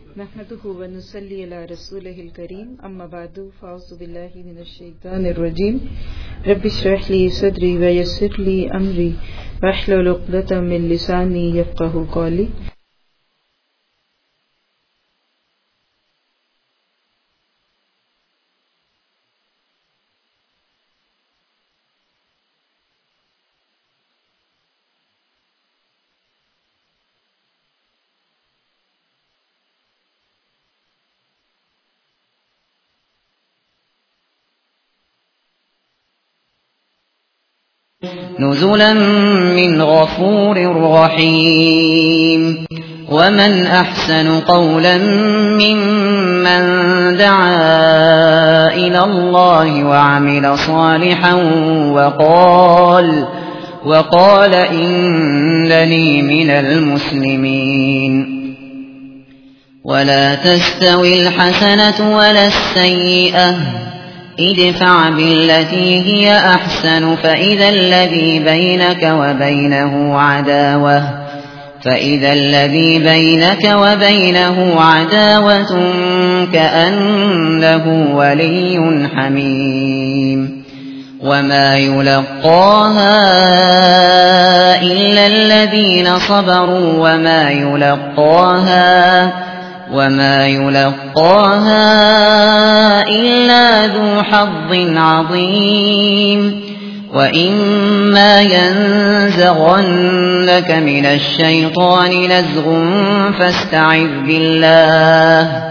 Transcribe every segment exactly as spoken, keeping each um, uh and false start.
नहमदुहु व नुसल्ली अला रसूलिहिल करीम अम्मा बादु फ़अऊज़ु बिल्लाहि मिनश शैतानिर रजीम रब्बि इश्रह ली सदरी व यस्सिर ली अमरी वहलुल उक़दतम मिन लिसानी यफ़क़हू क़ौली। نزلا من غفور رحيم. ومن أحسن قولا ممن دعا إلى الله وعمل صالحا وقال وقال إنني من المسلمين. ولا تستوي الحسنة ولا السيئة ادفع بالتي هي أحسن فإذا الذي بينك وبينه عداوة فإذا الذي بينك وبينه عداوة كأنه ولي حميم. وما يلقاها إلا الذين صبروا وما يلقاها وما يلقاها إلا ذو حظ عظيم. وإما ينزغنك من الشيطان نزغ فاستعذ بالله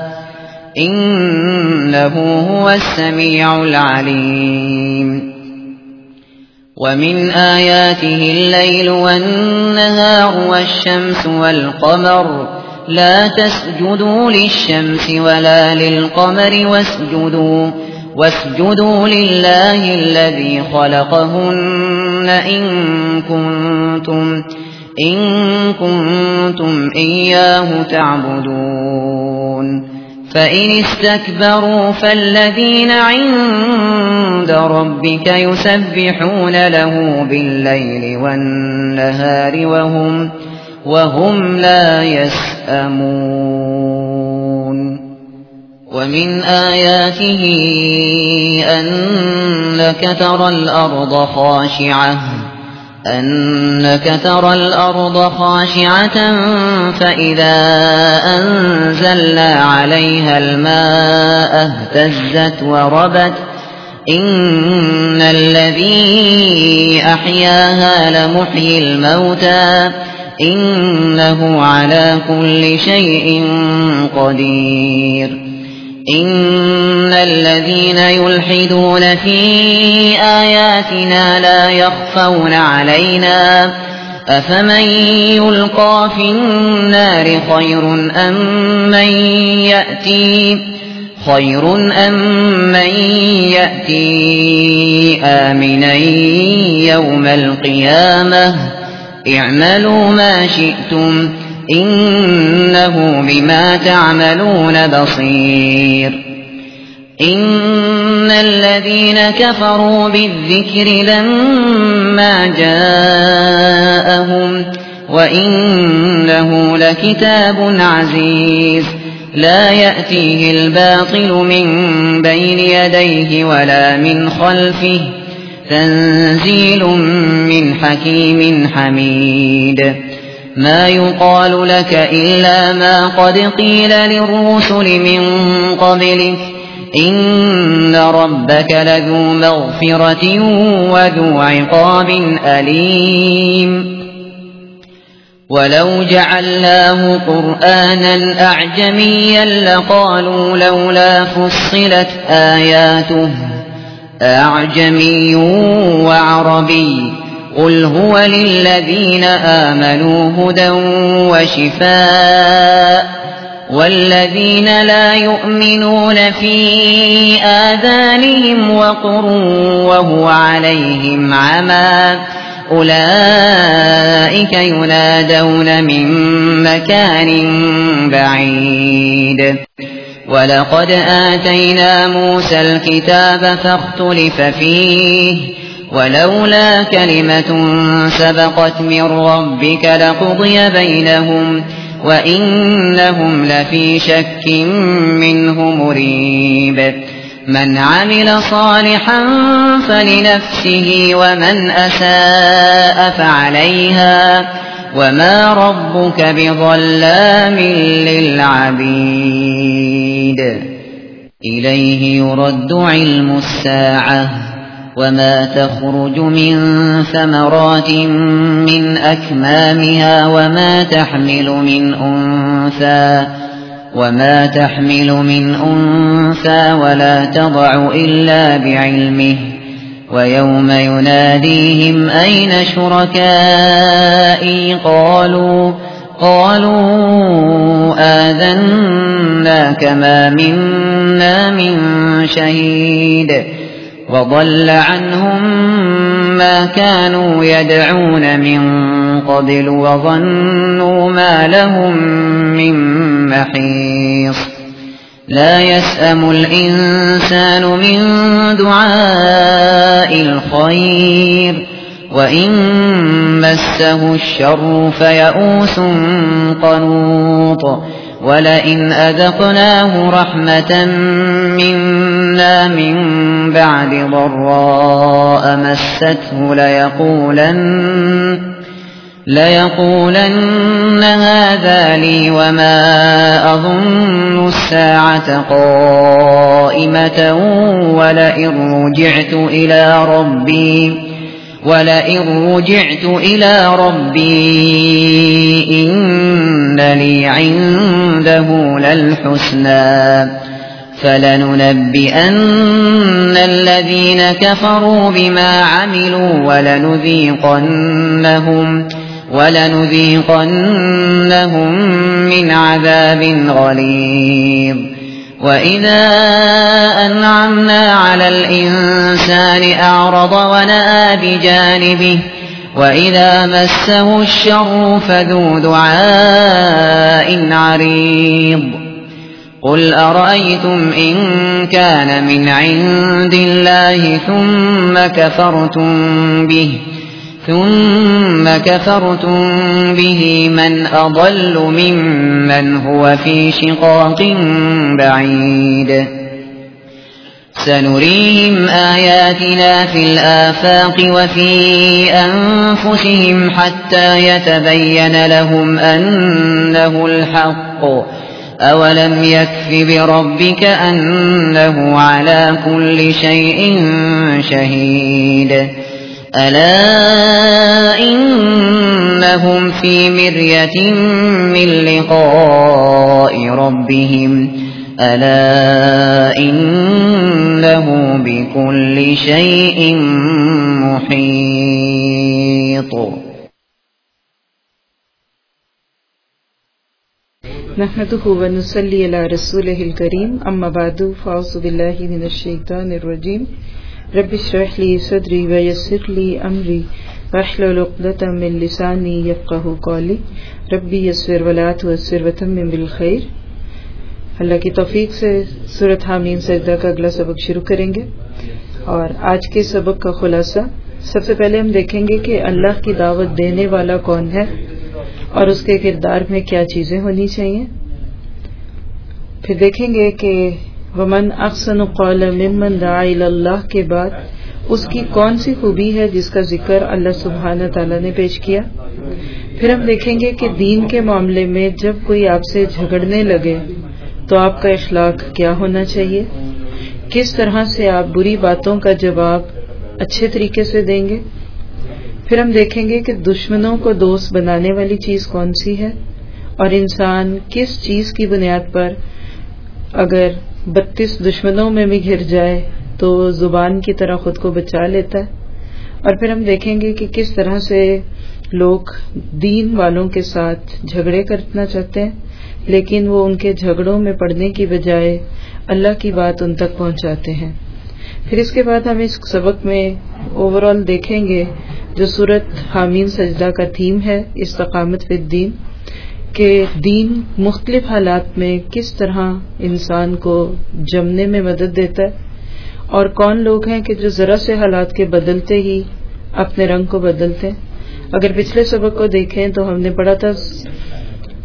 إنه هو السميع العليم. ومن آياته الليل والنهار والشمس والقمر لا تسجدوا للشمس ولا للقمر واسجدوا واسجدوا لله الذي خلقهن إن كنتم إن كنتم إياه تعبدون. فإن استكبروا فالذين عند ربك يسبحون له بالليل والنهار وهم وهم لا يسأمون. ومن آياته أنك ترى الأرض خاشعة أنك ترى الأرض خاشعة فإذا أنزلنا عليها الماء اهتزت وربت إن الذي أحياها لمحيي الموتى إنه على كل شيء قدير. إن الذين يلحدون في آياتنا لا يخفون علينا أفمن يلقى في النار خير أم من يأتي خير أم من يأتي آمنا يوم القيامة اعملوا ما شئتم إنه بما تعملون بصير. إن الذين كفروا بالذكر لما جاءهم وإنه لكتاب عزيز لا يأتيه الباطل من بين يديه ولا من خلفه تنزيل من حكيم حميد. ما يقال لك إلا ما قد قيل للرسل من قبلك إن ربك لذو مغفرة وذو عقاب أليم. ولو جعلناه قرآنا أعجميا لقالوا لولا فصلت آياته أعجمي وعربي قل هو للذين آمنوا هدى وشفاء والذين لا يؤمنون في آذانهم وقر وهو عليهم عمى أولئك ينادون من مكان بعيد. ولقد آتينا موسى الكتاب فاختلف فيه ولولا كلمة سبقت من ربك لقضي بينهم وإنهم لفي شك منه مريب من عمل صالحا فلنفسه ومن أساء فعليها وما ربك بظلام للعبيد إليه يرد علم الساعة وما تخرج من ثمرات من أكمامها وما تحمل من أنثى وما تحمل من أنثى ولا تضع إلا بعلمه ويوم يناديهم أين شركائي قالوا قالوا آذناك ما منا من شهيد وضل عنهم ما كانوا يدعون من قبل وظنوا ما لهم من محيص لا يسأم الإنسان من دعاء الخير وإن مسه الشر فيئوس قنوط ولئن أذقناه رحمة منا من بعد ضراء مسته ليقولن ليقولن هذا لي وما أظن الساعة قائمة ولئن رجعت إلى ربي ولئن رجعت إلى ربي إن لي عنده للحسنى فلننبئن الذين كفروا بما عملوا ولنذيقنهم ولنذيقنهم من عذاب غليظ وإذا أنعمنا على الإنسان أعرض ونأى بجانبه وإذا مسه الشر فذو دعاء عريض قل أرأيتم إن كان من عند الله ثم كفرتم به ثم كفرتم به من أضل ممن هو في شقاق بعيد سنريهم آياتنا في الآفاق وفي أنفسهم حتى يتبين لهم أنه الحق أولم يكف بربك أنه على كل شيء شهيد ألا إنهم في مرية من لقاء ربهم ألا إنه بكل شيء محيط نحمده ونصلي على رسوله الكريم أما بعد فأعوذ بالله من الشيطان الرجيم رب اشرح لي صدري ويسر لي أمري واحلل عقدة من لساني يفقهوا قولي ربي يسر ولا تعسر وتمم بالخير। अल्लाह की तौफीक से सूरत हामीम सजदा का अगला सबक शुरू करेंगे और आज के सबक का खुलासा सबसे पहले हम देखेंगे कि अल्लाह की दावत देने वाला कौन है और उसके किरदार में क्या चीजें होनी चाहिए। फिर देखेंगे कि वमन अहसनु क़ौलन मिम्मन दआ इलल्लाह के बाद उसकी कौन सी खूबी है जिसका जिक्र अल्लाह सुब्हानहू तआला ने पेश किया। फिर हम देखेंगे कि दीन के मामले में जब कोई आपसे झगड़ने लगे तो आपका इखलाक क्या होना चाहिए, किस तरह से आप बुरी बातों का जवाब अच्छे तरीके से देंगे। फिर हम देखेंगे कि दुश्मनों को दोस्त बनाने वाली चीज कौन सी है और इंसान किस चीज की बुनियाद पर अगर बत्तीस दुश्मनों में भी घिर जाए तो जुबान की तरह खुद को बचा लेता है। और फिर हम देखेंगे कि किस तरह से लोग दीन वालों के साथ झगड़े करना चाहते हैं लेकिन वो उनके झगड़ों में पड़ने की बजाय अल्लाह की बात उन तक पहुंचाते हैं। फिर इसके बाद हम इस सबक में ओवरऑल देखेंगे जो सूरत हामीम सजदा का थीम है इस्तकामत फिद दीन के दीन मुख्तलिफ हालात में किस तरह इंसान को जमने में मदद देता है और कौन लोग हैं कि जो जरा से हालात के बदलते ही अपने रंग को बदलते हैं। अगर पिछले सबक को देखें तो हमने पढ़ा था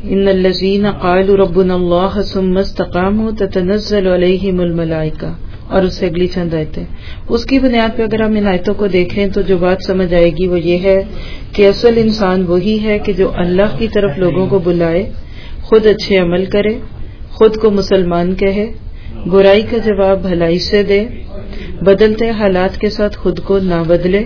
ان الذین قالوا ربنا اللہ ثم استقاموا تتنزل علیہم الملائکہ، اور اس سے اگلی چند آیتیں. اس کی بنیاد پہ اگر ہم ان آیتوں کو دیکھیں تو جو بات سمجھ آئے گی وہ یہ ہے کہ اصل انسان وہی ہے کہ جو اللہ کی طرف لوگوں کو بلائے، خود اچھے عمل کرے، خود کو مسلمان کہے، برائی کا جواب بھلائی سے دے، بدلتے حالات کے ساتھ خود کو نہ بدلے،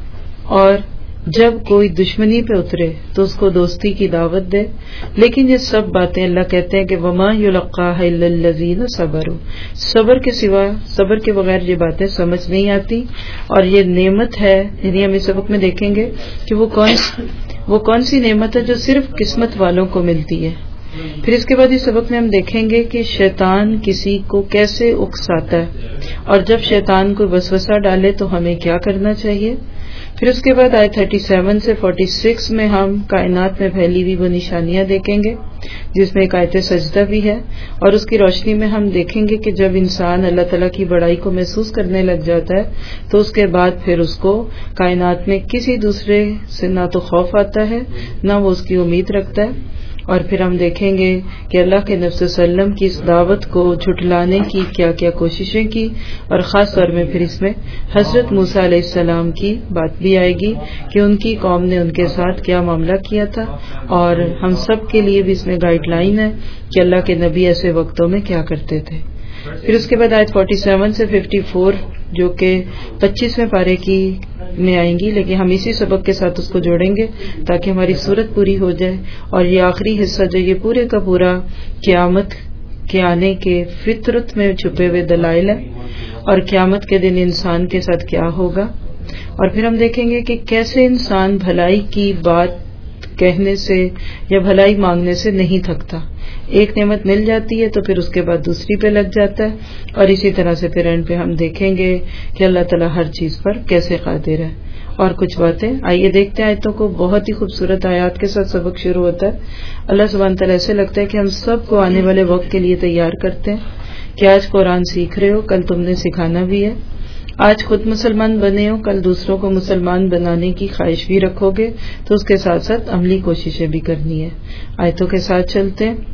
اور جب کوئی دشمنی پہ اترے تو اس کو دوستی کی دعوت دے. لیکن یہ سب باتیں اللہ کہتے ہیں کہ وما یلقاها الا الذین صبروا، صبر کے سوا، صبر کے بغیر یہ باتیں سمجھ نہیں آتی. اور یہ نعمت ہے، یعنی ہم اس سبق میں دیکھیں گے کہ وہ کون وہ کون سی نعمت ہے جو صرف قسمت والوں کو ملتی ہے. پھر اس کے بعد اس سبق میں ہم دیکھیں گے کہ شیطان کسی کو کیسے اکساتا ہے، اور جب شیطان کو وسوسہ ڈالے تو ہمیں کیا کرنا چاہیے. پھر اس کے بعد آیت سینتیس سے چھیالیس میں ہم کائنات میں پھیلی ہوئی وہ نشانیاں دیکھیں گے، جس میں ایک آیت سجدہ بھی ہے. اور اس کی روشنی میں ہم دیکھیں گے کہ جب انسان اللہ تعالیٰ کی بڑائی کو محسوس کرنے لگ جاتا ہے تو اس کے بعد پھر اس کو کائنات میں کسی دوسرے سے نہ تو خوف آتا ہے نہ وہ اس کی امید رکھتا ہے. اور پھر ہم دیکھیں گے کہ اللہ کے نبی صلی اللہ علیہ وسلم کی اس دعوت کو جھٹلانے کی کیا کیا کوششیں کی، اور خاص طور میں پھر اس میں حضرت موسیٰ علیہ السلام کی بات بھی آئے گی کہ ان کی قوم نے ان کے ساتھ کیا معاملہ کیا تھا. اور ہم سب کے لیے بھی اس میں گائیڈ لائن ہے کہ اللہ کے نبی ایسے وقتوں میں کیا کرتے تھے. پھر اس کے بعد آیت سینتالیس سے چون جو کہ پچیسویں پارے کی میں آئیں گی، لیکن ہم اسی سبق کے ساتھ اس کو جوڑیں گے تاکہ ہماری صورت پوری ہو جائے. اور یہ آخری حصہ جو یہ پورے کا پورا قیامت کے آنے کے فطرت میں چھپے ہوئے دلائل ہے، اور قیامت کے دن انسان کے ساتھ کیا ہوگا. اور پھر ہم دیکھیں گے کہ کیسے انسان بھلائی کی بات کہنے سے یا بھلائی مانگنے سے نہیں تھکتا. ایک نعمت مل جاتی ہے تو پھر اس کے بعد دوسری پہ لگ جاتا ہے، اور اسی طرح سے پھر اینڈ پہ ہم دیکھیں گے کہ اللہ تعالیٰ ہر چیز پر کیسے قادر ہے. اور کچھ باتیں آئیے دیکھتے ہیں آیتوں کو. بہت ہی خوبصورت آیات کے ساتھ سبق شروع ہوتا ہے. اللہ سبحانہ تعالیٰ ایسے لگتا ہے کہ ہم سب کو آنے والے وقت کے لیے تیار کرتے ہیں کہ آج قرآن سیکھ رہے ہو، کل تم نے سکھانا بھی ہے. آج خود مسلمان بنے ہو، کل دوسروں کو مسلمان بنانے کی خواہش بھی رکھو گے تو اس کے ساتھ ساتھ عملی کوششیں بھی کرنی ہے. آیتوں کے ساتھ چلتے ہیں.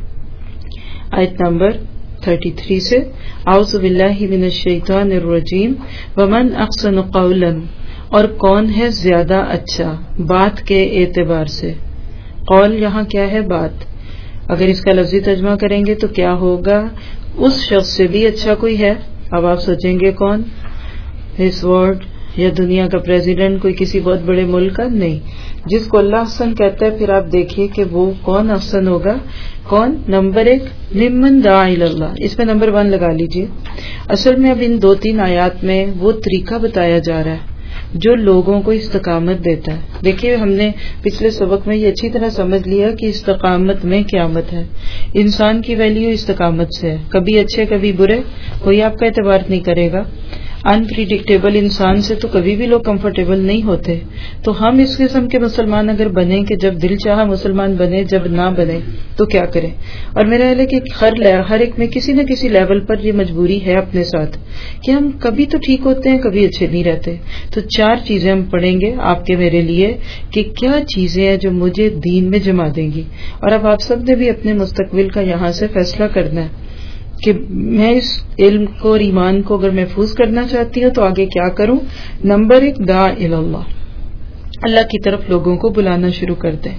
آیت نمبر تینتیس سے اعوذ باللہ من الشیطان الرجیم ومن احسن قولا، اور کون ہے زیادہ اچھا بات کے اعتبار سے. قول یہاں کیا ہے؟ بات. اگر اس کا لفظی ترجمہ کریں گے تو کیا ہوگا؟ اس شخص سے بھی اچھا کوئی ہے. اب آپ سوچیں گے کون؟ اس ورڈ یا دنیا کا پریزیڈنٹ، کوئی کسی بہت بڑے ملک کا؟ نہیں. جس کو اللہ احسن کہتا ہے پھر آپ دیکھیے کہ وہ کون احسن ہوگا. کون؟ نمبر ایک ممن دعا الی اللہ، اس میں نمبر ون لگا لیجئے. اصل میں اب ان دو تین آیات میں وہ طریقہ بتایا جا رہا ہے جو لوگوں کو استقامت دیتا ہے. دیکھیے ہم نے پچھلے سبق میں یہ اچھی طرح سمجھ لیا کہ استقامت میں قیامت ہے. انسان کی ویلیو استقامت سے ہے، کبھی اچھے کبھی برے، کوئی آپ کا اعتبار نہیں کرے گا. انپریڈکٹیبل انسان سے تو کبھی بھی لوگ کمفرٹیبل نہیں ہوتے. تو ہم اس قسم کے مسلمان اگر بنیں کہ جب دل چاہا مسلمان بنے، جب نہ بنے تو کیا کریں. اور میرا خیال ہے کہ ہر ہر ایک میں کسی نہ کسی لیول پر یہ مجبوری ہے اپنے ساتھ کہ ہم کبھی تو ٹھیک ہوتے ہیں، کبھی اچھے نہیں رہتے. تو چار چیزیں ہم پڑھیں گے آپ کے میرے لیے کہ کیا چیزیں ہیں جو مجھے دین میں جما دیں گی. اور اب آپ سب نے بھی اپنے مستقبل کا یہاں سے فیصلہ کرنا ہے کہ میں اس علم کو اور ایمان کو اگر محفوظ کرنا چاہتی ہوں تو آگے کیا کروں. نمبر ایک دعا الی اللہ، اللہ کی طرف لوگوں کو بلانا شروع کر دیں.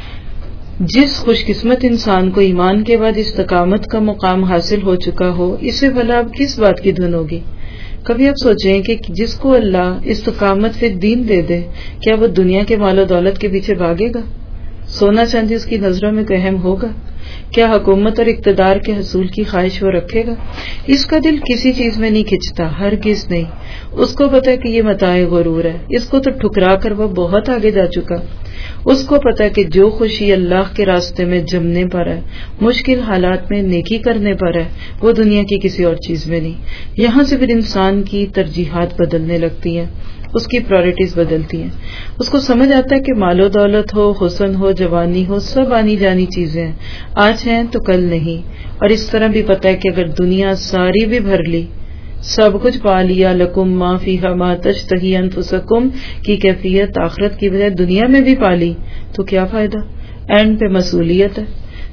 جس خوش قسمت انسان کو ایمان کے بعد استقامت کا مقام حاصل ہو چکا ہو، اسے بھلا اب کس بات کی دھن ہوگی. کبھی آپ سوچیں کہ جس کو اللہ استقامت فی الدین دے دے، کیا وہ دنیا کے مال و دولت کے پیچھے بھاگے گا؟ سونا چاندی اس کی نظروں میں کوئی اہم ہوگا؟ کیا حکومت اور اقتدار کے حصول کی خواہش وہ رکھے گا؟ اس کا دل کسی چیز میں نہیں کھنچتا، ہرگز نہیں. اس کو پتا ہے کہ یہ متاع غرور ہے، اس کو تو ٹھکرا کر وہ بہت آگے جا چکا. اس کو پتا ہے کہ جو خوشی اللہ کے راستے میں جمنے پر ہے، مشکل حالات میں نیکی کرنے پر ہے، وہ دنیا کی کسی اور چیز میں نہیں. یہاں سے پھر انسان کی ترجیحات بدلنے لگتی ہیں، اس کی پرائرٹیز بدلتی ہیں. اس کو سمجھ آتا ہے کہ مال و دولت ہو، حسن ہو، جوانی ہو، سب آنی جانی چیزیں ہیں، آج ہیں تو کل نہیں. اور اس طرح بھی پتا ہے کہ اگر دنیا ساری بھی بھر لی، سب کچھ پا لیا، لکم ما فیہا ما تشتہی انفسکم کی کیفیت آخرت کی بجائے دنیا میں بھی پا لی تو کیا فائدہ. اینڈ پہ مسئولیت ہے.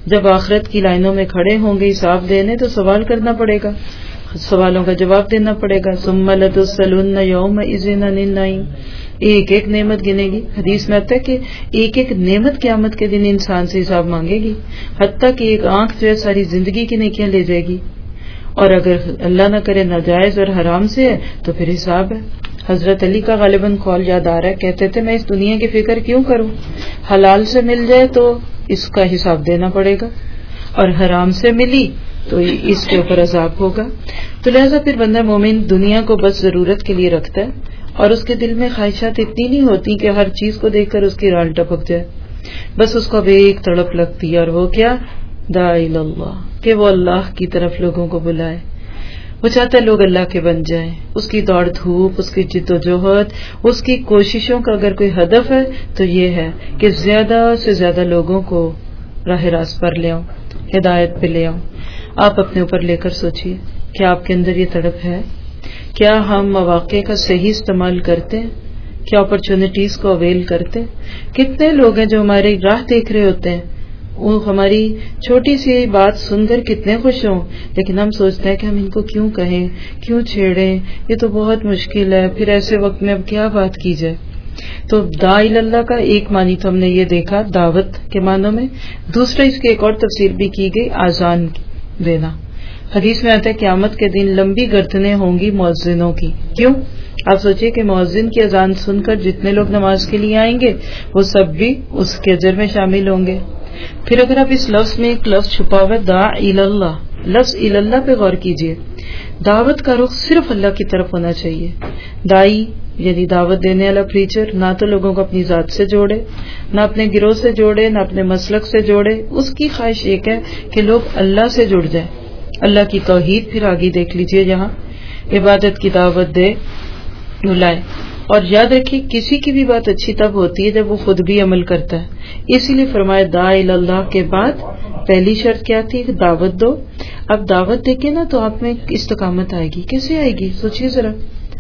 جب آخرت کی لائنوں میں کھڑے ہوں گے حساب دینے تو سوال کرنا پڑے گا، سوالوں کا جواب دینا پڑے گا. ثم لتسألن یومئذ عن النعیم، ایک ایک نعمت گنے گی. حدیث میں آتا ہے کہ ایک ایک نعمت قیامت کے دن انسان سے حساب مانگے گی، حتیٰ کہ ایک آنکھ جو ہے ساری زندگی کی نیکیاں لے جائے گی، اور اگر اللہ نہ کرے ناجائز اور حرام سے ہے تو پھر حساب ہے. حضرت علی کا غالباً قول یاد آ رہا ہے، کہتے تھے میں اس دنیا کی فکر کیوں کروں، حلال سے مل جائے تو اس کا حساب دینا پڑے گا، اور حرام سے ملی تو اس کے اوپر عذاب ہوگا. تو لہذا پھر بندہ مومن دنیا کو بس ضرورت کے لیے رکھتا ہے، اور اس کے دل میں خواہشات اتنی نہیں ہوتی کہ ہر چیز کو دیکھ کر اس کی رال ٹپک جائے. بس اس کو اب ایک تڑپ لگتی ہے، اور وہ کیا؟ داعی اللہ، کہ وہ اللہ کی طرف لوگوں کو بلائے. وہ چاہتا ہے لوگ اللہ کے بن جائیں. اس کی دوڑ دھوپ، اس کی جد و جہد، اس کی کوششوں کا اگر کوئی ہدف ہے تو یہ ہے کہ زیادہ سے زیادہ لوگوں کو راہ راست پر لے آؤں، ہدایت پہ لے آؤں. آپ اپنے اوپر لے کر سوچئے کہ آپ کے اندر یہ تڑپ ہے؟ کیا ہم مواقع کا صحیح استعمال کرتے ہیں؟ کیا اپرچونٹیز کو اویل کرتے ہیں؟ کتنے لوگ ہیں جو ہماری راہ دیکھ رہے ہوتے ہیں، وہ ہماری چھوٹی سی بات سن کر کتنے خوش ہوں، لیکن ہم سوچتے ہیں کہ ہم ان کو کیوں کہیں، کیوں چھیڑیں، یہ تو بہت مشکل ہے، پھر ایسے وقت میں اب کیا بات کی جائے. تو داعی اللہ کا ایک معنی تو ہم نے یہ دیکھا دعوت کے معنوں میں، دوسرا اس کی ایک اور تفسیر بھی کی گئی آذان دینا. حدیث میں آتا ہے قیامت کے دن لمبی گردنیں ہوں گی مؤذنوں کی. کیوں؟ آپ سوچئے کہ مؤذن کی اذان سن کر جتنے لوگ نماز کے لیے آئیں گے وہ سب بھی اس کے اجر میں شامل ہوں گے. پھر اگر آپ اس لفظ میں ایک لفظ چھپا ہوا ہے داعی اللہ، لفظ اللہ پہ غور کیجئے. دعوت کا رخ صرف اللہ کی طرف ہونا چاہیے. داعی یعنی دعوت دینے والا پریچر نہ تو لوگوں کو اپنی ذات سے جوڑے، نہ اپنے گروہ سے جوڑے، نہ اپنے مسلک سے جوڑے. اس کی خواہش ایک ہے کہ لوگ اللہ سے جڑ جائیں، اللہ کی توحید. پھر آگے دیکھ لیجئے یہاں عبادت کی دعوت دے، بلائے. اور یاد رکھیے کسی کی بھی بات اچھی تب ہوتی ہے جب وہ خود بھی عمل کرتا ہے. اسی لیے فرمایا داعی اللہ کے بعد پہلی شرط کیا تھی؟ کہ دعوت دو. اب دعوت دے کے نا تو آپ میں استقامت آئے گی. کیسے آئے گی؟ سوچیے ذرا.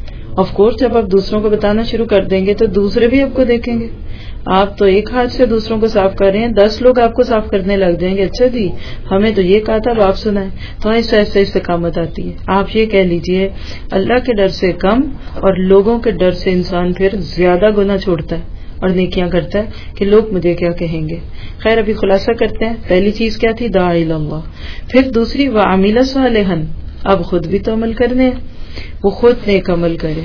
آف کورس جب آپ دوسروں کو بتانا شروع کر دیں گے تو دوسرے بھی آپ کو دیکھیں گے. آپ تو ایک ہاتھ سے دوسروں کو صاف کر رہے ہیں، دس لوگ آپ کو صاف کرنے لگ جائیں گے. اچھا جی ہمیں تو یہ کہا تھا، اب آپ سنائیں. تو ایسا ایسا استقامت آتی ہے. آپ یہ کہہ لیجئے اللہ کے ڈر سے کم اور لوگوں کے ڈر سے انسان پھر زیادہ گناہ چھوڑتا ہے اور نیکیاں کرتا ہے کہ لوگ مجھے کیا کہیں گے. خیر ابھی خلاصہ کرتے ہیں. پہلی چیز کیا تھی؟ داعی اللہ. پھر دوسری وعمل صالحا، اب خود بھی تو عمل کرنے ہیں. وہ خود نیک عمل کرے،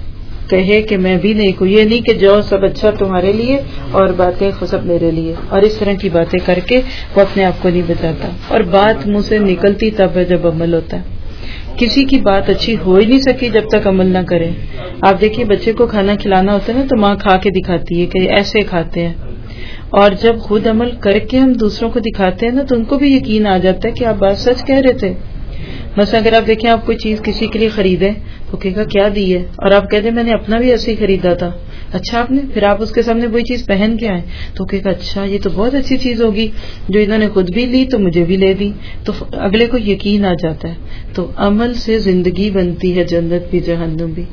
کہے کہ میں بھی نیک ہوں. یہ نہیں کہ جو سب اچھا تمہارے لیے اور باتیں سب میرے لیے، اور اس طرح کی باتیں کر کے وہ اپنے آپ کو نہیں بچاتا. اور بات منہ سے نکلتی تب ہے جب عمل ہوتا ہے. کسی کی بات اچھی ہو ہی نہیں سکی جب تک عمل نہ کرے. آپ دیکھیے بچے کو کھانا کھلانا ہوتا ہے نا تو ماں کھا کے دکھاتی ہے کہ ایسے کھاتے ہیں، اور جب خود عمل کر کے ہم دوسروں کو دکھاتے ہیں نا تو ان کو بھی یقین آ جاتا ہے کہ آپ بات سچ کہہ رہے تھے. مثلا اگر آپ دیکھیں آپ کوئی چیز کسی کے لیے خریدیں تو کہے گا کیا دی ہے، اور آپ کہہ دیں میں نے اپنا بھی ایسے ہی خریدا تھا. اچھا آپ نے پھر آپ اس کے سامنے وہی چیز پہن کے آئے تو کہے گا اچھا یہ تو بہت اچھی چیز ہوگی، جو انہوں نے خود بھی لی تو مجھے بھی لے دی. تو اگلے کو یقین آ جاتا ہے. تو عمل سے زندگی بنتی ہے، جنت بھی جہنم بھی.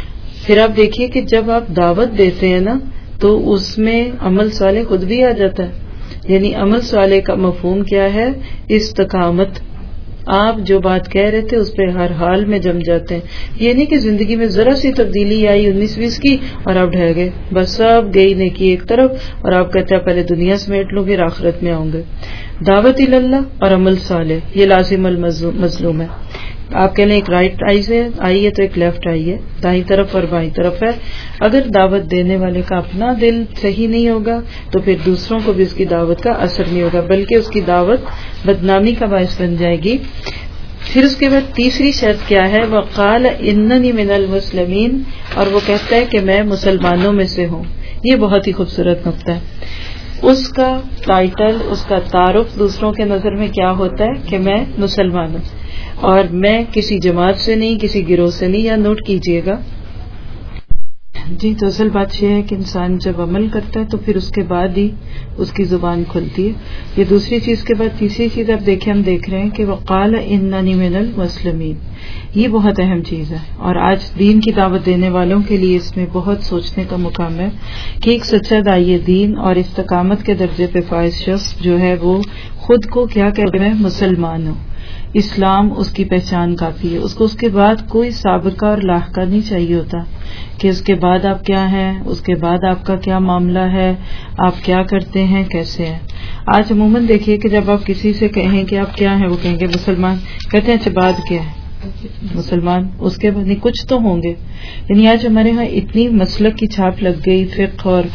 پھر آپ دیکھیے کہ جب آپ دعوت دیتے ہیں نا تو اس میں عمل صالح خود بھی آ جاتا ہے. یعنی عمل صالح کا مفہوم کیا ہے؟ استقامت. آپ جو بات کہہ رہے تھے اس پہ ہر حال میں جم جاتے ہیں. یہ نہیں کہ زندگی میں ذرا سی تبدیلی آئی انیس بیس کی اور آپ ڈھہ گئے، بس سب گئی نیکی ایک طرف اور آپ کہتے ہیں پہلے دنیا سمیٹ لوں پھر آخرت میں آؤں گے. دعوت اللہ اور عمل صالح یہ لازم المظلوم ہے. آپ کہہ لیں ایک رائٹ آئی ہے آئی ہے تو ایک لیفٹ آئی ہے، دائیں طرف اور بائیں طرف ہے. اگر دعوت دینے والے کا اپنا دل صحیح نہیں ہوگا تو پھر دوسروں کو بھی اس کی دعوت کا اثر نہیں ہوگا، بلکہ اس کی دعوت بدنامی کا باعث بن جائے گی. پھر اس کے بعد تیسری شرط کیا ہے؟ وقال اننی من المسلمین، اور وہ کہتا ہے کہ میں مسلمانوں میں سے ہوں. یہ بہت ہی خوبصورت نقطہ ہے. اس کا ٹائٹل، اس کا تعارف دوسروں کے نظر میں کیا ہوتا ہے کہ میں مسلمان ہوں، اور میں کسی جماعت سے نہیں، کسی گروہ سے نہیں. یا نوٹ کیجئے گا جی تو اصل بات یہ ہے کہ انسان جب عمل کرتا ہے تو پھر اس کے بعد ہی اس کی زبان کھلتی ہے. یہ دوسری چیز کے بعد تیسری چیز آپ دیکھیں، ہم دیکھ رہے ہیں کہ وقال اننی من المسلمین، یہ بہت اہم چیز ہے اور آج دین کی دعوت دینے والوں کے لیے اس میں بہت سوچنے کا مقام ہے کہ ایک سچا داعی دین اور استقامت کے درجے پہ فائز شخص جو ہے وہ خود کو کیا کہتے ہیں، مسلمان ہو. اسلام اس کی پہچان کافی ہے، اس کو اس کے بعد کوئی سابقہ اور لاحقہ نہیں چاہیے ہوتا کہ اس کے بعد آپ کیا ہیں، اس کے بعد آپ کا کیا معاملہ ہے، آپ کیا کرتے ہیں، کیسے ہیں. آج عموماً دیکھیے کہ جب آپ کسی سے کہیں کہ آپ کیا ہیں، وہ کہیں گے مسلمان، کہتے ہیں اچھا بعد کیا ہے، مسلمان، اس کے بعد نہیں کچھ تو ہوں گے. یعنی آج ہمارے ہاں اتنی مسلک کی چھاپ لگ گئی، فقہ اور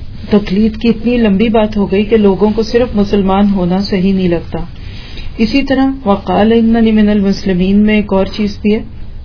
تقلید کی اتنی لمبی بات ہو گئی کہ لوگوں کو صرف مسلمان ہونا صحیح نہیں لگتا. اسی طرح وقال اننی من المسلمین میں ایک اور چیز بھی ہے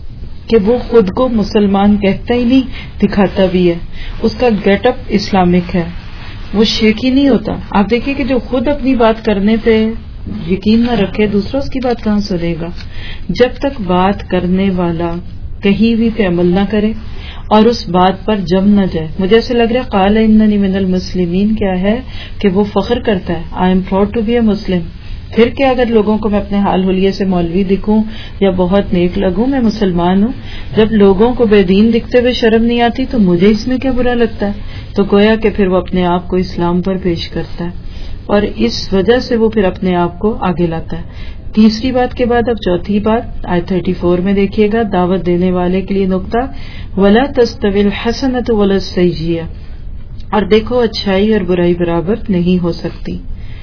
کہ وہ خود کو مسلمان کہتا ہی نہیں، دکھاتا بھی ہے. اس کا گیٹ اپ اسلامک ہے، وہ شیکی نہیں ہوتا. آپ دیکھیے کہ جو خود اپنی بات کرنے پہ یقین نہ رکھے، دوسرا اس کی بات کہاں سنے گا. جب تک بات کرنے والا کہیں بھی پہ عمل نہ کرے اور اس بات پر جم نہ جائے. مجھے ایسے لگ رہا ہے قال اننی من المسلمین کیا ہے کہ وہ فخر کرتا ہے، I am proud to be a Muslim. پھر کیا اگر لوگوں کو میں اپنے حال حلیے سے مولوی دکھوں یا بہت نیک لگوں، میں مسلمان ہوں. جب لوگوں کو بے دین دکھتے ہوئے شرم نہیں آتی تو مجھے اس میں کیا برا لگتا ہے. تو گویا کہ پھر وہ اپنے آپ کو اسلام پر پیش کرتا ہے اور اس وجہ سے وہ پھر اپنے آپ کو آگے لاتا ہے. تیسری بات کے بعد اب چوتھی بات آیت چوتیس میں دیکھیے گا، دعوت دینے والے کے لیے نقطہ ولا تستوی الحسنۃ ولا السیئۃ، اور دیکھو اچھائی اور برائی برابر نہیں ہو سکتی.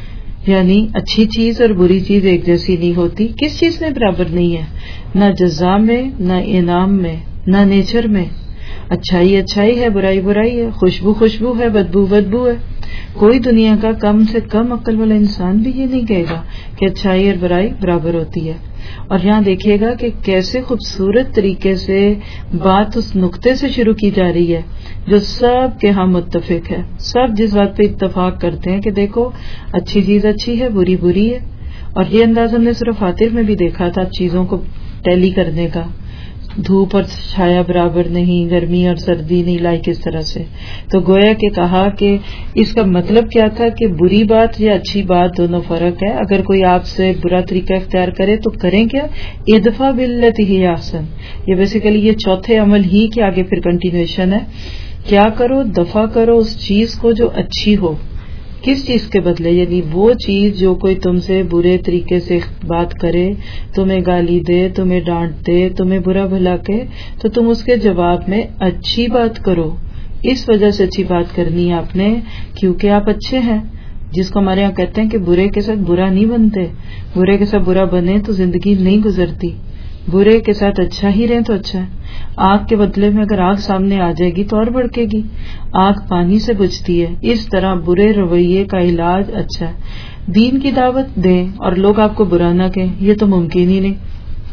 یعنی اچھی چیز اور بری چیز ایک جیسی نہیں ہوتی. کس چیز میں برابر نہیں ہے؟ نہ جزا میں، نہ انعام میں، نہ نیچر میں. اچھائی اچھائی ہے، برائی برائی ہے، خوشبو خوشبو ہے، بدبو بدبو ہے. کوئی دنیا کا کم سے کم عقل والا انسان بھی یہ نہیں کہے گا کہ اچھائی اور برائی برابر ہوتی ہے. اور یہاں دیکھیے گا کہ کیسے خوبصورت طریقے سے بات اس نقطے سے شروع کی جا رہی ہے جو سب کے ہاں متفق ہے. سب جس بات پہ اتفاق کرتے ہیں کہ دیکھو اچھی چیز اچھی ہے، بری بری ہے. اور یہ انداز ہم نے صرف فاتر میں بھی دیکھا تھا چیزوں کو ٹیلی کرنے کا. دھوپ اور چھایا برابر نہیں، گرمی اور سردی نہیں، لائک اس طرح سے. تو گویا کہ کہا کہ اس کا مطلب کیا تھا کہ بری بات یا اچھی بات دونوں فرق ہے. اگر کوئی آپ سے برا طریقہ اختیار کرے تو کریں کیا؟ ادفع باللتی ہی احسن. یہ بیسیکلی یہ چوتھے عمل ہی کے آگے پھر کنٹینیوشن ہے. کیا کرو؟ دفع کرو اس چیز کو جو اچھی ہو. کس چیز کے بدلے؟ یعنی وہ چیز جو کوئی تم سے برے طریقے سے بات کرے، تمہیں گالی دے، تمہیں ڈانٹ دے، تمہیں برا بھلا کہ، تو تم اس کے جواب میں اچھی بات کرو. اس وجہ سے اچھی بات کرنی ہے آپ نے کیونکہ آپ اچھے ہیں. جس کو ہمارے یہاں کہتے ہیں کہ برے کے ساتھ برا نہیں بنتے. برے کے ساتھ برا بنے تو زندگی نہیں گزرتی. برے کے ساتھ اچھا ہی رہیں تو اچھا ہے. آگ کے بدلے میں اگر آگ سامنے آ جائے گی تو اور بھڑکے گی. آگ پانی سے بجھتی ہے. اس طرح برے رویے کا علاج اچھا ہے. دین کی دعوت دیں اور لوگ آپ کو برا نہ کہیں، یہ تو ممکن ہی نہیں.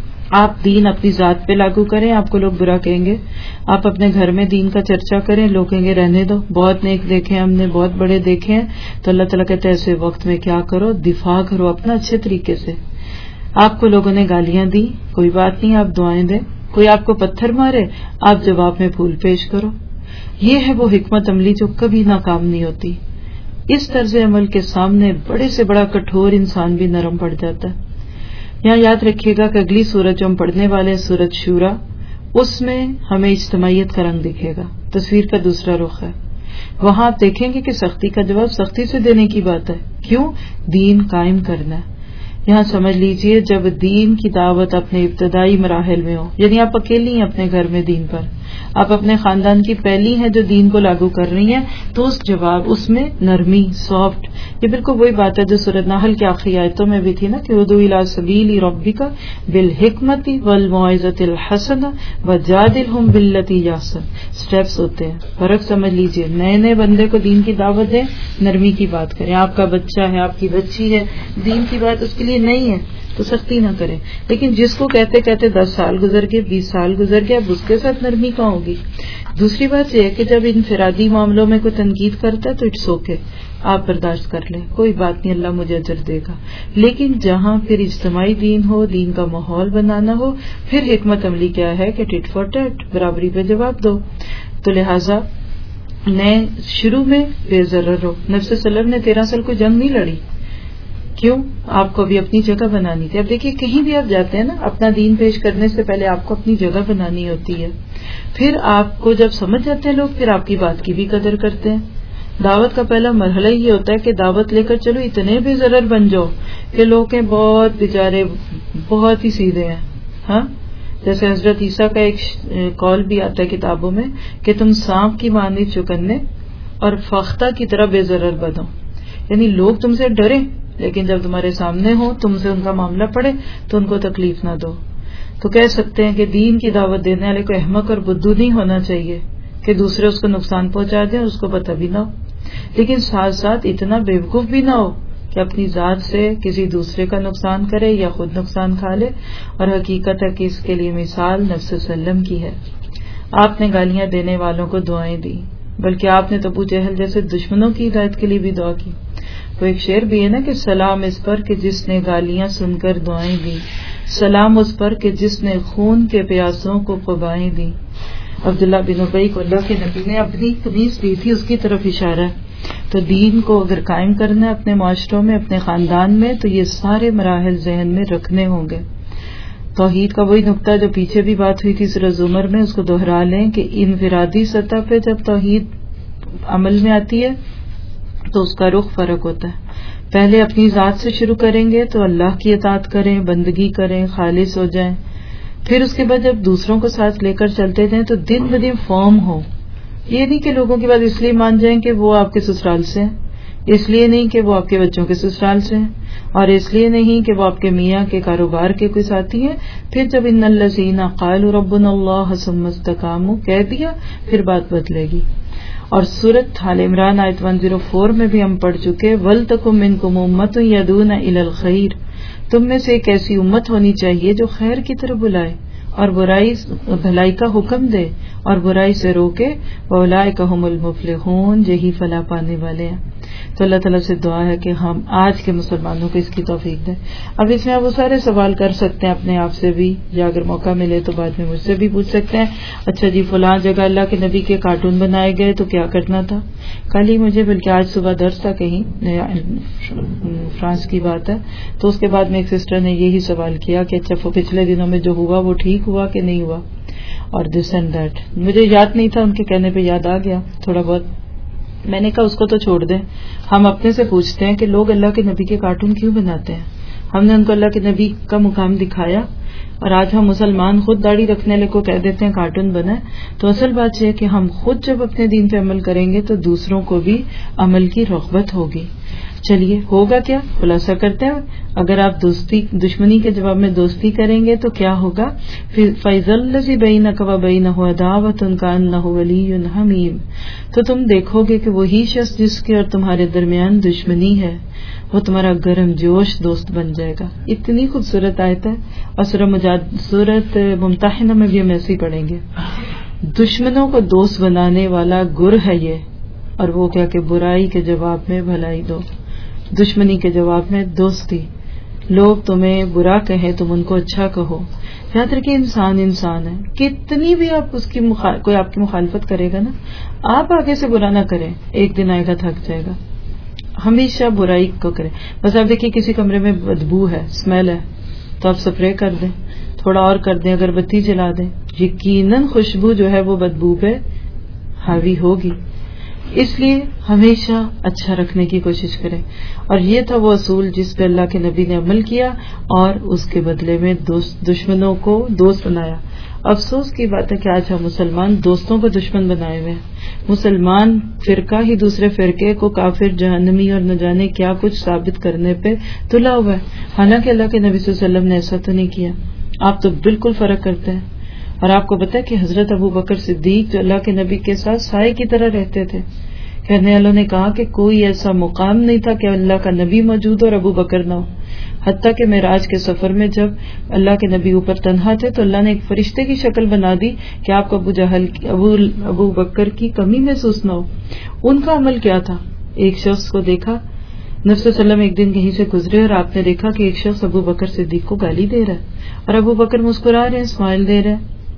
آپ دین اپنی ذات پہ لاگو کریں، آپ کو لوگ برا کہیں گے. آپ اپنے گھر میں دین کا چرچا کریں، لوگ کہیں گے رہنے دو. بہت نیک دیکھے ہم نے، بہت بڑے دیکھے ہیں. تو اللہ تعالیٰ کہتے ہیں ایسے وقت میں کیا کرو؟ دفاع کرو اپنا اچھے طریقے سے. آپ کو لوگوں نے گالیاں دی، کوئی بات نہیں، آپ دعائیں دیں. کوئی آپ کو پتھر مارے، آپ جواب میں پھول پیش کرو. یہ ہے وہ حکمت عملی جو کبھی ناکام نہیں ہوتی. اس طرز عمل کے سامنے بڑے سے بڑا کٹھور انسان بھی نرم پڑ جاتا ہے. یہاں یاد رکھیے گا کہ اگلی سورت جو ہم پڑھنے والے سورت شورا، اس میں ہمیں اجتماعیت کا رنگ دکھے گا. تصویر کا دوسرا رخ ہے. وہاں آپ دیکھیں گے کہ سختی کا جواب سختی سے دینے کی بات ہے. کیوں؟ دین قائم کرنا ہے. یہاں سمجھ لیجئے جب دین کی دعوت اپنے ابتدائی مراحل میں ہو، یعنی آپ اکیلی ہیں اپنے گھر میں دین پر، آپ اپنے خاندان کی پہلی ہیں جو دین کو لاگو کر رہی ہیں، تو اس جواب اس میں نرمی، سافٹ. یہ بالکل وہی بات ہے جو سورۃ نحل کی آخری آیتوں میں بھی تھی نا کہ ادعو الی سبیل ربک بالحکمۃ والموعظۃ الحسنہ وجادلہم باللتی ہی احسن. سٹیپس ہوتے ہیں. فرق سمجھ لیجئے. نئے نئے بندے کو دین کی دعوت دیں، نرمی کی بات کریں. آپ کا بچہ ہے، آپ کی بچی ہے، دین کی بات اس کے لیے نہیں ہے تو سختی نہ کریں. لیکن جس کو کہتے کہتے دس سال گزر گئے، بیس سال گزر گیا، اب اس کے ساتھ نرمی کہاں ہوگی؟ دوسری بات یہ ہے کہ جب انفرادی معاملوں میں کوئی تنقید کرتا ہے تو اٹس اوکے، آپ برداشت کر لیں، کوئی بات نہیں، اللہ مجھے اجر دے گا. لیکن جہاں پھر اجتماعی دین ہو، دین کا ماحول بنانا ہو، پھر حکمت عملی کیا ہے کہ ٹٹ فار ٹٹ، برابری پہ جواب دو. تو لہٰذا نئے شروع میں بے ضرر ہو. نبی صلی اللہ علیہ وسلم نے تیرہ سال کوئی جنگ نہیں لڑی. کیوں؟ آپ کو بھی اپنی جگہ بنانی تھی. اب دیکھیے کہیں بھی آپ جاتے ہیں نا، اپنا دین پیش کرنے سے پہلے آپ کو اپنی جگہ بنانی ہوتی ہے. پھر آپ کو جب سمجھ جاتے ہیں لوگ، پھر آپ کی بات کی بھی قدر کرتے ہیں. دعوت کا پہلا مرحلہ یہ ہوتا ہے کہ دعوت لے کر چلو اتنے بے ضرر بن جاؤ کہ لوگ کہیں بہت بیچارے بہت ہی سیدھے ہیں. ہاں، جیسے حضرت عیسیٰ کا ایک قول بھی آتا ہے کتابوں میں کہ تم سانپ کی مانند چکنے اور فختہ کی طرح بے ضرر بنو. یعنی لوگ تم سے ڈرے لیکن جب تمہارے سامنے ہو، تم سے ان کا معاملہ پڑے تو ان کو تکلیف نہ دو. تو کہہ سکتے ہیں کہ دین کی دعوت دینے والے کو احمق اور بدھو نہیں ہونا چاہیے کہ دوسرے اس کو نقصان پہنچا دیں اور اس کو پتہ بھی نہ ہو، لیکن ساتھ ساتھ اتنا بیوقوف بھی نہ ہو کہ اپنی ذات سے کسی دوسرے کا نقصان کرے یا خود نقصان کھا لے. اور حقیقت ہے کہ اس کے لیے مثال نبی صلی اللہ علیہ وسلم کی ہے. آپ نے گالیاں دینے والوں کو دعائیں دی، بلکہ آپ نے تو ابو جہل جیسے دشمنوں کی ہدایت کے لیے بھی دعا کی. وہ ایک شعر بھی ہے نا کہ سلام اس پر کہ جس نے گالیاں سن کر دعائیں دی، سلام اس پر کہ جس نے خون کے پیاسوں کو قبائیں دی. عبداللہ بن ابی کو اللہ کے نبی نے اپنی قمیص دی تھی، اس کی طرف اشارہ ہے. تو دین کو اگر قائم کرنا ہے اپنے معاشروں میں، اپنے خاندان میں، تو یہ سارے مراحل ذہن میں رکھنے ہوں گے. توحید کا وہی نقطہ جو پیچھے بھی بات ہوئی تھی سورۃ زمر میں، اس کو دوہرا لیں کہ انفرادی سطح پہ جب توحید عمل میں آتی ہے تو اس کا رخ فرق ہوتا ہے. پہلے اپنی ذات سے شروع کریں گے تو اللہ کی اطاعت کریں، بندگی کریں، خالص ہو جائیں. پھر اس کے بعد جب دوسروں کو ساتھ لے کر چلتے جائیں تو دن بدن فارم ہو. یہ نہیں کہ لوگوں کی بات اس لیے مان جائیں کہ وہ آپ کے سسرال سے ہیں، اس لیے نہیں کہ وہ آپ کے بچوں کے سسرال سے ہیں، اور اس لیے نہیں کہ وہ آپ کے میاں کے کاروبار کے کوئی ساتھی ہیں. پھر جب ان الذین قالوا ربنا اللہ ثم استقاموا کہہ دیا، پھر بات بدلے گی. اور سورۃ آل عمران آیت ایک سو چار میں بھی ہم پڑھ چکے، وَلْتَكُن مِّنكُمْ أُمَّةٌ يَدْعُونَ إِلَى الْخَيْرِ، تم میں سے ایک ایسی امت ہونی چاہیے جو خیر کی طرف بلائے اور برائی بھلائی کا حکم دے اور برائی سے روکے. وَأُولَٰئِكَ هُمُ الْمُفْلِحُونَ، یہی فلاح پانے والے ہیں. تو اللہ تعالیٰ سے دعا ہے کہ ہم آج کے مسلمانوں کو اس کی توفیق دیں. اب اس میں آپ وہ سارے سوال کر سکتے ہیں اپنے آپ سے بھی، یا اگر موقع ملے تو بعد میں مجھ سے بھی پوچھ سکتے ہیں. اچھا جی فلاں جگہ اللہ کے نبی کے کارٹون بنائے گئے تو کیا کرنا تھا؟ کل ہی مجھے بلکہ آج صبح درس تھا کہیں فرانس کی بات ہے، تو اس کے بعد میں ایک سسٹر نے یہی سوال کیا کہ اچھا پچھلے دنوں میں جو ہوا وہ ٹھیک ہوا کہ نہیں ہوا، اور دس اینڈ دیٹ. مجھے یاد نہیں تھا، ان کے کہنے پہ یاد آ گیا تھوڑا بہت. میں نے کہا اس کو تو چھوڑ دیں، ہم اپنے سے پوچھتے ہیں کہ لوگ اللہ کے نبی کے کارٹون کیوں بناتے ہیں. ہم نے ان کو اللہ کے نبی کا مقام دکھایا، اور آج ہم مسلمان خود داڑھی رکھنے والے کو کہہ دیتے ہیں کارٹون بنائے. تو اصل بات یہ ہے کہ ہم خود جب اپنے دین پہ عمل کریں گے تو دوسروں کو بھی عمل کی رغبت ہوگی. چلیے ہوگا کیا، خلاصہ کرتے ہیں. اگر آپ دوستی دشمنی کے جواب میں دوستی کریں گے تو کیا ہوگا؟ فَإِذَا الَّذِي بَيْنَكَ وَبَيْنَهُ عَدَاوَةٌ كَأَنَّهُ وَلِيٌّ حَمِيمٌ، تو تم دیکھو گے کہ وہی شخص جس کے اور تمہارے درمیان دشمنی ہے وہ تمہارا گرم جوش دوست بن جائے گا. اتنی خوبصورت آیت ہے، اور سورہ مجاد سورۃ ممتحنہ میں بھی ہم ایسے ہی پڑھیں گے. دشمنوں کو دوست بنانے والا گر ہے یہ، اور وہ کیا کہ برائی کے جواب میں بھلائی دو، دشمنی کے جواب میں دوستی. لوگ تمہیں برا کہیں تم ان کو اچھا کہو. یاد رکھیں انسان انسان ہے، کتنی بھی آپ اس کی مخال... کوئی آپ کی مخالفت کرے گا نا، آپ آگے سے برا نہ کریں، ایک دن آئے گا تھک جائے گا. ہمیشہ برائی کو کریں. بس آپ دیکھیے کسی کمرے میں بدبو ہے، اسمیل ہے، تو آپ سپرے کر دیں، تھوڑا اور کر دیں، اگر بتی جلا دیں، یقیناً خوشبو جو ہے وہ بدبو پہ حاوی ہوگی. اس لیے ہمیشہ اچھا رکھنے کی کوشش کریں. اور یہ تھا وہ اصول جس پہ اللہ کے نبی نے عمل کیا اور اس کے بدلے میں دوست دشمنوں کو دوست بنایا. افسوس کی بات ہے کہ آج ہم مسلمان دوستوں کو دشمن بنائے ہوئے ہیں. مسلمان فرقہ ہی دوسرے فرقے کو کافر، جہنمی اور نہ جانے کیا کچھ ثابت کرنے پہ تلا ہوا ہے، حالانکہ اللہ کے نبی صلی اللہ علیہ وسلم نے ایسا تو نہیں کیا. آپ تو بالکل فرق کرتے ہیں. اور آپ کو پتا ہے کہ حضرت ابو بکر صدیق جو اللہ کے نبی کے ساتھ سائے کی طرح رہتے تھے، کہنے والوں نے کہا کہ کوئی ایسا مقام نہیں تھا کہ اللہ کا نبی موجود اور ابو بکر نہ ہو. حتیٰ کہ معراج کے سفر میں جب اللہ کے نبی اوپر تنہا تھے تو اللہ نے ایک فرشتے کی شکل بنا دی کہ آپ کو ابو جہل ابو ابو بکر کی کمی محسوس نہ ہو. ان کا عمل کیا تھا؟ ایک شخص کو دیکھا، نبی صلی اللہ علیہ وسلم ایک دن کہیں سے گزرے اور آپ نے دیکھا کہ ایک شخص ابو بکر صدیق کو گالی دے رہا ہے، اور ابو بکر مسکرا رہے ہیں، اسمائل دے رہے ہیں.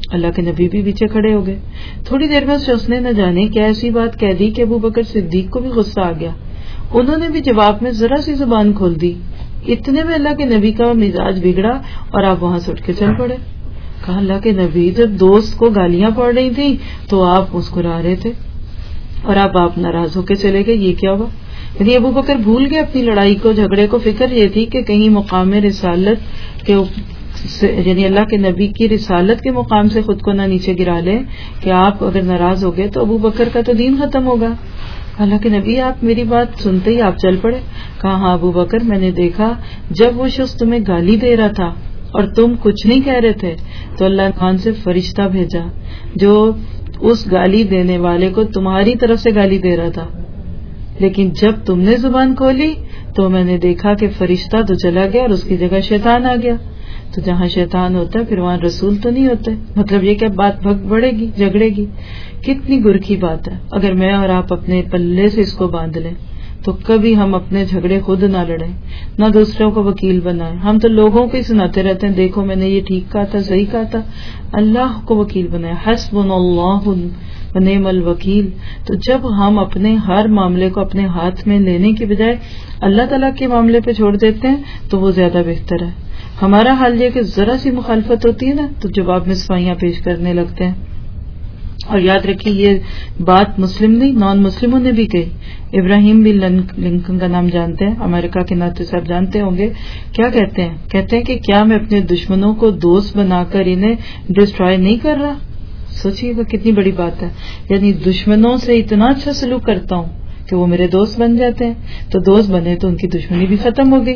اللہ کے نبی بھی پیچھے کھڑے ہو گئے. تھوڑی دیر میں اس شخص نے نہ جانے کیا ایسی بات کہہ دی کہ ابو بکر صدیق کو بھی غصہ آ گیا. انہوں نے بھی جواب میں ذرا سی زبان کھول دی. اتنے میں اللہ کے نبی کا مزاج بگڑا اور آپ وہاں سے اٹھ کے چل پڑے. کہا اللہ کے نبی جب دوست کو گالیاں پڑ رہی تھیں تو آپ مسکرا رہے تھے اور اب آپ ناراض ہو کے چلے گئے, یہ کیا ہوا؟ یعنی ابو بکر بھول گئے اپنی لڑائی کو, جھگڑے کو. فکر یہ تھی کہ کہیں مقام رسالت کے یعنی اللہ کے نبی کی رسالت کے مقام سے خود کو نہ نیچے گرا لیں کہ آپ اگر ناراض ہو گئے تو ابو بکر کا تو دین ختم ہوگا. اللہ کے نبی آپ میری بات سنتے ہی آپ چل پڑے. کہا ہاں ابو بکر میں نے دیکھا جب وہ شخص تمہیں گالی دے رہا تھا اور تم کچھ نہیں کہہ رہے تھے تو اللہ خان سے فرشتہ بھیجا جو اس گالی دینے والے کو تمہاری طرف سے گالی دے رہا تھا, لیکن جب تم نے زبان کھولی تو میں نے دیکھا کہ فرشتہ تو چلا گیا اور اس کی جگہ شیطان آ گیا. تو جہاں شیطان ہوتا ہے پھر وہاں رسول تو نہیں ہوتے. مطلب یہ کہ بات بھگ بڑھے گی, جھگڑے گی. کتنی گر کی بات ہے. اگر میں اور آپ اپنے پلے سے اس کو باندھ لیں تو کبھی ہم اپنے جھگڑے خود نہ لڑیں, نہ دوسروں کو وکیل بنائیں. ہم تو لوگوں کو ہی سناتے رہتے ہیں, دیکھو میں نے یہ ٹھیک کہا تھا, صحیح کہا تھا. اللہ کو وکیل بنائیں. حسبنا اللہ و نعم الوکیل. تو جب ہم اپنے ہر معاملے کو اپنے ہاتھ میں لینے کی بجائے اللہ تعالیٰ کے معاملے پہ چھوڑ دیتے ہیں تو وہ زیادہ بہتر ہے. ہمارا حال یہ کہ ذرا سی مخالفت ہوتی ہے نا تو جواب میں صفائیاں پیش کرنے لگتے ہیں. اور یاد رکھیے یہ بات مسلم نہیں, نان مسلموں نے بھی کہی. ابراہیم بن لنکن کا نام جانتے ہیں, امریکہ کے ناطق صاحب جانتے ہوں گے. کیا کہتے ہیں؟ کہتے ہیں کہ کیا میں اپنے دشمنوں کو دوست بنا کر انہیں ڈسٹرائے نہیں کر رہا؟ سوچیے گا کتنی بڑی بات ہے. یعنی دشمنوں سے اتنا اچھا سلوک کرتا ہوں کہ وہ میرے دوست بن جاتے ہیں. تو دوست بنے تو ان کی دشمنی بھی ختم ہو گئی.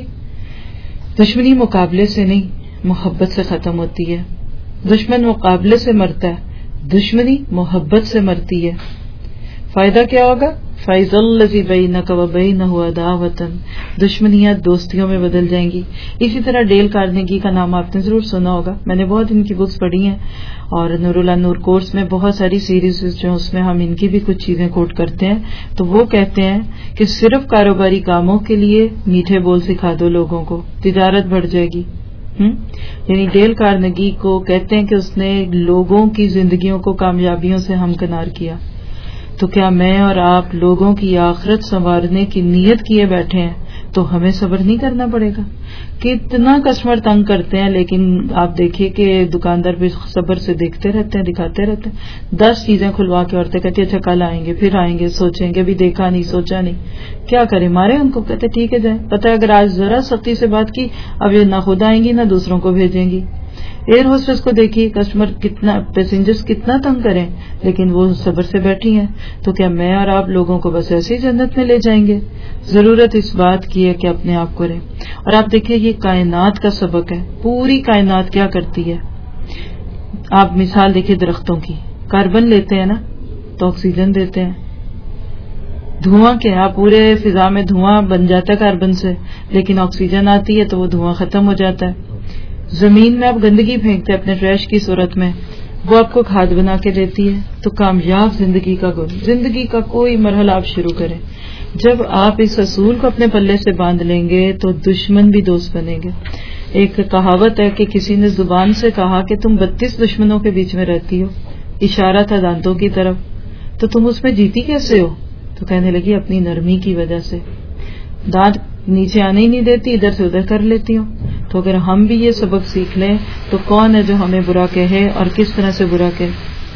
دشمنی مقابلے سے نہیں, محبت سے ختم ہوتی ہے. دشمن مقابلے سے مرتا ہے, دشمنی محبت سے مرتی ہے. فائدہ کیا ہوگا؟ فَإِذَا الَّذِي بَيْنَكَ وَبَيْنَهُ عَدَاوَةٌ. دشمنیاں دوستیوں میں بدل جائیں گی. اسی طرح ڈیل کارنیگی کا نام آپ نے ضرور سنا ہوگا. میں نے بہت ان کی بکس پڑھی ہیں اور نور اللہ نور کورس میں بہت ساری سیریز جو اس میں ہم ان کی بھی کچھ چیزیں کوٹ کرتے ہیں. تو وہ کہتے ہیں کہ صرف کاروباری کاموں کے لیے میٹھے بول سکھا دو لوگوں کو, تجارت بڑھ جائے گی. یعنی ڈیل کارنیگی کو کہتے ہیں کہ اس نے لوگوں کی زندگیوں کو کامیابیوں سے ہمکنار کیا. تو کیا میں اور آپ لوگوں کی آخرت سنوارنے کی نیت کیے بیٹھے ہیں تو ہمیں صبر نہیں کرنا پڑے گا؟ کتنا کسٹمر تنگ کرتے ہیں, لیکن آپ دیکھیے کہ دکاندار بھی صبر سے دیکھتے رہتے ہیں, دکھاتے رہتے ہیں. دس چیزیں کھلوا کے عورتیں کہتی ہیں اچھا کل آئیں گے, پھر آئیں گے, سوچیں گے, بھی دیکھا نہیں, سوچا نہیں, کیا کریں, مارے ان کو. کہتے ٹھیک ہے جائیں. پتہ ہے اگر آج ذرا سختی سے بات کی اب یہ نہ خود آئیں گی نہ دوسروں کو بھیجیں گی. ایئر ہوسٹس کو دیکھیے, کسٹمر کتنا, پیسنجرز کتنا تنگ کریں لیکن وہ صبر سے بیٹھی ہیں. تو کیا میں اور آپ لوگوں کو بس ایسے ہی جنت میں لے جائیں گے؟ ضرورت اس بات کی ہے کہ اپنے آپ کو رہیں. اور آپ دیکھیں یہ کائنات کا سبق ہے. پوری کائنات کیا کرتی ہے؟ آپ مثال دیکھیے درختوں کی. کاربن لیتے ہیں نا تو آکسیجن دیتے ہیں. دھواں کیا, آپ پورے فضا میں دھواں بن جاتا ہے کاربن سے, لیکن آکسیجن آتی ہے تو وہ دھواں ختم ہو جاتا ہے. زمین میں آپ گندگی پھینکتے ہیں اپنے ٹریش کی صورت میں, وہ آپ کو کھاد بنا کے دیتی ہے. تو کامیاب زندگی کا گل, زندگی کا کوئی مرحلہ آپ شروع کریں, جب آپ اس اصول کو اپنے پلے سے باندھ لیں گے تو دشمن بھی دوست بنیں گے. ایک کہاوت ہے کہ کسی نے زبان سے کہا کہ تم بتیس دشمنوں کے بیچ میں رہتی ہو, اشارہ تھا دانتوں کی طرف, تو تم اس میں جیتی کیسے ہو؟ تو کہنے لگی اپنی نرمی کی وجہ سے, دانت نیچے آنے ہی نہیں دیتی, ادھر سے ادھر کر لیتی ہوں. تو اگر ہم بھی یہ سبق سیکھ لیں تو کون ہے جو ہمیں برا کہے اور کس طرح سے برا کہے.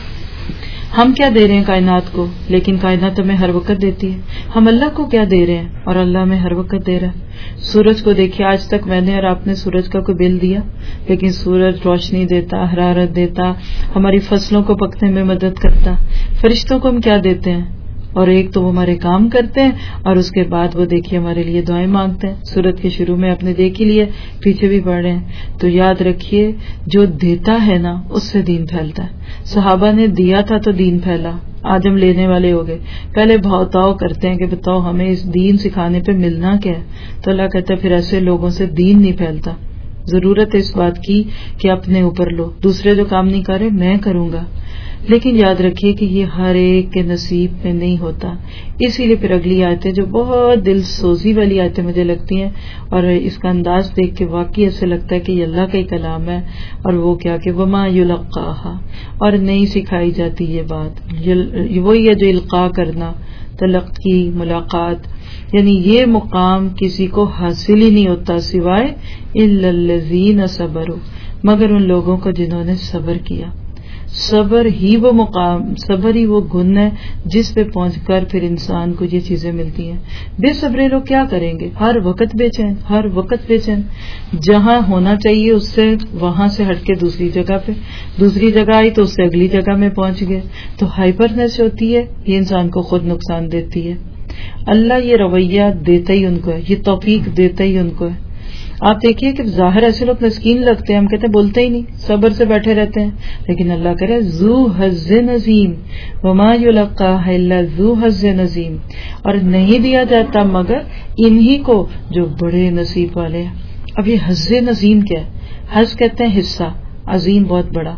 ہم کیا دے رہے ہیں کائنات کو, لیکن کائنات ہمیں ہر وقت دیتی ہے. ہم اللہ کو کیا دے رہے ہیں اور اللہ ہمیں ہر وقت دے رہا ہے. سورج کو دیکھیے, آج تک میں نے اور آپ نے سورج کا کوئی بل دیا؟ لیکن سورج روشنی دیتا, حرارت دیتا, ہماری فصلوں کو پکنے میں مدد کرتا. فرشتوں کو ہم کیا دیتے ہیں؟ اور ایک تو وہ ہمارے کام کرتے ہیں اور اس کے بعد وہ دیکھیے ہمارے لیے دعائیں مانگتے ہیں. سورت کے شروع میں آپ نے دیکھ ہی لیا, پیچھے بھی پڑھ رہے ہیں. تو یاد رکھیے جو دیتا ہے نا اس سے دین پھیلتا ہے. صحابہ نے دیا تھا تو دین پھیلا, آج ہم لینے والے ہو گئے. پہلے بھاؤتاؤ کرتے ہیں کہ بتاؤ ہمیں اس دین سکھانے پہ ملنا کیا ہے, تو اللہ کہتا ہے پھر ایسے لوگوں سے دین نہیں پھیلتا. ضرورت ہے اس بات کی کہ اپنے اوپر لو. دوسرے جو کام نہیں کر رہے میں کروں گا. لیکن یاد رکھیے کہ یہ ہر ایک کے نصیب میں نہیں ہوتا. اسی لیے پھر اگلی آیتیں جو بہت دل سوزی والی آیتیں مجھے لگتی ہیں، اور اس کا انداز دیکھ کے واقعی ایسے لگتا ہے کہ یہ اللہ کا ہی کلام ہے. اور وہ کیا کہ وما یلقاہا، اور نہیں سکھائی جاتی یہ بات. وہی ہے جو القاء کرنا، تلقی، ملاقات، یعنی یہ مقام کسی کو حاصل ہی نہیں ہوتا سوائے الا الذین صبروا، مگر ان لوگوں کو جنہوں نے صبر کیا. صبر ہی وہ مقام، صبر ہی وہ گن ہے جس پہ پہنچ کر پھر انسان کو یہ چیزیں ملتی ہیں. بے صبرے لوگ کیا کریں گے؟ ہر وقت بے چین، ہر وقت بے چین. جہاں ہونا چاہیے اس سے وہاں سے ہٹ کے دوسری جگہ پہ، دوسری جگہ آئی تو اس سے اگلی جگہ میں پہنچ گئے. تو ہائپرنس ہوتی ہے، یہ انسان کو خود نقصان دیتی ہے. اللہ یہ رویہ دیتا ہی ان کو ہے، یہ توفیق دیتا ہی ان کو ہے. آپ دیکھیے کہ ظاہر ایسے لوگ مسکین لگتے ہیں، ہم کہتے ہیں بولتے ہی نہیں، صبر سے بیٹھے رہتے ہیں، لیکن اللہ کہہ رہا ہے ذو حظ عظیم وما یلقاها الا ذو حظ عظیم، اور نہیں دیا جاتا مگر انہی کو جو بڑے نصیب والے ہیں. اب یہ حظ عظیم کیا ہے؟ حظ کہتے ہیں حصہ، عظیم بہت بڑا.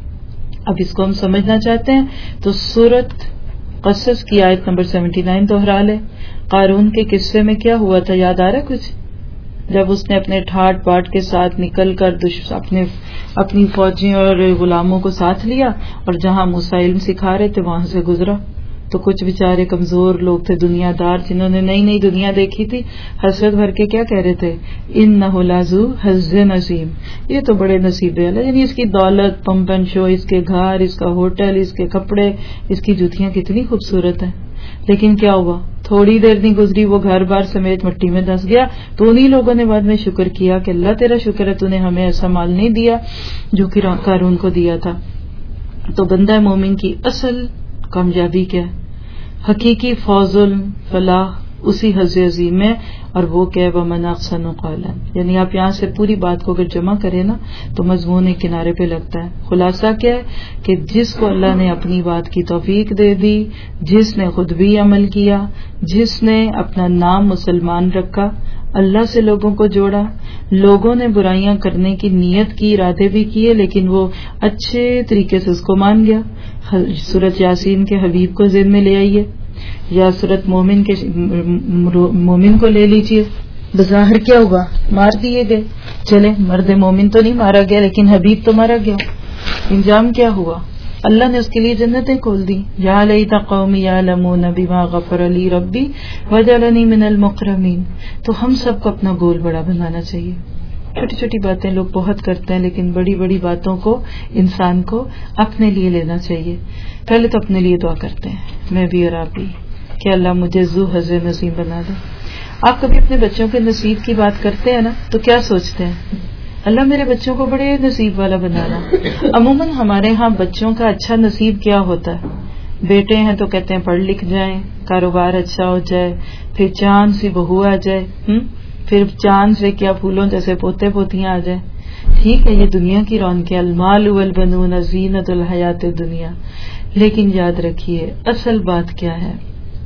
اب اس کو ہم سمجھنا چاہتے ہیں تو سورۃ قصص کی آیت نمبر سیونٹی نائن دوہرا لے. قارون کے قصے میں کیا ہوا تھا، یاد آ رہا ہے کچھ؟ جب اس نے اپنے ٹھاٹ باٹ کے ساتھ نکل کر اپنے اپنی فوجیں اور غلاموں کو ساتھ لیا، اور جہاں موسیٰ علم سکھا رہے تھے وہاں سے گزرا، تو کچھ بیچارے کمزور لوگ تھے، دنیا دار، جنہوں نے نئی نئی دنیا دیکھی تھی، حسرت بھر کے کیا کہہ رہے تھے، انہ لذو حظ عظیم، یہ تو بڑے نصیب ہے. یعنی اس کی دولت، پمپ اینڈ شو، اس کے گھر، اس کا ہوٹل، اس کے کپڑے، اس کی جوتیاں کتنی خوبصورت ہیں. لیکن کیا ہوا، تھوڑی دیر نہیں گزری وہ گھر بار سمیت مٹی میں دس گیا. تو انہی لوگوں نے بعد میں شکر کیا کہ اللہ تیرا شکر ہے تو نے ہمیں ایسا مال نہیں دیا جو کہ قارون کو دیا تھا. تو بندہ مومن کی اصل کامیابی کیا ہے؟ حقیقی فوز الفلاح اسی حظ عظیم میں، اور وہ کیا ہے ومن احسن قولا. یعنی آپ یہاں سے پوری بات کو اگر جمع کریں نا تو مضمون ایک کنارے پہ لگتا ہے. خلاصہ کیا ہے کہ جس کو اللہ نے اپنی بات کی توفیق دے دی، جس نے خود بھی عمل کیا، جس نے اپنا نام مسلمان رکھا، اللہ سے لوگوں کو جوڑا، لوگوں نے برائیاں کرنے کی نیت کی، ارادے بھی کیے، لیکن وہ اچھے طریقے سے اس کو مان گیا. سورۃ یاسین کے حبیب کو ذہن میں لے آئیے، یا سورۃ مومن کے مومن کو لے لیجئے. بظاہر کیا ہوا، مار دیے گئے. چلے مرد مومن تو نہیں مارا گیا لیکن حبیب تو مارا گیا. انجام کیا ہوا؟ اللہ نے اس کے لیے جنتیں کھول دی. یا لیت قومی یعلمون بما غفر لی ربی وجعلنی من المکرمین. تو ہم سب کو اپنا گول بڑا بنانا چاہیے. چھوٹی چھوٹی باتیں لوگ بہت کرتے ہیں، لیکن بڑی بڑی باتوں کو انسان کو اپنے لیے لینا چاہیے. پہلے تو اپنے لیے دعا کرتے ہیں، میں بھی اور آپ بھی، کہ اللہ مجھے ذو حظ نصیب بنا دے. آپ کبھی اپنے بچوں کے نصیب کی بات کرتے ہیں نا تو کیا سوچتے ہیں؟ اللہ میرے بچوں کو بڑے نصیب والا بنانا. عموماً ہمارے ہاں بچوں کا اچھا نصیب کیا ہوتا ہے؟ بیٹے ہیں تو کہتے ہیں پڑھ لکھ جائیں، کاروبار اچھا ہو جائے، پھر چاند سی بہو آ جائے، پھر چاند سے کیا پھولوں جیسے پوتے پوتیاں آ جائیں. ٹھیک ہے، یہ دنیا کی رونق ہے، المال والبنون زینت الحیات الدنیا. لیکن یاد رکھیے اصل بات کیا ہے؟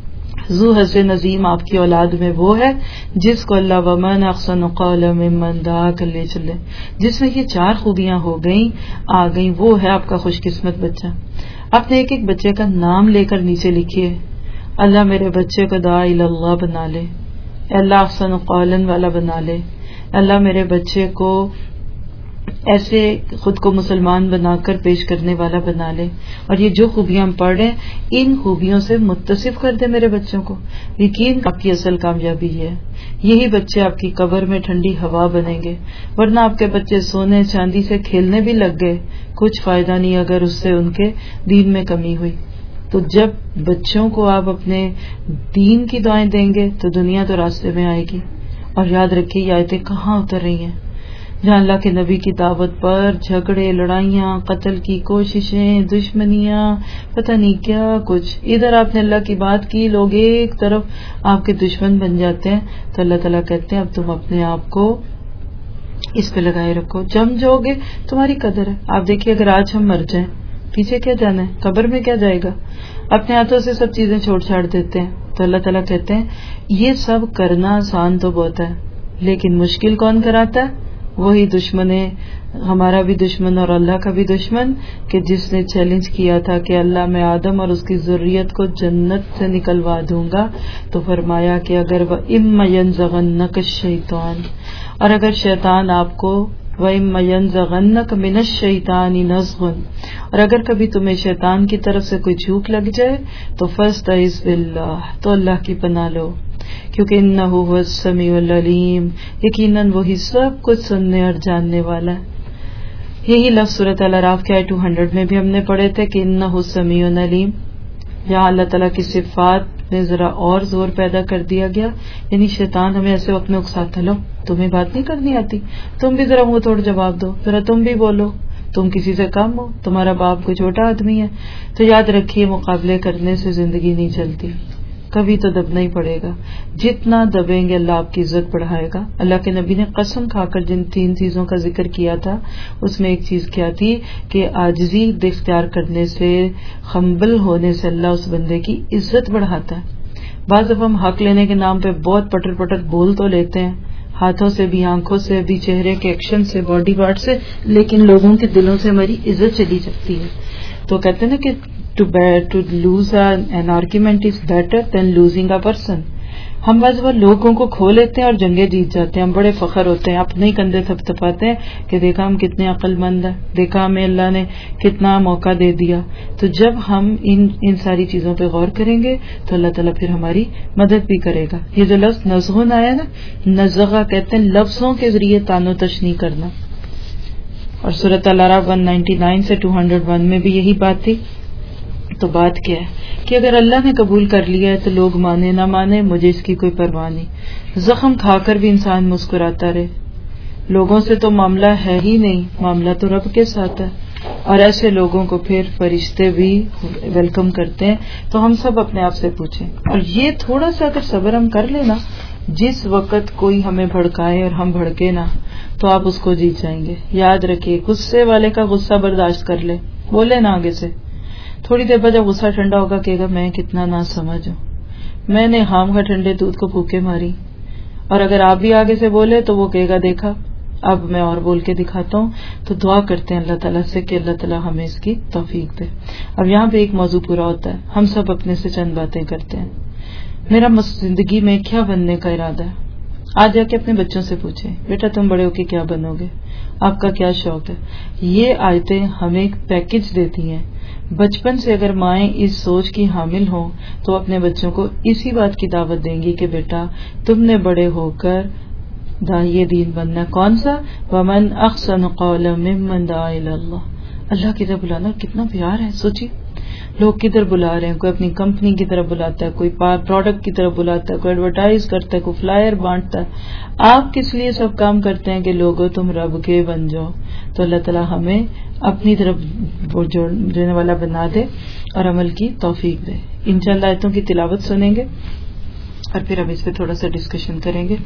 ذو حظ عظیم آپ کی اولاد میں وہ ہے جس کو اللہ ومن احسن قولا ممن دعا کر لے چلے، جس میں یہ چار خوبیاں ہو گئیں آ گئیں، وہ ہے آپ کا خوش قسمت بچہ. اپنے ایک ایک بچے کا نام لے کر نیچے لکھیے، اللہ میرے بچے کو دعا الی اللہ بنا لے، اللہ احسن قولا والا بنا لے، اللہ میرے بچے کو ایسے خود کو مسلمان بنا کر پیش کرنے والا بنا لے، اور یہ جو خوبیاں ہم پڑھ رہے ہیں ان خوبیوں سے متصف کر دے میرے بچوں کو. یقین آپ کی اصل کامیابی ہے. یہی بچے آپ کی قبر میں ٹھنڈی ہوا بنیں گے. ورنہ آپ کے بچے سونے چاندی سے کھیلنے بھی لگ گئے، کچھ فائدہ نہیں اگر اس سے ان کے دین میں کمی ہوئی. تو جب بچوں کو آپ اپنے دین کی دعائیں دیں گے تو دنیا تو راستے میں آئے گی. اور یاد رکھیے یہ آیتیں کہاں اتر رہی ہیں؟ جہاں اللہ کے نبی کی دعوت پر جھگڑے، لڑائیاں، قتل کی کوششیں، دشمنیاں، پتہ نہیں کیا کچھ. ادھر آپ نے اللہ کی بات کی، لوگ ایک طرف آپ کے دشمن بن جاتے ہیں. تو اللہ تعالیٰ کہتے ہیں اب تم اپنے آپ کو اس پہ لگائے رکھو، جم جاؤ گے تمہاری قدر ہے. آپ دیکھیے اگر آج ہم مر جائیں پیچھے کیا جانا ہے؟ قبر میں کیا جائے گا؟ اپنے ہاتھوں سے سب چیزیں چھوڑ چھاڑ دیتے ہیں. تو اللہ تعالیٰ کہتے ہیں یہ سب کرنا آسان تو بہت ہے، لیکن مشکل کون کراتا ہے؟ وہی دشمن ہے، ہمارا بھی دشمن اور اللہ کا بھی دشمن، کہ جس نے چیلنج کیا تھا کہ اللہ میں آدم اور اس کی ذریت کو جنت سے نکلوا دوں گا، تو فرمایا کہ اگر وَإِمَّ يَنزَغَنَّكَ الشَّيْطَانُ، اور اگر شیطان آپ کو وَإِمَّ يَنزَغَنَّكَ مِنَ الشَّيْطَانِ نَزْغٌ، اور اگر کبھی تمہیں شیطان کی طرف سے کوئی جھوک لگ جائے تو فَاسْتَعِذْ بِاللَّهِ، تو اللہ کی پناہ لو، کیونکہ انہ هو السمیع العلیم، یقیناً وہی سب کچھ سننے اور جاننے والا ہے۔ یہی لفظ سورۃ الاعراف کے آیت دو سو میں بھی ہم نے پڑھے تھے کہ انہ سمیع علیم۔ یہاں اللہ تعالیٰ کی صفات میں ذرا اور زور پیدا کر دیا گیا، یعنی شیطان ہمیں ایسے وقت میں اکساتا، لو تمہیں بات نہیں کرنی آتی، تم بھی ذرا منہ توڑ جواب دو، ذرا تم بھی بولو، تم کسی سے کم ہو، تمہارا باپ کوئی چھوٹا آدمی ہے۔ تو یاد رکھیے مقابلے کرنے سے زندگی نہیں چلتی، کبھی تو دبنا ہی پڑے گا، جتنا دبیں گے اللہ آپ کی عزت بڑھائے گا۔ اللہ کے نبی نے قسم کھا کر جن تین چیزوں کا ذکر کیا تھا اس میں ایک چیز کیا تھی کہ عاجزی اختیار کرنے سے، خمبل ہونے سے اللہ اس بندے کی عزت بڑھاتا ہے۔ بعض دفعہ ہم حق لینے کے نام پہ بہت پٹر پٹر بول تو لیتے ہیں، ہاتھوں سے بھی، آنکھوں سے بھی، چہرے کے ایکشن سے، باڈی پارٹ سے، لیکن لوگوں کے دلوں سے ہماری عزت چلی جاتی ہے۔ تو کہتے ہیں نا کہ to, to lose an argument is better than losing a person۔ ہم بعض بار لوگوں کو کھو لیتے ہیں اور جنگیں جیت جاتے ہیں، ہم بڑے فخر ہوتے ہیں، اپنے ہی کندھے تھپ تھپاتے ہیں کہ دیکھا ہم کتنے عقل مند ہیں، دیکھا ہمیں اللہ نے کتنا موقع دے دیا۔ تو جب ہم ان ان ساری چیزوں پہ غور کریں گے تو اللہ تعالیٰ پھر ہماری مدد بھی کرے گا۔ یہ جو لفظ نزغن آیا نا، نزغہ کہتے ہیں لفظوں کے ذریعے تانو تشنیع کرنا، اور سورۃ الاعراف ایک سو ننانوے سے دو سو ایک میں بھی یہی بات تھی۔ تو بات کیا ہے کہ اگر اللہ نے قبول کر لیا ہے تو لوگ مانے نہ مانے، مجھے اس کی کوئی پرواہ نہیں۔ زخم کھا کر بھی انسان مسکراتا رہے، لوگوں سے تو معاملہ ہے ہی نہیں، معاملہ تو رب کے ساتھ ہے، اور ایسے لوگوں کو پھر فرشتے بھی ویلکم کرتے ہیں۔ تو ہم سب اپنے آپ سے پوچھیں، اور یہ تھوڑا سا اگر صبر ہم کر لیں نا، جس وقت کوئی ہمیں بھڑکائے اور ہم بھڑکے نا تو آپ اس کو جیت جائیں گے۔ یاد رکھیے غصے والے کا غصہ برداشت کر لے، بولے نا آگے سے، تھوڑی دیر بعد جب غصہ ٹھنڈا ہوگا کہے گا میں کتنا نہ سمجھ ہوں، میں نے خام خواہ ٹھنڈے دودھ کو پھوکے ماری۔ اور اگر آپ بھی آگے سے بولے تو وہ کہے گا دیکھا اب میں اور بول کے دکھاتا ہوں۔ تو دعا کرتے ہیں اللہ تعالیٰ سے کہ اللہ تعالیٰ ہمیں اس کی توفیق دے۔ اب یہاں پہ ایک موضوع پورا ہوتا ہے، ہم سب اپنے سے چند باتیں کرتے ہیں، میرا زندگی میں کیا بننے کا ارادہ ہے۔ آج جا کے اپنے بچوں سے پوچھیں بیٹا تم بڑے ہو کے کیا بنو گے، آپ کا کیا شوق ہے۔ یہ آیتیں ہمیں ایک پیکج دیتی ہیں۔ بچپن سے اگر مائیں اس سوچ کی حامل ہوں تو اپنے بچوں کو اسی بات کی دعوت دیں گی کہ بیٹا تم نے بڑے ہو کر داعی دین بننا۔ کون سا؟ وَمَنْ أَحْسَنُ قَوْلًا مِّمَّنْ دَعَا إِلَى اللَّهِ، اللہ کی طرف بلانا کتنا پیار ہے۔ سوچی لوگ کدھر بلا رہے ہیں، کوئی اپنی کمپنی کی طرف بلاتا ہے، کوئی پروڈکٹ کی طرف بلاتا ہے، کوئی ایڈورٹائز کرتا ہے، کوئی فلائر بانٹتا ہے۔ آپ کس لیے سب کام کرتے ہیں کہ لوگوں تم رب کے بن جاؤ۔ تو اللہ تعالیٰ ہمیں اپنی طرف وہ جوڑنے والا بنا دے اور عمل کی توفیق دے۔ انشاءاللہ آیتوں کی تلاوت سنیں گے اور پھر ہم اس پہ تھوڑا سا ڈسکشن کریں گے۔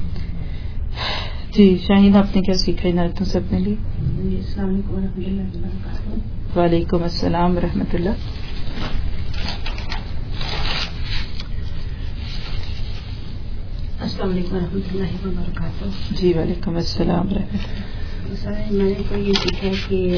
جی شاہین آپ نے کیا سیکھا ان آیتوں سے اپنے لیے؟ السلام علیکم ورحمۃ اللہ وبرکاتہ۔ وعلیکم السلام ورحمۃ اللہ۔ السلام علیکم ورحمۃ اللہ وبرکاتہ۔ جی وعلیکم السلام ورحمۃ اللہ۔ سر میں نے تو یہ سیکھا ہے کہ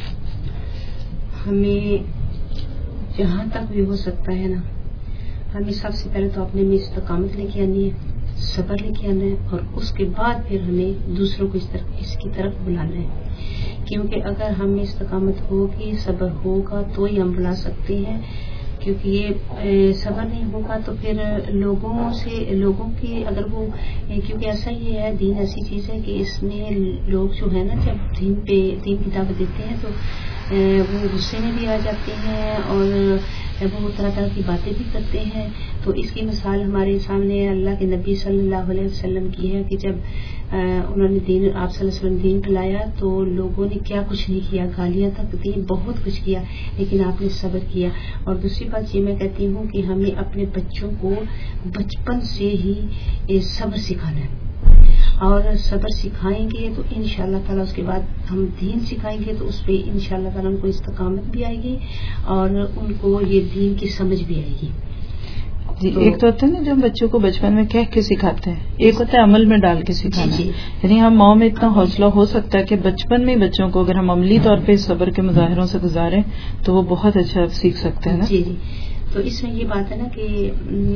ہمیں جہاں تک بھی ہو سکتا ہے نا، ہمیں سب سے پہلے تو اپنے میں استقامت لے کے آنی ہے، صبر لے کے آنا ہے، اور اس کے بعد پھر ہمیں دوسروں کو اس طرف اس کی طرف بلانا ہے۔ کیونکہ اگر ہم میں استقامت ہوگی، صبر ہوگا تو ہی ہم بلا سکتے ہیں، کیونکہ یہ صبر نہیں ہوگا تو پھر لوگوں سے لوگوں کی اگر وہ کیونکہ ایسا یہ ہے، دین ایسی چیز ہے کہ اس میں لوگ جو ہے نا جب دین پہ دین کی دعوت دیتے ہیں تو وہ غصے میں بھی آ جاتے ہیں اور وہ طرح طرح کی باتیں بھی کرتے ہیں۔ تو اس کی مثال ہمارے سامنے اللہ کے نبی صلی اللہ علیہ وسلم کی ہے کہ جب انہوں نے دین آپ صلی اللہ علیہ وسلم دین پلایا تو لوگوں نے کیا کچھ نہیں کیا، گالیاں تک دی، بہت کچھ کیا، لیکن آپ نے صبر کیا۔ اور دوسری بات یہ میں کہتی ہوں کہ ہمیں اپنے بچوں کو بچپن سے ہی صبر سکھانا ہے، اور صبر سکھائیں گے تو انشاءاللہ تعالیٰ اس کے بعد ہم دین سکھائیں گے تو اس پہ انشاءاللہ تعالیٰ ان کو استقامت بھی آئے گی اور ان کو یہ دین کی سمجھ بھی آئے گی۔ جی ایک تو ہوتا ہے نا جو ہم بچوں کو بچپن میں کہہ کے سکھاتے ہیں، ایک ہوتا ہے عمل میں ڈال کے سکھانا. یعنی ہم ماؤں میں اتنا حوصلہ ہو سکتا ہے کہ بچپن میں بچوں کو اگر ہم عملی طور پہ صبر کے مظاہروں سے گزاریں تو وہ بہت اچھا سیکھ سکتے ہیں نا. جی جی تو اس میں یہ بات ہے نا کہ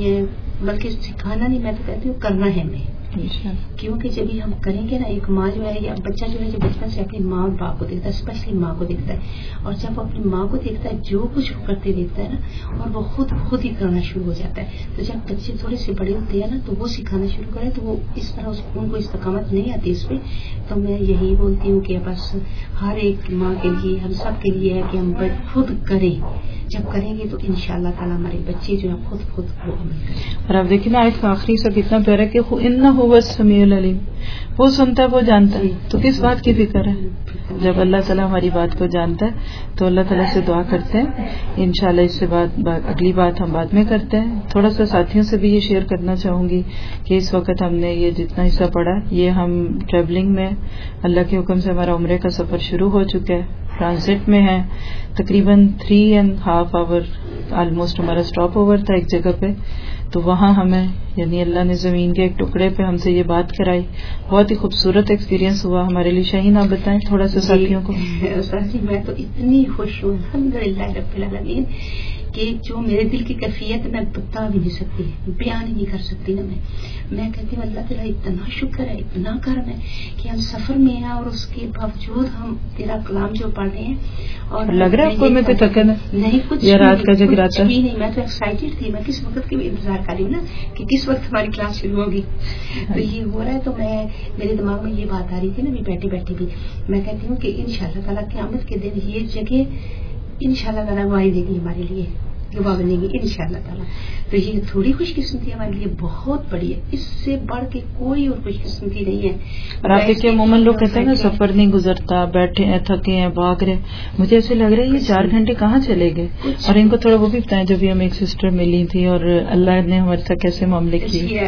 بلکہ سکھانا نہیں، میں تو کہتی ہوں کرنا ہے ہمیں، کیونکہ جب ہم کریں گے نا، ایک ماں جو ہے یا بچہ جو ہے جو بچپن سے اپنی ماں اور باپ کو دیکھتا ہے، اسپیشلی ماں کو دیکھتا ہے، اور جب وہ اپنی ماں کو دیکھتا ہے جو کچھ وہ کرتے دیکھتا ہے نا، اور وہ خود خود ہی کرنا شروع ہو جاتا ہے. تو جب بچے تھوڑے سے بڑے ہوتے ہیں نا تو وہ سکھانا شروع کرے تو وہ اس طرح اس ان کو استقامت نہیں آتی اس پہ. تو میں یہی بولتی ہوں کہ بس ہر ایک ماں کے لیے، ہم سب کے لیے ہے کہ ہم خود کریں. جب کریں گے تو انشاءاللہ تعالی ہمارے بچے جو ہیں خود خود وہ عمل کریں. اور آپ دیکھیں نا آیت کا آخری سا کتنا پیارا کہ انہ هو السمیع العلیم، وہ سنتا ہے، وہ جانتا ہے. تو کس بات کی فکر ہے؟ جب اللہ تعالیٰ ہماری بات کو جانتا ہے تو اللہ تعالیٰ سے دعا کرتے ہیں. انشاءاللہ اس سے بات, بات اگلی بات ہم بعد میں کرتے ہیں. تھوڑا سا ساتھیوں سے بھی یہ شیئر کرنا چاہوں گی کہ اس وقت ہم نے یہ جتنا حصہ پڑھا یہ ہم ٹریولنگ میں اللہ کے حکم سے ہمارا عمرے کا سفر شروع ہو چکا ہے، ٹرانزٹ میں ہے. تقریباً three and half hour almost ہمارا اسٹاپ اوور تھا ایک جگہ پہ. تو وہاں ہمیں یعنی اللہ نے زمین کے ایک ٹکڑے پہ ہم سے یہ بات کرائی. بہت ہی خوبصورت ایکسپیرینس ہوا ہمارے لیے. شاہین آپ بتائیں تھوڑا سا ساتھیوں کو. جی میں تو اتنی خوش ہوں الحمدللہ رب العالمین کہ جو میرے دل کی کیفیت میں بتا بھی نہیں سکتی، بیان ہی نہیں کر سکتی نا. میں میں کہتی ہوں اللہ تعالیٰ اتنا شکر ہے، اتنا کرم ہے کہ ہم سفر میں ہیں اور اس کے باوجود ہم تیرا کلام جو پڑھ رہے ہیں. اور لگ رہا ہے آپ کو میں کوئی تھکن ہے نہیں، کچھ یا رات کا جگراتا بھی نہیں. میں تو ایکسائٹیڈ تھی، میں کس وقت کی بھی انتظار کر رہی ہوں نا کہ کس وقت ہماری کلاس شروع ہوگی. تو یہ ہو رہا ہے تو میں میرے دماغ میں یہ بات آ رہی تھی نا بھی بیٹھے بیٹھے بھی میں کہتی ہوں کہ انشاءاللہ تعالیٰ قیامت کے دن یہ جگہ انشاءاللہ تعالیٰ گواہی دے گی ہمارے لیے، گواہ بنے گی انشاءاللہ تعالیٰ. تو یہ تھوڑی خوش قسمتی ہمارے لیے بہت بڑی ہے، اس سے بڑھ کے کوئی اور خوش قسمتی نہیں ہے. اور آپ دیکھیے عموماً لوگ کہتے ہیں نا سفر نہیں گزرتا، بیٹھے ہیں، تھکے ہیں، بھاگ رہے. مجھے ایسے لگ رہا ہے یہ چار گھنٹے کہاں چلے گئے. اور ان کو تھوڑا وہ بھی بتائیں جب ہم ایک سسٹر ملی تھی اور اللہ نے ہمارے ساتھ کیسے معاملے کیے.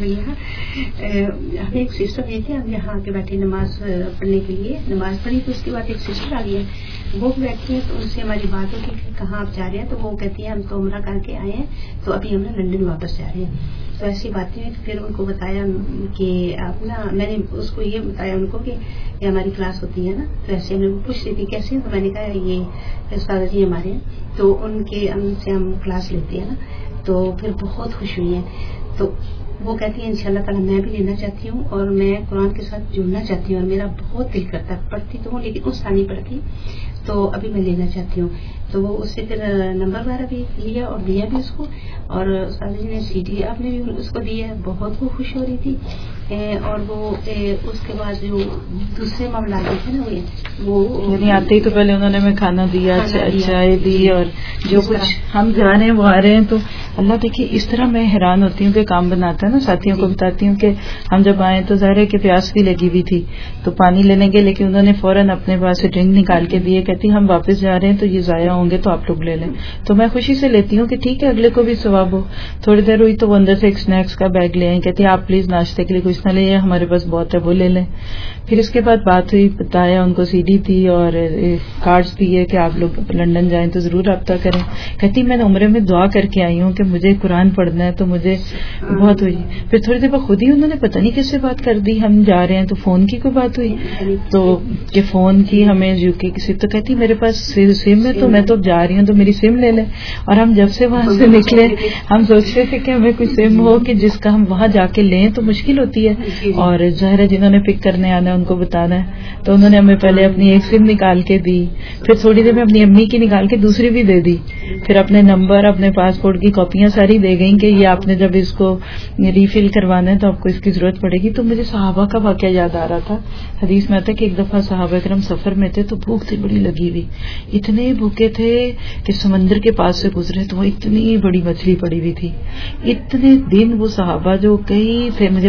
ہمیں ایک سسٹر گئی تھی، ہم یہاں کے بیٹھے نماز پڑھنے کے لیے، نماز پڑھی تو اس کے بعد ایک سسٹر آ گئی ہے، وہ بیٹھی ہے. تو ان سے ہماری بات ہوتی ہے کہاں آپ جا رہے ہیں، تو وہ کہتی ہیں ہم تو عمرہ کر کے آئے ہیں، تو ابھی ہم نا لندن واپس جا رہے ہیں. تو ایسی باتیں ہوئی. پھر ان کو بتایا کہ آپ نا، میں نے اس کو یہ بتایا ان کو کہ یہ ہماری کلاس ہوتی ہے نا. تو ایسے ہم نے پوچھ رہی تھی کیسے ہیں، تو میں نے کہا یہ استاد جی ہمارے ہیں، تو ان کے ہم سے ہم کلاس لیتے ہیں نا. تو پھر بہت خوش ہوئی ہیں. تو وہ کہتی ہیں انشاءاللہ تعالیٰ میں بھی لینا چاہتی ہوں اور میں قرآن کے ساتھ جڑنا چاہتی ہوں، اور میرا بہت دل کرتا ہے، پڑھتی تو ہوں لیکن اس طرح نہیں پڑھتی، تو ابھی میں لینا چاہتی ہوں. تو وہ اس سے پھر نمبر وغیرہ بھی لیا اور دیا بھی اس کو، اور استاد جی نے سی ڈی آپ نے بھی اس کو دیا ہے. بہت وہ خوش ہو رہی تھی. اور وہ اس کے بعد جو دوسرے معاملات تھے نا وہ یعنی آتے ہی تو پہلے انہوں نے ہمیں کھانا دیا، چائے دی، اور جو کچھ ہم جا رہے ہیں وہ آ رہے ہیں. تو اللہ دیکھیے اس طرح میں حیران ہوتی ہوں کہ کام بناتا ہے نا. ساتھیوں کو بتاتی ہوں کہ ہم جب آئے تو ظاہر ہے کہ پیاس بھی لگی ہوئی تھی تو پانی لینے گئے، لیکن انہوں نے فوراً اپنے پاس سے ڈرنک نکال کے دیے. کہتی ہم واپس جا رہے ہیں تو یہ ضائع ہوں گے تو آپ لوگ لے لیں. تو میں خوشی سے لیتی ہوں کہ ٹھیک ہے اگلے کو بھی ثواب ہو. تھوڑی دیر ہوئی تو وہ اندر سے ایک اسنیکس کا بیگ لے آئیں. کہتی آپ پلیز ناشتے کے لیے کچھ نہ لیں، ہمارے پاس بہت ہے وہ لے لیں. پھر اس کے بعد بات ہوئی، بتایا ان کو سی ڈی تھی اور کارڈز دیے کہ آپ لوگ لندن جائیں تو ضرور رابطہ کریں. کہتی میں نے عمرے میں دعا کر کے آئی ہوں کہ مجھے قرآن پڑھنا ہے، تو مجھے بہت ہوئی. پھر تھوڑی دیر بعد خود ہی انہوں نے پتہ نہیں کس سے بات کر دی، ہم جا رہے ہیں تو فون کی کوئی بات ہوئی تو کہ فون کی ہمیں یو کے کسی. تو کہتی میرے پاس سم ہے تو میں تو جا رہی ہوں تو میری سم لے لیں. اور ہم جب سے وہاں سے نکلے ہم سوچتے تھے کہ ہمیں کوئی سم ہو کہ جس کا ہم وہاں جا کے لیں تو مشکل ہوتی ہے، اور ظاہر ہے جنہوں نے پک کرنے آنا ہے ان کو بتانا ہے. تو انہوں نے ہمیں پہلے اپنی ایک سم نکال کے دی، پھر تھوڑی دیر میں اپنی امی کی نکال کے دوسری بھی دے دی، پھر اپنے نمبر اپنے پاسپورٹ کی کاپیاں ساری دے گئیں کہ یہ آپ نے جب اس کو ریفل کروانا ہے تو آپ کو اس کی ضرورت پڑے گی. تو مجھے صحابہ کا واقعہ یاد آ رہا تھا. حدیث میں آتا ہے کہ ایک دفعہ صحابہ کرام سفر میں تھے تو بھوک تھی بڑی لگی ہوئی، اتنے بھوکے تھے کہ سمندر کے پاس سے گزرے تو وہ اتنی بڑی مچھلی پڑی ہوئی تھی. اتنے دن وہ صحابہ جو کئی تھے، مجھے یاد نہیں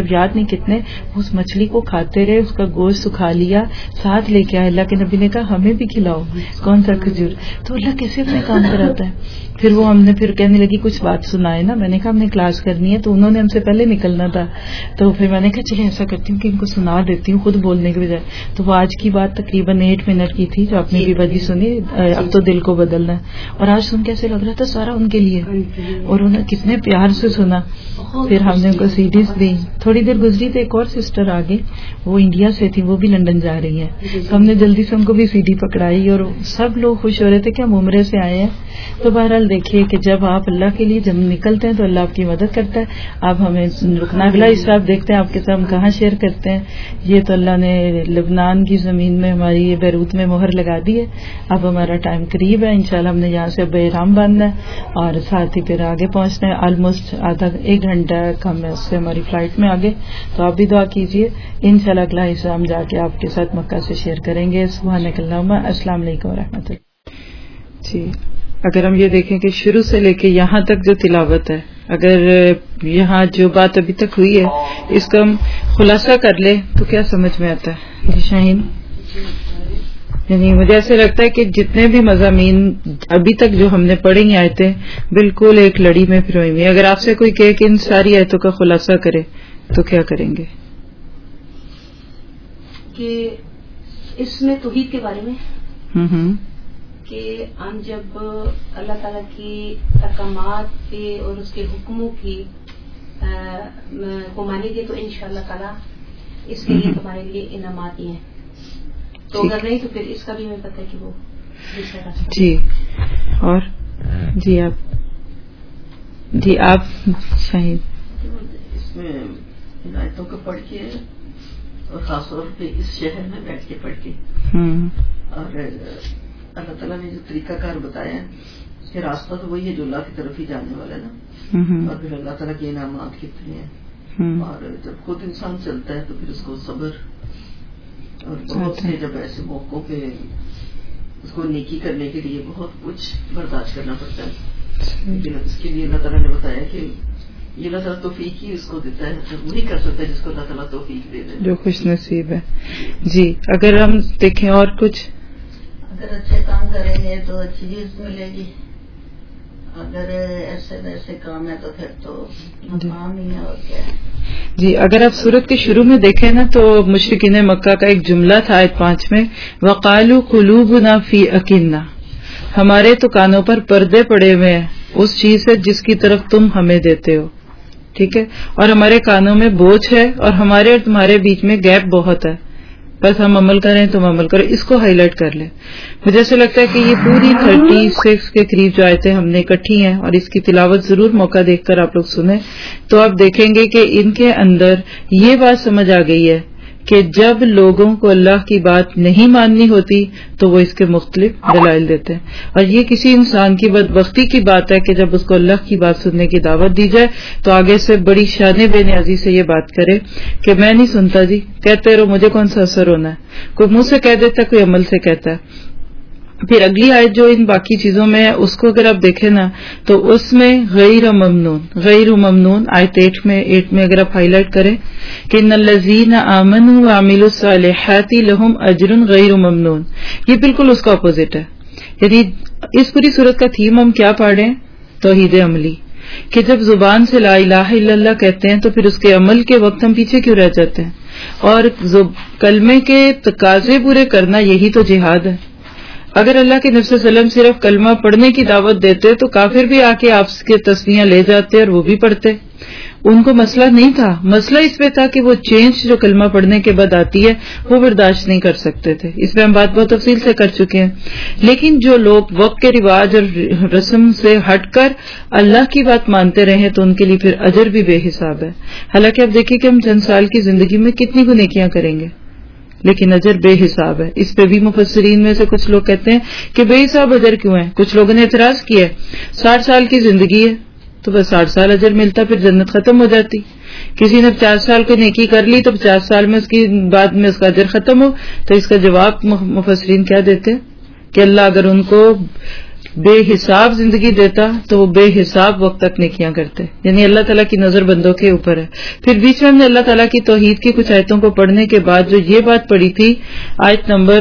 کتنے، اس مچھلی کو کھاتے رہے، اس کا گوشت سکھا لیا، ساتھ لے کے آئے. اللہ کے نبی نے کہا ہمیں بھی کھلاؤ کون سا کھجور. تو اللہ کیسے اپنے کام کراتا ہے. پھر وہ ہم نے پھر کہنے لگی کچھ بات سنائے نا. میں نے کہا ہم نے کلاس کرنی ہے، تو انہوں نے ہم سے پہلے نکلنا تھا. تو پھر میں نے کہا چلے ایسا کرتی ہوں کہ ان کو سنا دیتی ہوں خود بولنے کے بجائے. تو وہ آج کی بات تقریباً ایٹ منٹ کی تھی جو آپ نے بھی بجی سنی، اب تو دل کو بدلنا ہے. اور آج سن کے ایسے لگ رہا تھا سارا ان کے لیے، اور انہوں نے کتنے پیار سے سنا. پھر ہم نے ان کو سیڈیز دی. تھوڑی دیر گزری تو ایک اور سسٹر آ گئی، وہ انڈیا سے تھی، وہ بھی لندن جا رہی ہے. تو ہم نے جلدی سے ان کو بھی سی ڈی پکڑائی، اور سب لوگ خوش ہو رہے تھے کہ ہم عمرے سے آئے ہیں. تو بہرحال دیکھیے کہ جب آپ اللہ کے لیے جب نکلتے ہیں تو اللہ آپ کی مدد کرتا ہے. آپ ہمیں رکنا اگلا حصہ آپ دیکھتے ہیں آپ کے ساتھ ہم کہاں شیئر کرتے ہیں. یہ تو اللہ نے لبنان کی زمین میں ہماری بیروت میں مہر لگا دی ہے. اب ہمارا ٹائم قریب ہے، انشاءاللہ ہم نے یہاں سے بیرام باندھنا ہے اور ساتھ ہی پھر آگے پہنچنا ہے. آلموسٹ آدھا ایک گھنٹہ کم ہے اس سے ہماری فلائٹ میں آگے. تو آپ بھی دعا کیجیے، انشاءاللہ اگلا حصہ ہم جا کے آپ کے ساتھ مکہ سے شیئر کریں گے. سبحانک اللہم. السلام علیکم ورحمۃ اللہ. جی اگر ہم یہ دیکھیں کہ شروع سے لے کے یہاں تک جو تلاوت ہے، اگر یہاں جو بات ابھی تک ہوئی ہے اس کا ہم خلاصہ کر لیں تو کیا سمجھ میں آتا ہے جی شاہین؟ یعنی مجھے ایسے لگتا ہے کہ جتنے بھی مضامین ابھی تک جو ہم نے پڑھی ہیں آیتیں بالکل ایک لڑی میں پروئی ہوئی. اگر آپ سے کوئی کہے کہ ان ساری آیتوں کا خلاصہ کرے تو کیا کریں گے؟ کہ اس میں توحید کے بارے میں ہوں ہوں کہ ہم جب اللہ تعالیٰ کی احکامات کے اور اس کے حکموں کی کو مانیں گے تو انشاءاللہ تعالیٰ اس کے لیے تمہارے لیے انعامات ہی ہیں. تو اگر نہیں تو پھر اس کا بھی ہمیں پتہ ہے کہ وہ جی. اور جی آپ جی آپ شاہد اس میں ان آیتوں کو پڑھ کے اور خاص طور پہ اس شہر میں بیٹھ کے پڑھ کے اور اللہ تعالیٰ نے جو طریقہ کار بتایا ہے اس کے راستہ تو وہی ہے جو اللہ کی طرف ہی جانے والا ہے نا. اور پھر اللہ تعالیٰ کے انعامات کتنے ہیں. اور جب خود انسان چلتا ہے تو پھر اس کو صبر اور بہت سے جب ایسے موقعوں پہ اس کو نیکی کرنے کے لیے بہت کچھ برداشت کرنا پڑتا ہے. لیکن اس کے لیے اللہ تعالیٰ نے بتایا کہ یہ اللہ تعالیٰ توفیق ہی اس کو دیتا ہے، جب وہی کر سکتا ہے جس کو اللہ تعالیٰ توفیق دے دے، جو خوش نصیب ہے. جی اگر ہم دیکھیں اور کچھ، اگر اچھے کام کریں گے تو اچھی چیز ملے گی، اگر ایسے ویسے کام ہے تو پھر تو کام ہی ہے اور کیا ہے. جی اگر آپ سورت کے شروع میں دیکھیں نا تو مشرکین مکہ کا ایک جملہ تھا آیت پانچ میں، وَقَالُوا قُلُوبُنَا فِي أَكِنَّةٍ، ہمارے تو کانوں پر پردے پڑے ہوئے ہیں اس چیز سے جس کی طرف تم ہمیں دیتے ہو. ٹھیک ہے، اور ہمارے کانوں میں بوجھ ہے اور ہمارے اور تمہارے بیچ میں گیپ بہت ہے، بس ہم عمل کریں تم عمل کرو. اس کو ہائی لائٹ کر لیں. مجھے ایسا لگتا ہے کہ یہ پوری تھرٹی سکس کے قریب جو آیتیں ہم نے اکٹھی ہیں اور اس کی تلاوت ضرور موقع دیکھ کر آپ لوگ سنیں تو آپ دیکھیں گے کہ ان کے اندر یہ بات سمجھ آ گئی ہے کہ جب لوگوں کو اللہ کی بات نہیں ماننی ہوتی تو وہ اس کے مختلف دلائل دیتے ہیں. اور یہ کسی انسان کی بدبختی کی بات ہے کہ جب اس کو اللہ کی بات سننے کی دعوت دی جائے تو آگے سے بڑی شان بے نیازی سے یہ بات کرے کہ میں نہیں سنتا جی، کہتے رہو، مجھے کون سا اثر ہونا ہے. کوئی منہ سے کہہ دیتا ہے، کوئی عمل سے کہتا ہے. پھر اگلی آیت جو ان باقی چیزوں میں ہے اس کو اگر آپ دیکھیں نا تو اس میں غیر ممنون غیر ممنون آیت ایٹ میں ایٹ میں اگر آپ ہائی لائٹ کریں کہ ان الذین آمنوا وعملوا الصالحات لہم اجر غیر ممنون، یہ بالکل اس کا اپوزٹ ہے. یعنی اس پوری صورت کا تھیم ہم کیا پڑھیں؟ توحید عملی، کہ جب زبان سے لا الہ الا اللہ کہتے ہیں تو پھر اس کے عمل کے وقت ہم پیچھے کیوں رہ جاتے ہیں؟ اور کلمے کے تقاضے پورے کرنا یہی تو جہاد ہے. اگر اللہ کے نبی صلی اللہ علیہ وسلم صرف کلمہ پڑھنے کی دعوت دیتے تو کافر بھی آ کے آپ کے تسبیحاں لے جاتے اور وہ بھی پڑھتے. ان کو مسئلہ نہیں تھا، مسئلہ اس پہ تھا کہ وہ چینج جو کلمہ پڑھنے کے بعد آتی ہے وہ برداشت نہیں کر سکتے تھے. اس پہ ہم بات بہت تفصیل سے کر چکے ہیں. لیکن جو لوگ وقت کے رواج اور رسم سے ہٹ کر اللہ کی بات مانتے رہے تو ان کے لیے پھر اجر بھی بے حساب ہے. حالانکہ اب دیکھیے کہ ہم چند سال کی زندگی میں کتنی گنیکیاں کریں گے لیکن اجر بے حساب ہے. اس پہ بھی مفسرین میں سے کچھ لوگ کہتے ہیں کہ بے حساب اجر کیوں ہے. کچھ لوگوں نے اعتراض کیا ہے ساٹھ سال کی زندگی ہے تو بس ساٹھ سال اجر ملتا، پھر جنت ختم ہو جاتی. کسی نے پچاس سال کی نیکی کر لی تو پچاس سال میں اس کی بعد میں اس کا اجر ختم ہو. تو اس کا جواب مفسرین کیا دیتے ہیں کہ اللہ اگر ان کو بے حساب زندگی دیتا تو وہ بے حساب وقت تک نیکیاں کرتے. یعنی اللہ تعالیٰ کی نظر بندوں کے اوپر ہے. پھر بیچ میں ہم نے اللہ تعالیٰ کی توحید کی کچھ آیتوں کو پڑھنے کے بعد جو یہ بات پڑھی تھی آیت نمبر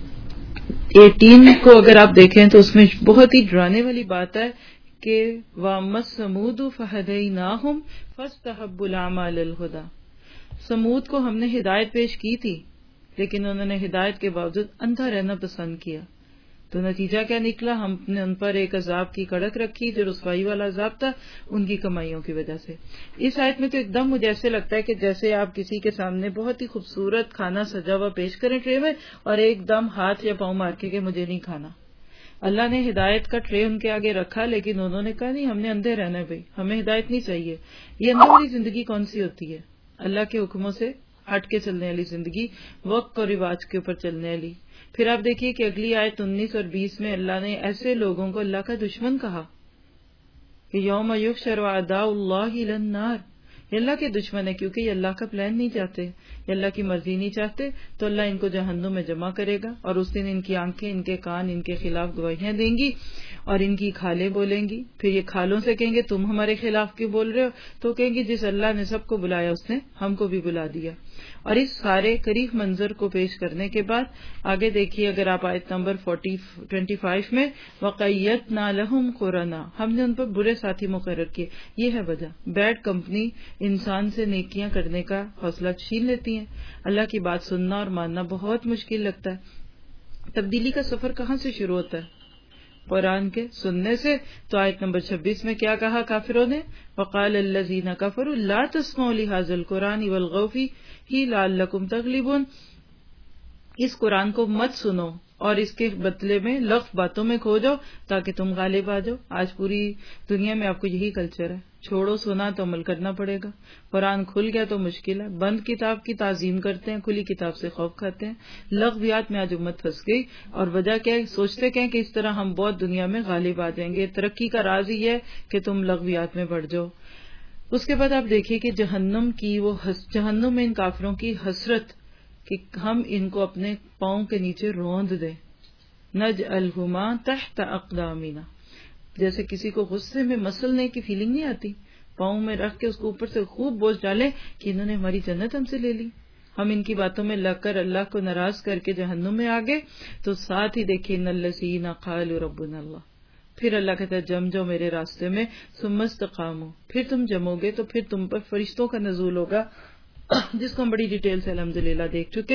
اٹھارہ کو اگر آپ دیکھیں تو اس میں بہت ہی ڈرانے والی بات ہے کہ وَأَمَّا الثَّمُودُ فَهَدَيْنَاهُمْ فَاسْتَحَبُّوا الْعَمَى عَلَى الْهُدَى. سمود کو ہم نے ہدایت پیش کی تھی لیکن انہوں نے ہدایت کے باوجود اندھا رہنا پسند کیا. تو نتیجہ کیا نکلا؟ ہم نے ان پر ایک عذاب کی کڑک رکھی جو رسوائی والا عذاب تھا ان کی کمائیوں کی وجہ سے. اس آیت میں تو ایک دم مجھے ایسے لگتا ہے کہ جیسے آپ کسی کے سامنے بہت ہی خوبصورت کھانا سجا ہوا پیش کریں ٹرے میں اور ایک دم ہاتھ یا پاؤں مار کے کہ مجھے نہیں کھانا. اللہ نے ہدایت کا ٹرے ان کے آگے رکھا لیکن انہوں نے کہا نہیں ہم نے اندھے رہنا ہے بھائی, ہمیں ہدایت نہیں چاہیے. یہ اندھے والی زندگی کون سی ہوتی ہے؟ اللہ کے حکموں سے ہٹ کے چلنے والی زندگی, وقت اور رواج کے اوپر چلنے والی. پھر آپ دیکھیے کہ اگلی آیت انیس اور بیس میں اللہ نے ایسے لوگوں کو اللہ کا دشمن کہا کہ یوم یحشر اعداء اللہ الی النار. یہ اللہ کے دشمن ہے کیونکہ یہ اللہ کا پلان نہیں چاہتے, یہ اللہ کی مرضی نہیں چاہتے, تو اللہ ان کو جہنم میں جمع کرے گا اور اس دن ان کی آنکھیں, ان کے کان ان کے خلاف گواہیاں دیں گی اور ان کی کھالیں بولیں گی. پھر یہ کھالوں سے کہیں گے تم ہمارے خلاف کیوں بول رہے ہو؟ تو کہیں گے جس اللہ نے سب کو بلایا اس نے ہم کو بھی بلا دیا. اور اس سارے قریب منظر کو پیش کرنے کے بعد آگے دیکھیے اگر آپ آیت نمبر پچیس میں وَقَيَّدْنَا لَهُمْ قُرَنَا, ہم نے ان پر برے ساتھی مقرر کیے. یہ ہے وجہ, بیڈ کمپنی انسان سے نیکیاں کرنے کا حوصلہ چھین لیتی ہیں. اللہ کی بات سننا اور ماننا بہت مشکل لگتا ہے. تبدیلی کا سفر کہاں سے شروع ہوتا ہے؟ قرآن کے سننے سے. تو آیت نمبر چھبیس میں کیا کہا کافروں نے؟ وقال الذین کفروا لا تسمعوا لهذا القرآن والغوا فیہ لعلکم تغلبون. اس قرآن کو مت سنو اور اس کے بدلے میں لغو باتوں میں کھو جاؤ تاکہ تم غالب آ جاؤ. آج پوری دنیا میں آپ کو یہی کلچر ہے, چھوڑو سنا تو عمل کرنا پڑے گا. قرآن کھل گیا تو مشکل ہے, بند کتاب کی تعظیم کرتے ہیں, کھلی کتاب سے خوف کھاتے ہیں. لغویات میں آج امت پھنس گئی اور وجہ کیا ہے؟ سوچتے کہ کہ اس طرح ہم بہت دنیا میں غالب آ جائیں گے. ترقی کا راز ہی ہے کہ تم لغویات میں بڑھ جاؤ. اس کے بعد آپ دیکھیے کہ جہنم کی وہ جہنم میں ان کافروں کی حسرت کہ ہم ان کو اپنے پاؤں کے نیچے روند دیں. نجعلہما تحت اقدامنا, جیسے کسی کو غصے میں مسلنے کی فیلنگ نہیں آتی, پاؤں میں رکھ کے اس کو اوپر سے خوب بوجھ ڈالیں کہ انہوں نے ہماری جنت ہم سے لے لی. ہم ان کی باتوں میں لگ کر اللہ کو ناراض کر کے جہنم میں آگے. تو ساتھ ہی دیکھیں ان الذین قالوا ربنا اللہ, پھر اللہ کہتا ہے جم جاؤ میرے راستے میں. ثم استقاموا, پھر تم جمو گے تو پھر تم پر فرشتوں کا نزول ہوگا جس کو ہم بڑی ڈیٹیل سے الحمدللہ دیکھ چکے.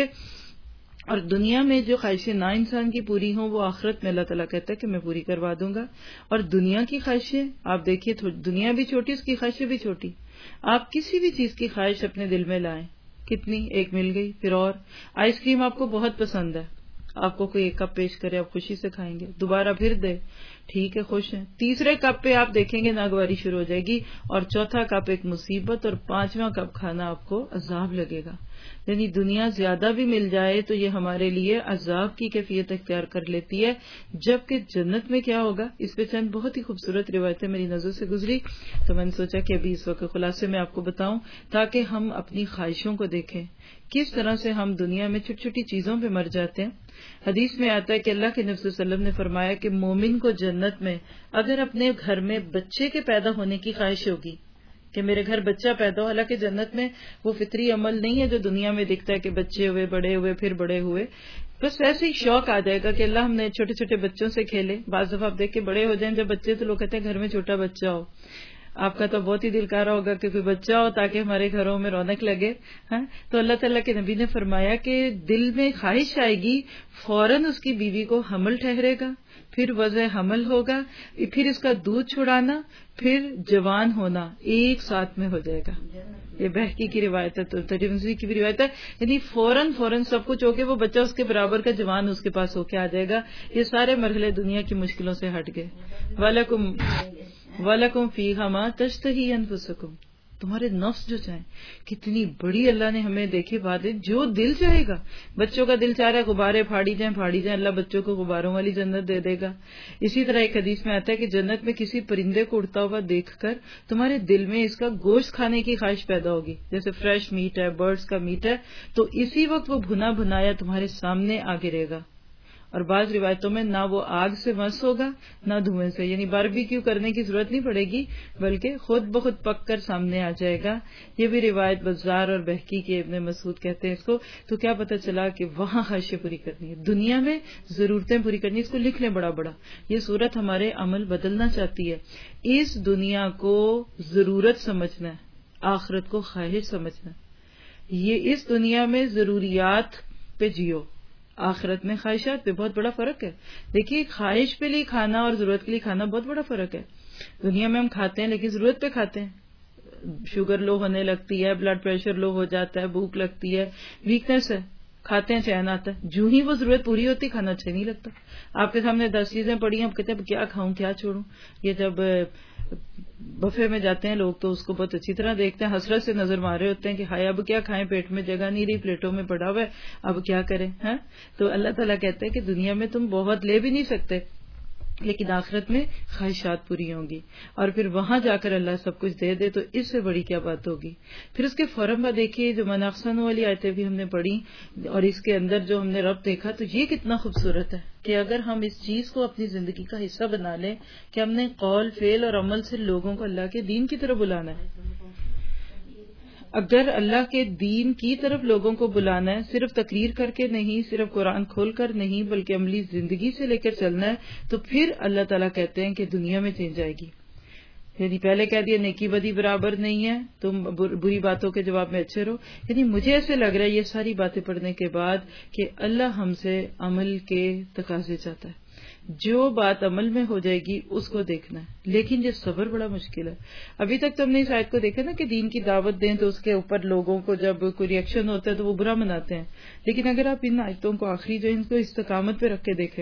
اور دنیا میں جو خواہشیں نہ انسان کی پوری ہوں وہ آخرت میں اللہ تعالیٰ کہتا ہے کہ میں پوری کروا دوں گا. اور دنیا کی خواہشیں آپ دیکھیے, دنیا بھی چھوٹی, اس کی خواہشیں بھی چھوٹی. آپ کسی بھی چیز کی خواہش اپنے دل میں لائیں, کتنی ایک مل گئی. پھر اور آئس کریم آپ کو بہت پسند ہے, آپ کو کوئی ایک کپ پیش کرے آپ خوشی سے کھائیں گے, دوبارہ پھر دے ٹھیک ہے خوش ہیں. تیسرے کپ پہ آپ دیکھیں گے ناگواری شروع ہو جائے گی, اور چوتھا کپ ایک مصیبت, اور پانچواں کپ کھانا آپ کو عذاب لگے گا. یعنی دنیا زیادہ بھی مل جائے تو یہ ہمارے لیے عذاب کی کیفیت اختیار کر لیتی ہے. جبکہ جنت میں کیا ہوگا؟ اس پہ چند بہت ہی خوبصورت روایتیں میری نظر سے گزری تو میں نے سوچا کہ ابھی اس وقت خلاصے میں آپ کو بتاؤں تاکہ ہم اپنی خواہشوں کو دیکھیں, کس طرح سے ہم دنیا میں چھوٹی چھوٹی چیزوں پہ مر جاتے ہیں. حدیث میں آتا ہے کہ اللہ کے نبی صلی اللہ علیہ وسلم نے فرمایا کہ مومن کو جنت میں اگر اپنے گھر میں بچے کے پیدا ہونے کی خواہش ہوگی کہ میرے گھر بچہ پیدا ہو, حالانکہ جنت میں وہ فطری عمل نہیں ہے جو دنیا میں دکھتا ہے کہ بچے ہوئے بڑے ہوئے پھر بڑے ہوئے, بس ویسے ہی شوق آ جائے گا کہ اللہ ہم نے چھوٹے چھوٹے بچوں سے کھیلے. بعض دفعہ آپ دیکھ کے بڑے ہو جائیں جب بچے تو لوگ کہتے ہیں گھر میں چھوٹا بچہ ہو. آپ کا تو بہت ہی دل کارا ہوگا کہ کوئی بچہ ہو تاکہ ہمارے گھروں میں رونق لگے. ہاں تو اللہ تعالیٰ کے نبی نے فرمایا کہ دل میں خواہش آئے گی, فوراً اس کی بیوی کو حمل ٹھہرے گا, پھر وضع حمل ہوگا, پھر اس کا دودھ چھڑانا, پھر جوان ہونا ایک ساتھ میں ہو جائے گا. یہ بہکی کی روایت ہے, تو ترمذی کی بھی روایت ہے. یعنی فوراً فوراً سب کچھ ہو کے وہ بچہ اس کے برابر کا جوان اس کے پاس ہو کے آ جائے گا. یہ سارے مرحلے دنیا کی مشکلوں سے ہٹ گئے. وَلَكُمْ وَلَكُمْ فِيهَا مَا تَشْتَهِي أَنفُسُكُمْ, تمہارے نفس جو چاہیں. کتنی بڑی اللہ نے ہمیں دیکھے بات ہے, جو دل چاہے گا. بچوں کا دل چاہ رہا ہے غبارے پھاڑی جائیں پھاڑی جائیں, اللہ بچوں کو غباروں والی جنت دے دے گا. اسی طرح ایک حدیث میں آتا ہے کہ جنت میں کسی پرندے کو اڑتا ہوا دیکھ کر تمہارے دل میں اس کا گوشت کھانے کی خواہش پیدا ہوگی. جیسے فریش میٹ ہے, برڈز کا میٹ ہے, تو اسی وقت وہ بھنا بھنایا تمہارے سامنے آ گرے گا اور بعض روایتوں میں نہ وہ آگ سے مس ہوگا نہ دھوئیں سے، یعنی باربیکیو کرنے کی ضرورت نہیں پڑے گی بلکہ خود بخود پک کر سامنے آ جائے گا. یہ بھی روایت بزار اور بہقی کے ابن مسعود کہتے ہیں اس کو. تو کیا پتہ چلا کہ وہاں خواہشیں پوری کرنی ہے، دنیا میں ضرورتیں پوری کرنی. اس کو لکھ لیں بڑا بڑا. یہ صورت ہمارے عمل بدلنا چاہتی ہے. اس دنیا کو ضرورت سمجھنا ہے، آخرت کو خواہش سمجھنا ہے. یہ اس دنیا میں ضروریات پہ جیو، آخرت میں خواہشات پہ. بہت بڑا فرق ہے. دیکھیے خواہش پہ لیے کھانا اور ضرورت کے لیے کھانا بہت بڑا فرق ہے. دنیا میں ہم کھاتے ہیں لیکن ضرورت پہ کھاتے ہیں. شوگر لو ہونے لگتی ہے، بلڈ پریشر لو ہو جاتا ہے، بھوک لگتی ہے، ویکنیس ہے، کھاتے ہیں چین آتا ہے. جو ہی وہ ضرورت پوری ہوتی کھانا اچھا نہیں لگتا. آپ کے سامنے دس چیزیں پڑی ہیں، آپ کہتے ہیں کیا کھاؤں کیا چھوڑوں. یہ جب بفے میں جاتے ہیں لوگ تو اس کو بہت اچھی طرح دیکھتے ہیں، حسرت سے نظر مارے ہوتے ہیں کہ ہائے اب کیا کھائیں، پیٹ میں جگہ نہیں رہی، پلیٹوں میں پڑا ہوا ہے، اب کیا کریں. ہاں تو اللہ تعالیٰ کہتے ہیں کہ دنیا میں تم بہت لے بھی نہیں سکتے لیکن آخرت میں خواہشات پوری ہوں گی اور پھر وہاں جا کر اللہ سب کچھ دے دے تو اس سے بڑی کیا بات ہوگی. پھر اس کے فوراً بعد دیکھیے جو من احسن والی آیتیں بھی ہم نے پڑھی اور اس کے اندر جو ہم نے رب دیکھا تو یہ کتنا خوبصورت ہے کہ اگر ہم اس چیز کو اپنی زندگی کا حصہ بنا لیں کہ ہم نے قول فعل اور عمل سے لوگوں کو اللہ کے دین کی طرف بلانا ہے. اگر اللہ کے دین کی طرف لوگوں کو بلانا ہے، صرف تقریر کر کے نہیں، صرف قرآن کھول کر نہیں بلکہ عملی زندگی سے لے کر چلنا ہے تو پھر اللہ تعالیٰ کہتے ہیں کہ دنیا میں چینج آئے گی. یعنی پہلے کہہ دیا نیکی بدی برابر نہیں ہے، تم بری باتوں کے جواب میں اچھے رہو. یعنی مجھے ایسے لگ رہا ہے یہ ساری باتیں پڑھنے کے بعد کہ اللہ ہم سے عمل کے تقاضے چاہتا ہے. جو بات عمل میں ہو جائے گی اس کو دیکھنا ہے، لیکن یہ صبر بڑا مشکل ہے. ابھی تک تو ہم نے اس آیت کو دیکھا نا کہ دین کی دعوت دیں تو اس کے اوپر لوگوں کو جب کوئی ری ایکشن ہوتا ہے تو وہ برا مناتے ہیں. لیکن اگر آپ ان آیتوں کو آخری جو ان کو استقامت پہ رکھ کے دیکھیں،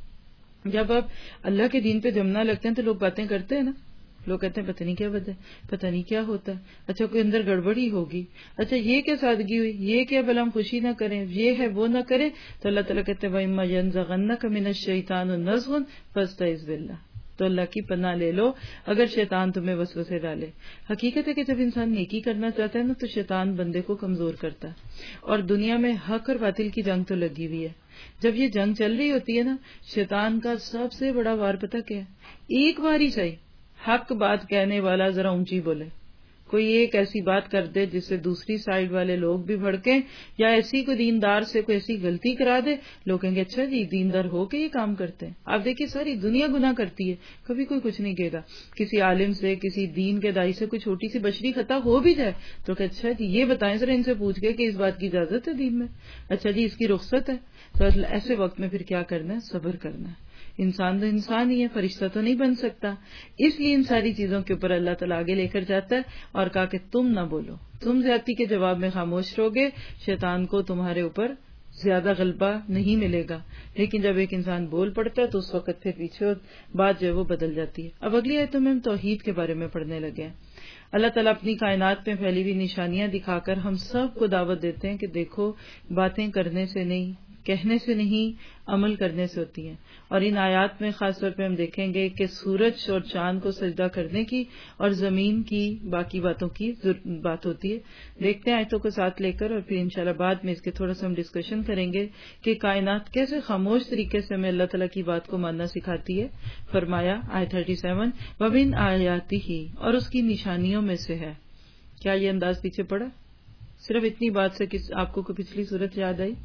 جب آپ اللہ کے دین پہ جمنا لگتے ہیں تو لوگ باتیں کرتے ہیں نا، لوگ کہتے ہیں پتہ نہیں کیا وجہ ہے، پتہ نہیں کیا ہوتا ہے، اچھا کوئی اندر گڑبڑی ہوگی، اچھا یہ کیا سادگی ہوئی، یہ کیا بھلا ہم خوشی نہ کریں، یہ ہے وہ نہ کریں. تو اللہ تعالیٰ کہتے ہیں وَإِمَّا يَنزَغَنَّكَ مِنَ الشَّيْطَانِ نَزْغٌ فَاسْتَعِذْ بِاللَّهِ. تو اللہ کی پناہ لے لو اگر شیطان تمہیں وسوسے ڈالے. حقیقت ہے کہ جب انسان نیکی کرنا چاہتا ہے نا تو شیطان بندے کو کمزور کرتا ہے. اور دنیا میں حق اور باطل کی جنگ تو لگی ہوئی ہے. جب یہ جنگ چل رہی ہوتی ہے نا، شیطان کا سب سے بڑا وار پتہ کیا ہے؟ ایک بار ہی صحیح حق بات کہنے والا ذرا اونچی بولے، کوئی ایک ایسی بات کر دے جس سے دوسری سائڈ والے لوگ بھی بھڑکیں، یا ایسی کوئی دیندار سے کوئی ایسی غلطی کرا دے، لوگ کہیں گے اچھا جی دیندار ہو کے یہ کام کرتے ہیں. آپ دیکھیے ساری دنیا گناہ کرتی ہے، کبھی کوئی کچھ نہیں کہے گا. کسی عالم سے کسی دین کے دائی سے کوئی چھوٹی سی بشری خطا ہو بھی جائے تو کہ اچھا جی یہ بتائیں ذرا ان سے پوچھ کے کہ اس بات کی اجازت ہے دین میں، اچھا جی اس کی رخصت ہے. تو ایسے وقت میں پھر کیا کرنا ہے؟ صبر کرنا ہے. انسان تو انسان ہی ہے، فرشتہ تو نہیں بن سکتا. اس لیے ان ساری چیزوں کے اوپر اللہ تعالیٰ آگے لے کر جاتا ہے اور کہا کہ تم نہ بولو، تم زیادتی کے جواب میں خاموش رہو گے، شیطان کو تمہارے اوپر زیادہ غلبہ نہیں ملے گا. لیکن جب ایک انسان بول پڑتا ہے تو اس وقت پھر پیچھے بات جو ہے وہ بدل جاتی ہے. اب اگلی آیتوں میں ہم توحید کے بارے میں پڑھنے لگے ہیں. اللہ تعالیٰ اپنی کائنات میں پھیلی ہوئی نشانیاں دکھا کر ہم سب کو دعوت دیتے ہیں کہ دیکھو باتیں کرنے سے نہیں، کہنے سے نہیں، عمل کرنے سے ہوتی ہیں. اور ان آیات میں خاص طور پہ ہم دیکھیں گے کہ سورج اور چاند کو سجدہ کرنے کی اور زمین کی باقی باتوں کی بات ہوتی ہے. دیکھتے ہیں آیتوں کو ساتھ لے کر اور پھر انشاءاللہ بعد میں اس کے تھوڑا سا ہم ڈسکشن کریں گے کہ کائنات کیسے خاموش طریقے سے ہمیں اللہ تعالیٰ کی بات کو ماننا سکھاتی ہے. فرمایا آیت تھرٹی سیون وَمِنْ آیَاتِهِ، اور اس کی نشانیوں میں سے ہے. کیا یہ انداز پیچھے پڑا؟ صرف اتنی بات سے آپ کو کوئی پچھلی صورت یاد آئی؟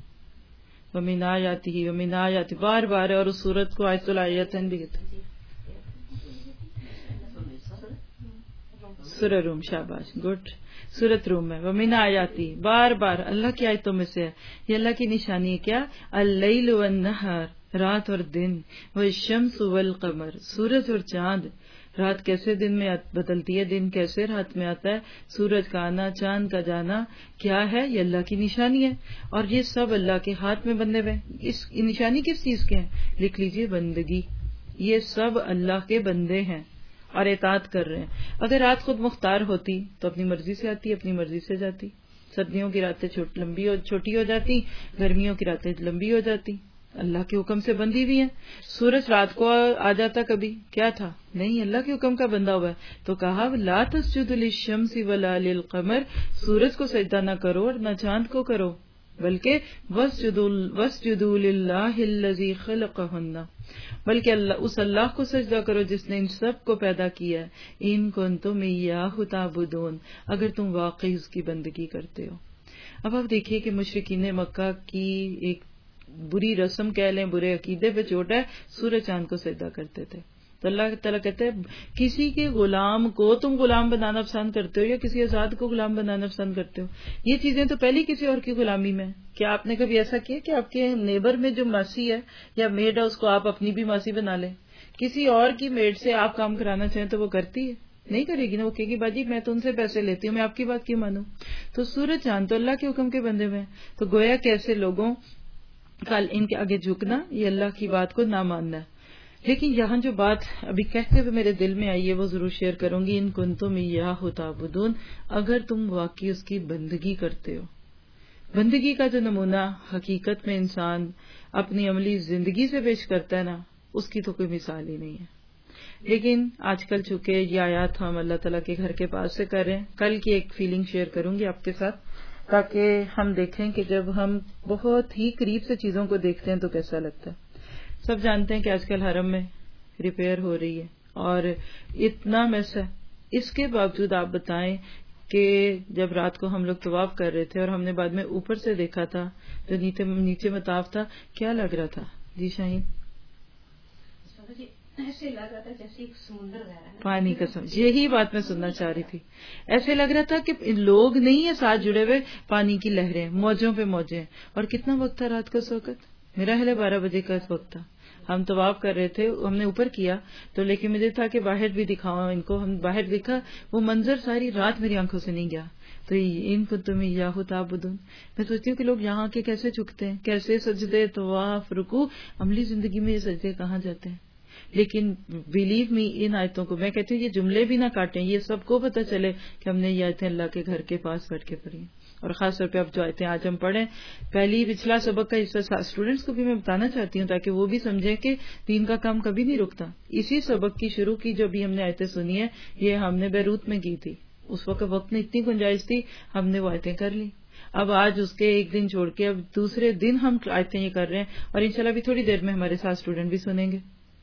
وَمِنْ آیَاتِهِ وَمِنْ آیَاتِهِ بار بار ہے اور اس صورت کو آیت الآیتین بھی کہتے ہیں. سورہ روم، شاباش، گڈ. سورۃ روم میں وَمِنْ آیَاتِهِ بار بار اللہ کی آیتوں میں سے ہے. یہ اللہ کی نشانی ہے. کیا؟ اللیل والنہار، رات اور دن، والشمس والقمر، سورج اور چاند. رات کیسے دن میں بدلتی ہے، دن کیسے رات میں آتا ہے، سورج کا آنا، چاند کا جانا، کیا ہے؟ یہ اللہ کی نشانی ہے. اور یہ سب اللہ کے ہاتھ میں بندے ہوئے. اس نشانی کس چیز کے ہیں؟ لکھ لیجئے بندگی. یہ سب اللہ کے بندے ہیں اور اطاعت کر رہے ہیں. اگر رات خود مختار ہوتی تو اپنی مرضی سے آتی، اپنی مرضی سے جاتی. سردیوں کی راتیں لمبی چھوٹی ہو جاتی، گرمیوں کی راتیں لمبی ہو جاتی. اللہ کے حکم سے بندی بھی ہیں. سورج رات کو آ جاتا کبھی، کیا تھا؟ نہیں، اللہ کے حکم کا بندہ ہوا ہے. تو کہا لا تسجدوا للشمس ولا للقمر، سورج کو سجدہ نہ کرو اور نہ چاند کو کرو. بلکہ وَاسْجُدُوا لِلَّهِ الَّذِي خَلَقَهُنَّ، بلکہ اللہ اس اللہ کو سجدہ کرو جس نے ان سب کو پیدا کیا ہے، ان کنتم ایاہ تعبدون، اگر تم واقعی اس کی بندگی کرتے ہو۔ اب آپ دیکھیے کہ مشرکین مکہ کی ایک بری رسم کہہ لیں، برے عقیدے پہ چوٹ ہے، سورج چاند کو سجدہ کرتے تھے۔ تو اللہ تعالیٰ کہتے ہیں کسی کے غلام کو تم غلام بنانا پسند کرتے ہو یا کسی آزاد کو غلام بنانا پسند کرتے ہو؟ یہ چیزیں تو پہلی کسی اور کی غلامی میں۔ کیا آپ نے کبھی ایسا کیا کہ آپ کے نیبر میں جو ماسی ہے یا میڈ ہے اس کو آپ اپنی بھی ماسی بنا لیں؟ کسی اور کی میڈ سے آپ کام کرانا چاہیں تو وہ کرتی ہے؟ نہیں کرے گی نا، وہ کہے گی باجی میں تو ان سے پیسے لیتی ہوں، میں آپ کی بات کیوں مانوں؟ تو سورج چاند تو اللہ کے حکم کے بندے میں، تو گویا کیسے لوگوں کل ان کے آگے جھکنا یہ اللہ کی بات کو نہ ماننا ہے۔ لیکن یہاں جو بات ابھی کہتے ہوئے میرے دل میں آئی ہے وہ ضرور شیئر کروں گی، ان کنتم ایاہ تعبدون، اگر تم واقعی اس کی بندگی کرتے ہو۔ بندگی کا جو نمونہ حقیقت میں انسان اپنی عملی زندگی سے پیش کرتا ہے نا، اس کی تو کوئی مثال ہی نہیں ہے۔ لیکن آج کل چونکہ یہ آیات ہم اللہ تعالیٰ کے گھر کے پاس سے کر رہے ہیں، کل کی ایک فیلنگ شیئر کروں گی آپ کے ساتھ تاکہ ہم دیکھیں کہ جب ہم بہت ہی قریب سے چیزوں کو دیکھتے ہیں تو کیسا لگتا ہے۔ سب جانتے ہیں کہ آج کل حرم میں ریپیئر ہو رہی ہے اور اتنا میس ہے، اس کے باوجود آپ بتائیں کہ جب رات کو ہم لوگ طواف کر رہے تھے اور ہم نے بعد میں اوپر سے دیکھا تھا جو نیچے نیچے مطاف تھا، کیا لگ رہا تھا جی شاہین؟ ایسے لگ رہا تھا جیسے ایک سمندر بہ رہا ہے، پانی کا سمندر، یہی بات میں سننا چاہ رہی تھی۔ ایسے لگ رہا تھا کہ لوگ نہیں ہیں ساتھ جڑے ہوئے، پانی کی لہریں موجوں پہ موجیں۔ اور کتنا وقت تھا رات کو اس وقت؟ میرا خیال ہے بارہ بجے کا اس وقت تھا۔ ہم طواف کر رہے تھے، ہم نے اوپر کیا تو لیکن مجھے تھا کہ باہر بھی دکھاؤں ان کو، ہم باہر دیکھا، وہ منظر ساری رات میری آنکھوں سے نہیں گیا۔ تو ان کو تم ایاہ تعبدون، میں سوچتی ہوں کہ لوگ یہاں کے کیسے جھکتے ہیں، کیسے سجدے طواف رکوع، عملی زندگی میں یہ سجدے کہاں جاتے ہیں؟ لیکن بلیو می ان آیتوں کو میں کہتی ہوں یہ جملے بھی نہ کاٹیں، یہ سب کو پتہ چلے کہ ہم نے یہ آیتیں اللہ کے گھر کے پاس بیٹھ کے پڑھی، اور خاص طور پہ اب جو آیتیں آج ہم پڑھیں پہلی پچھلا سبق کا حصہ اسٹوڈنٹس کو بھی میں بتانا چاہتی ہوں تاکہ وہ بھی سمجھیں کہ دین کا کام کبھی نہیں رکتا۔ اسی سبق کی شروع کی جو بھی ہم نے آیتیں سنی ہیں یہ ہم نے بیروت میں کی تھی، اس وقت وقت میں اتنی گنجائش تھی ہم نے وہ آیتیں کر لی۔ اب آج اس کے ایک دن چھوڑ کے اب دوسرے دن ہم آیتیں یہ کر رہے ہیں، اور انشاءاللہ بھی تھوڑی دیر میں ہمارے ساتھ اسٹوڈنٹ بھی سنیں گے۔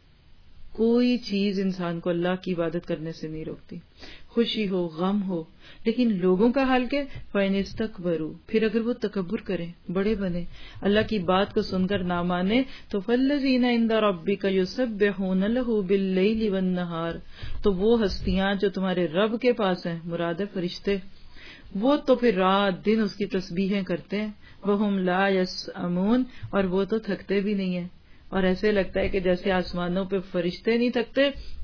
کوئی چیز انسان کو اللہ کی عبادت کرنے سے نہیں روکتی، خوشی ہو غم ہو، لیکن لوگوں کا حال کیا؟ فَإِنِ اسْتَكْبَرُوا، پھر اگر وہ تکبر کریں، بڑے بنے، اللہ کی بات کو سن کر نہ مانے، تو فَالَّذِينَ عِندَ رَبِّكَ يُسَبِّحُونَ لَهُ بِاللَّيْلِ وَالنَّهَارِ، تو وہ ہستیاں جو تمہارے رب کے پاس ہیں، مراد ہے فرشتے، وہ تو پھر رات دن اس کی تسبیحیں کرتے ہیں، وَهُمْ لَا يَسْأَمُونَ، اور وہ تو تھکتے بھی نہیں ہیں۔ اور ایسے لگتا ہے کہ جیسے آسمانوں پہ فرشتے نہیں تھکتے،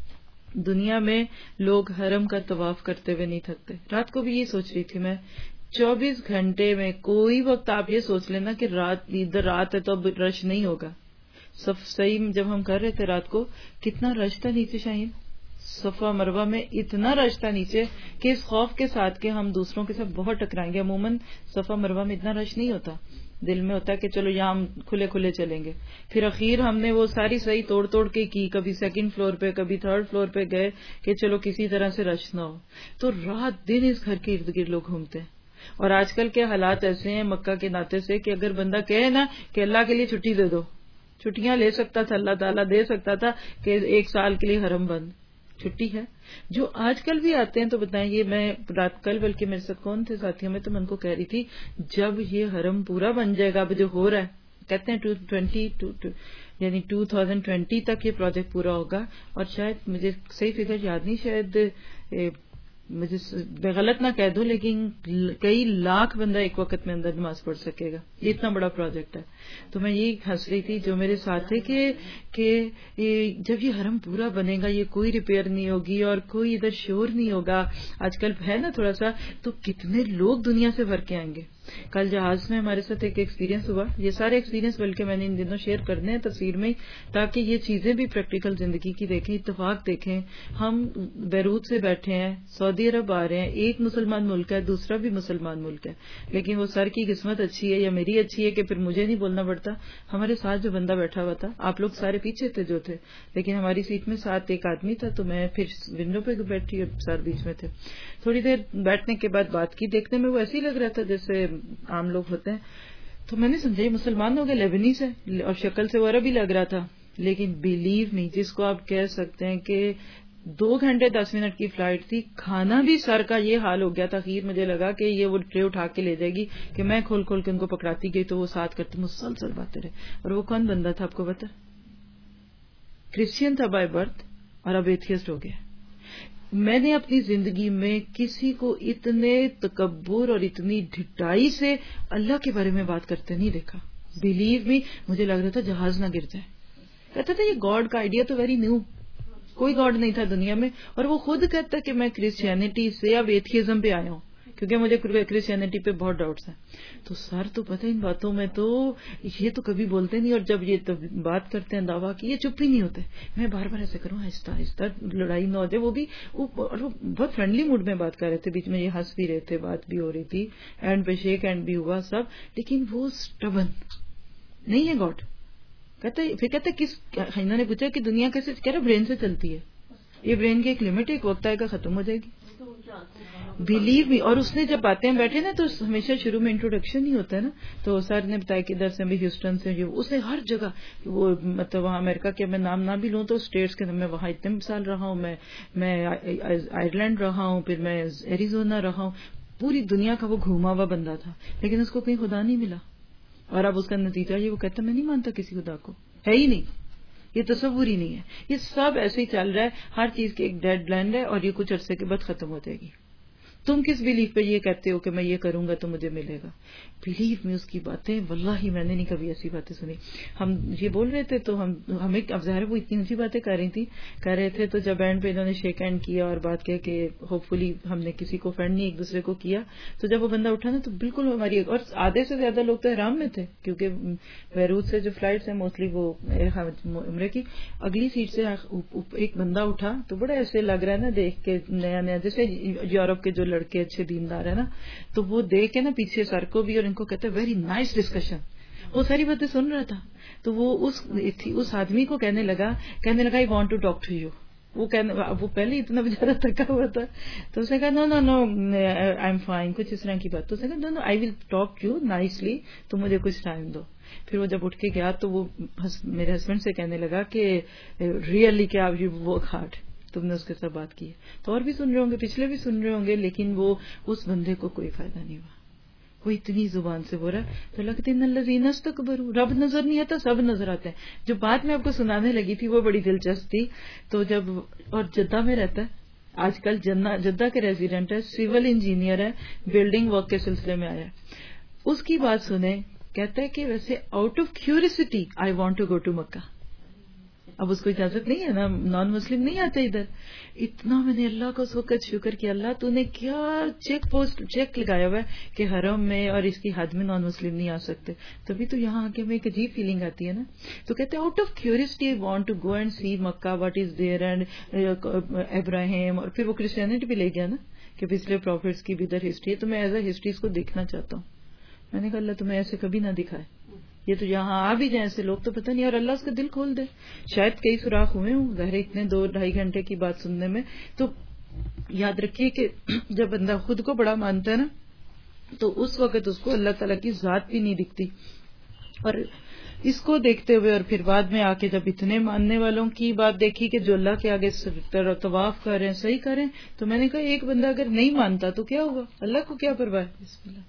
دنیا میں لوگ حرم کا طواف کرتے ہوئے نہیں تھکتے۔ رات کو بھی یہ سوچ رہی تھی میں، چوبیس گھنٹے میں کوئی وقت آپ یہ سوچ لینا کہ رات ادھر رات ہے تو اب رش نہیں ہوگا۔ صف صحیح جب ہم کر رہے تھے رات کو کتنا رش تھا نیچے شاہین، صفا مروہ میں اتنا رش تھا نیچے کہ اس خوف کے ساتھ کہ ہم دوسروں کے ساتھ بہت ٹکرائیں گے۔ عموماً صفا مروہ میں اتنا رش نہیں ہوتا، دل میں ہوتا ہے کہ چلو یہاں ہم کھلے کھلے چلیں گے۔ پھر اخیر ہم نے وہ ساری صحیح توڑ توڑ کے کی، کبھی سیکنڈ فلور پہ کبھی تھرڈ فلور پہ گئے کہ چلو کسی طرح سے رش نہ ہو۔ تو رات دن اس گھر کے ارد گرد لوگ گھومتے ہیں، اور آج کل کے حالات ایسے ہیں مکہ کے ناطے سے کہ اگر بندہ کہے نا کہ اللہ کے لیے چھٹی دے دو، چھٹیاں لے سکتا تھا، اللہ تعالیٰ دے سکتا تھا کہ ایک سال کے لیے حرم بند، چھٹی ہے۔ جو آج کل بھی آتے ہیں تو بتائیں، یہ میں رات کل بلکہ میرے ساتھ کون تھے ساتھیوں میں تو میں ان کو کہہ رہی تھی جب یہ حرم پورا بن جائے گا، اب جو ہو رہا ہے کہتے ہیں ٹو ٹوینٹی ٹو یعنی ٹو تھاؤزینڈ ٹوینٹی تک یہ پروجیکٹ پورا ہوگا، اور شاید مجھے صحیح فگر یاد نہیں، شاید مجھے میں غلط نہ کہہ دوں لیکن کئی لاکھ بندہ ایک وقت میں اندر نماز پڑھ سکے گا، یہ اتنا بڑا پروجیکٹ ہے۔ تو میں یہی ہنس رہی تھی جو میرے ساتھ تھے کہ کہ جب یہ حرم پورا بنے گا یہ کوئی ریپیئر نہیں ہوگی اور کوئی ادھر شور نہیں ہوگا، آج کل ہے نا تھوڑا سا، تو کتنے لوگ دنیا سے بھر کے آئیں گے۔ کل جہاز میں ہمارے ساتھ ایک ایکسپیرینس ہوا، یہ سارے ایکسپیرینس بلکہ میں نے ان دنوں شیئر کرنے ہیں تفسیر میں تاکہ یہ چیزیں بھی پریکٹیکل زندگی کی دیکھیں، اتفاق دیکھیں۔ ہم بیروت سے بیٹھے ہیں، سعودی عرب آ رہے ہیں، ایک مسلمان ملک ہے دوسرا بھی مسلمان ملک ہے، لیکن وہ سر کی قسمت اچھی ہے یا میری اچھی ہے کہ پھر مجھے نہیں بولنا پڑتا۔ ہمارے ساتھ جو بندہ بیٹھا ہوا تھا، آپ لوگ سارے پیچھے تھے جو تھے، لیکن ہماری سیٹ میں ساتھ ایک آدمی تھا، تو میں پھر ونڈو پہ بیٹھی اور سر بیچ میں تھے۔ تھوڑی دیر بیٹھنے کے بعد بات کی، دیکھنے میں وہ ایسے ہی لگ رہا تھا جیسے عام لوگ ہوتے ہیں۔ تو میں نے سمجھا یہ مسلمان ہو گئے، لیبنیز ہے اور شکل سے وہ عربی لگ رہا تھا، لیکن بلیو می، جس کو آپ کہہ سکتے ہیں کہ دو گھنٹے دس منٹ کی فلائٹ تھی، کھانا بھی سر کا یہ حال ہو گیا تھا، خیر مجھے لگا کہ یہ وہ ٹرے اٹھا کے لے جائے گی کہ میں کھول کھول کے ان کو پکڑاتی گئی تو وہ ساتھ کرتے مسلسل باتیں رہے. اور وہ کون بندہ تھا آپ کو پتا؟ کرسچین تھا بائی برتھ اور اب ایتھیسٹ ہو گیا. میں نے اپنی زندگی میں کسی کو اتنے تکبر اور اتنی ڈھٹائی سے اللہ کے بارے میں بات کرتے نہیں دیکھا. بلیو می، مجھے لگ رہا تھا جہاز نہ گر جائے. کہتا تھا یہ گاڈ کا آئیڈیا تو ویری نیو، کوئی گاڈ نہیں تھا دنیا میں. اور وہ خود کہتا کہ میں کرسچینٹی سے اب ایتھیزم پہ آیا ہوں کیونکہ مجھے کرسچینٹی پہ بہت ڈاؤٹس ہیں. تو سر تو پتہ ان باتوں میں تو یہ تو کبھی بولتے نہیں، اور جب یہ بات کرتے ہیں دعویٰ کی یہ چپ ہی نہیں ہوتے. میں بار بار ایسے کروں آہستہ آہستہ لڑائی نہ ہو جائے. وہ بھی بہت فرینڈلی موڈ میں بات کر رہے تھے، بیچ میں یہ ہنس بھی رہے تھے، بات بھی ہو رہی تھی، اینڈ پہ شیک اینڈ بھی ہوا سب. لیکن وہ سٹبن نہیں ہے گاڈ. کہتا ہے پھر کہتا ہے کس، انہوں نے پوچھا کہ دنیا کیسے، کہہ رہا برین سے چلتی ہے. یہ برین کی ایک لمٹ، ایک وقت آئے گا ختم ہو جائے گی. Believe me. اور اس نے جب باتیں بیٹھے نا تو ہمیشہ شروع میں انٹروڈکشن ہی ہوتا ہے نا، تو سر نے بتایا کہ ادھر سے بھی ہیوسٹن سے، جو اس نے ہر جگہ وہ مطلب وہاں امریکہ کے میں نام نہ بھی لوں تو اسٹیٹس کے، میں وہاں اتنے سال رہا ہوں، میں میں آئرلینڈ رہا ہوں، پھر میں ایریزونا رہا ہوں. پوری دنیا کا وہ گھوما ہوا بندہ تھا، لیکن اس کو کہیں خدا نہیں ملا. اور اب اس کا نتیجہ یہ، وہ کہتا میں نہیں مانتا کسی خدا کو، ہے ہی نہیں، یہ تصور ہی نہیں ہے. یہ سب ایسے ہی چل رہا ہے، ہر چیز کی ایک ڈیڈ لائن ہے اور یہ کچھ عرصے کے بعد ختم ہو جائے گی. تم کس بلیف پہ یہ کہتے ہو کہ میں یہ کروں گا تو مجھے ملے گا؟ بلیف میں اس کی باتیں، واللہ میں نے نہیں کبھی ایسی باتیں سنی. ہم یہ بول رہے تھے تو ہم ہمیں اب ظاہر وہ اتنی اونچی باتیں کر رہی تھی کر رہے تھے تو جب اینڈ پہ انہوں نے شیک ہینڈ کیا اور بات کیا کہ ہوپ فلی ہم نے کسی کو فرینڈ نہیں ایک دوسرے کو کیا، تو جب وہ بندہ اٹھا نا تو بالکل ہماری، اور آدھے سے زیادہ لوگ تو احرام میں تھے کیونکہ بیروت سے جو فلائٹس ہیں موسٹلی وہ عمرے کی، اگلی سیٹ سے ایک بندہ اٹھا تو بڑا ایسے لگ رہا ہے نا دیکھ کے نیا نیا، جیسے یورپ کے جو لڑکے اچھے دیندار ہے نا، تو وہ دیکھ کے نا پیچھے سر کو بھی اور ان کو کہتے ہیں ویری نائس ڈسکشن. وہ ساری باتیں سن رہا تھا تو وہ اس اس آدمی کو کہنے لگا کہنے لگا I want to talk to you. وہ وہ پہلے اتنا بیچارہ تھکا ہوا تھا تو اس نے کہا no know no I am fine, کچھ اس طرح کی بات. تو اس نے کہا no no I will talk to you nicely, تو مجھے کچھ ٹائم دو. پھر وہ جب اٹھ کے گیا تو وہ میرے ہسبینڈ سے کہنے لگا کہ ریئلی کیا یو ورک ہارڈ، تم نے اس کے ساتھ بات کی ہے. تو اور بھی سن رہے ہوں گے، پچھلے بھی سن رہے ہوں گے، لیکن وہ اس بندے کو کوئی فائدہ نہیں ہوا. وہ اتنی زبان سے بول رہا ہے تو لگتے ان الذین استکبروا، رب نظر نہیں آتا، سب نظر آتے ہیں. جو بات میں آپ کو سنانے لگی تھی وہ بڑی دلچسپ تھی. تو جب اور جدہ میں رہتا ہے آج کل، جدہ کے ریزیڈنٹ ہے، سول انجینئر ہے، بلڈنگ ورک کے سلسلے میں آیا. اس کی بات سنیں، کہتا ہے کہ ویسے out of curiosity I want to go to Mecca. اب اس کو اجازت نہیں ہے نا، نان مسلم نہیں آتے ادھر. اتنا میں نے اللہ کا اس وقت شکر کیا، اللہ تو نے کیا چیک پوسٹ چیک لگایا ہوا ہے کہ حرم میں اور اس کی حد میں نان مسلم نہیں آ سکتے. تبھی تو یہاں آ کے میں ایک عجیب فیلنگ آتی ہے نا. تو کہتے ہیں out of curiosity I want to go and see Mecca what is there and Ibrahim. اور پھر وہ کرسچینٹی بھی لے گیا نا کہ پچھلے پروفیٹس کی بھی ادھر ہسٹری ہے، تو میں ایز اے ہسٹری اس کو دیکھنا چاہتا ہوں. میں نے کہا اللہ تمہیں ایسے کبھی نہ دکھائے، یہ تو یہاں آ بھی جائیں ایسے لوگ تو پتہ نہیں، اور اللہ اس کا دل کھول دے. شاید کئی سوراخ ہوئے ہوں ظاہر اتنے دو ڈھائی گھنٹے کی بات سننے میں. تو یاد رکھیے کہ جب بندہ خود کو بڑا مانتا ہے نا تو اس وقت اس کو اللہ تعالیٰ کی ذات بھی نہیں دکھتی. اور اس کو دیکھتے ہوئے اور پھر بعد میں آ کے جب اتنے ماننے والوں کی بات دیکھی کہ جو اللہ کے آگے طواف کر رہے ہیں صحیح کر رہے ہیں، تو میں نے کہا ایک بندہ اگر نہیں مانتا تو کیا ہوگا، اللہ کو کیا پرواہ ہے. بسم اللہ.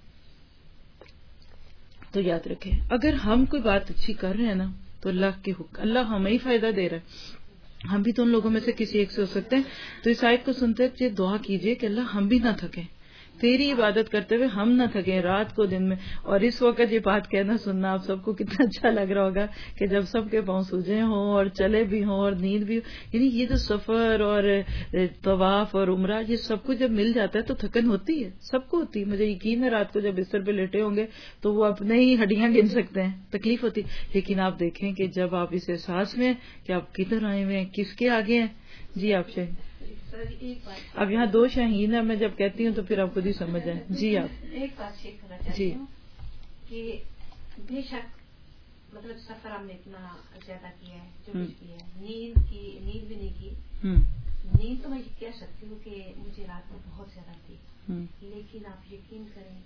تو یاد رکھیں اگر ہم کوئی بات اچھی کر رہے ہیں نا تو اللہ کے حکم، اللہ ہمیں ہی فائدہ دے رہا ہے، ہم بھی تو ان لوگوں میں سے کسی ایک سے ہو سکتے ہیں. تو اس آیت کو سنتے ہوئے دعا کیجئے کہ اللہ ہم بھی نہ تھکیں، تیری عبادت کرتے ہوئے ہم نہ تھکیں رات کو دن میں. اور اس وقت یہ بات کہنا سننا آپ سب کو کتنا اچھا لگ رہا ہوگا کہ جب سب کے پاؤں سوجے ہوں اور چلے بھی ہوں اور نیند بھی ہو. یعنی یہ جو سفر اور طواف اور عمرہ یہ سب کچھ جب مل جاتا ہے تو تھکن ہوتی ہے، سب کو ہوتی ہے. مجھے یقین ہے رات کو جب بستر پہ لیٹے ہوں گے تو وہ اپنے ہی ہڈیاں گن سکتے ہیں، تکلیف ہوتی. لیکن آپ دیکھیں کہ جب آپ اس احساس میں کہ آپ کدھر آئے ہوئے ہیں، کس کے آگے ہیں. جی آپ سے اب یہاں دو شاہین ہیں، میں جب کہتی ہوں تو پھر آپ خود ہی سمجھ جائیں. جی آپ ایک بات چیک کرنا چاہتی ہوں کہ بے شک مطلب سفر ہم نے اتنا زیادہ کیا ہے، جو کچھ کیا ہے، نیند کی نیند بھی نہیں کی. نیند تو میں کہہ سکتی ہوں کہ مجھے رات میں بہت زیادہ تھی، لیکن آپ یقین کریں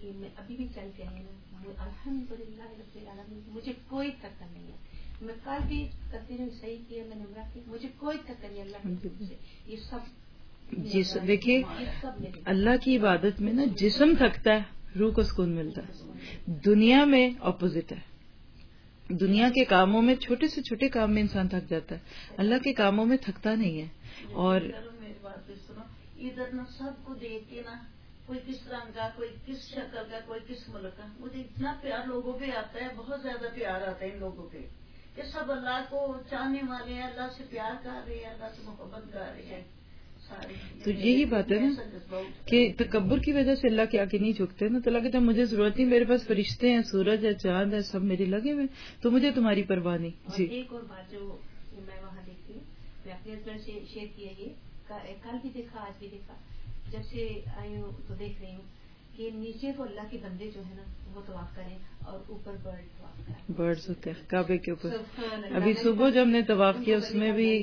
کہ میں ابھی بھی چل کے آئی نا الحمدللہ رب العالمین، مجھے کوئی تھکن نہیں ہے. میں کل بھی کرتی ہوں صحیح کیا میں نے عمرہ کی، مجھے کوئی تھکن نہیں اللہ کی طرف سے. یہ سب جی دیکھیے اللہ کی عبادت میں نا جسم تھکتا ہے، روح کو سکون ملتا ہے. دنیا میں اپوزٹ ہے. دنیا کے کاموں میں چھوٹے سے چھوٹے کام میں انسان تھک جاتا ہے، اللہ کے کاموں میں تھکتا نہیں ہے. اور میری بات سنو، ادھر نا سب کو دیکھ کے نا کوئی کس رنگ کا، کوئی کس شکل کا، کوئی کس ملک کا، مجھے اتنا پیار لوگوں پہ آتا ہے، بہت زیادہ پیار آتا ہے ان لوگوں پہ. یہ سب اللہ کو چاہنے والے ہیں، اللہ سے پیار کر رہے ہیں، اللہ سے محبت کر رہے ہیں. تو یہی بات ہے نا کہ تکبر کی وجہ سے اللہ کے آگے نہیں جھکتے نا. تو اللہ کہتا ہے مجھے ضرورت نہیں، میرے پاس فرشتے ہیں، سورج ہے، چاند ہے، سب میرے لگے ہوئے، تو مجھے تمہاری پرواہ نہیں. جی ایک اور بات جو میں وہاں دیکھتی ہوں، میں اپنے ہسبینڈ سے شیئر کیا، یہ کل بھی دیکھا آج بھی دیکھا، جب سے آئی ہوں تو دیکھ رہی ہوں کہ نیچے وہ اللہ کے بندے جو ہے نا وہ طواف کریں اور اوپر برڈ طواف کریں، برڈز ہوتے ہیں کعبے کے اوپر. ابھی صبح جب ہم نے طواف کیا اس میں بھی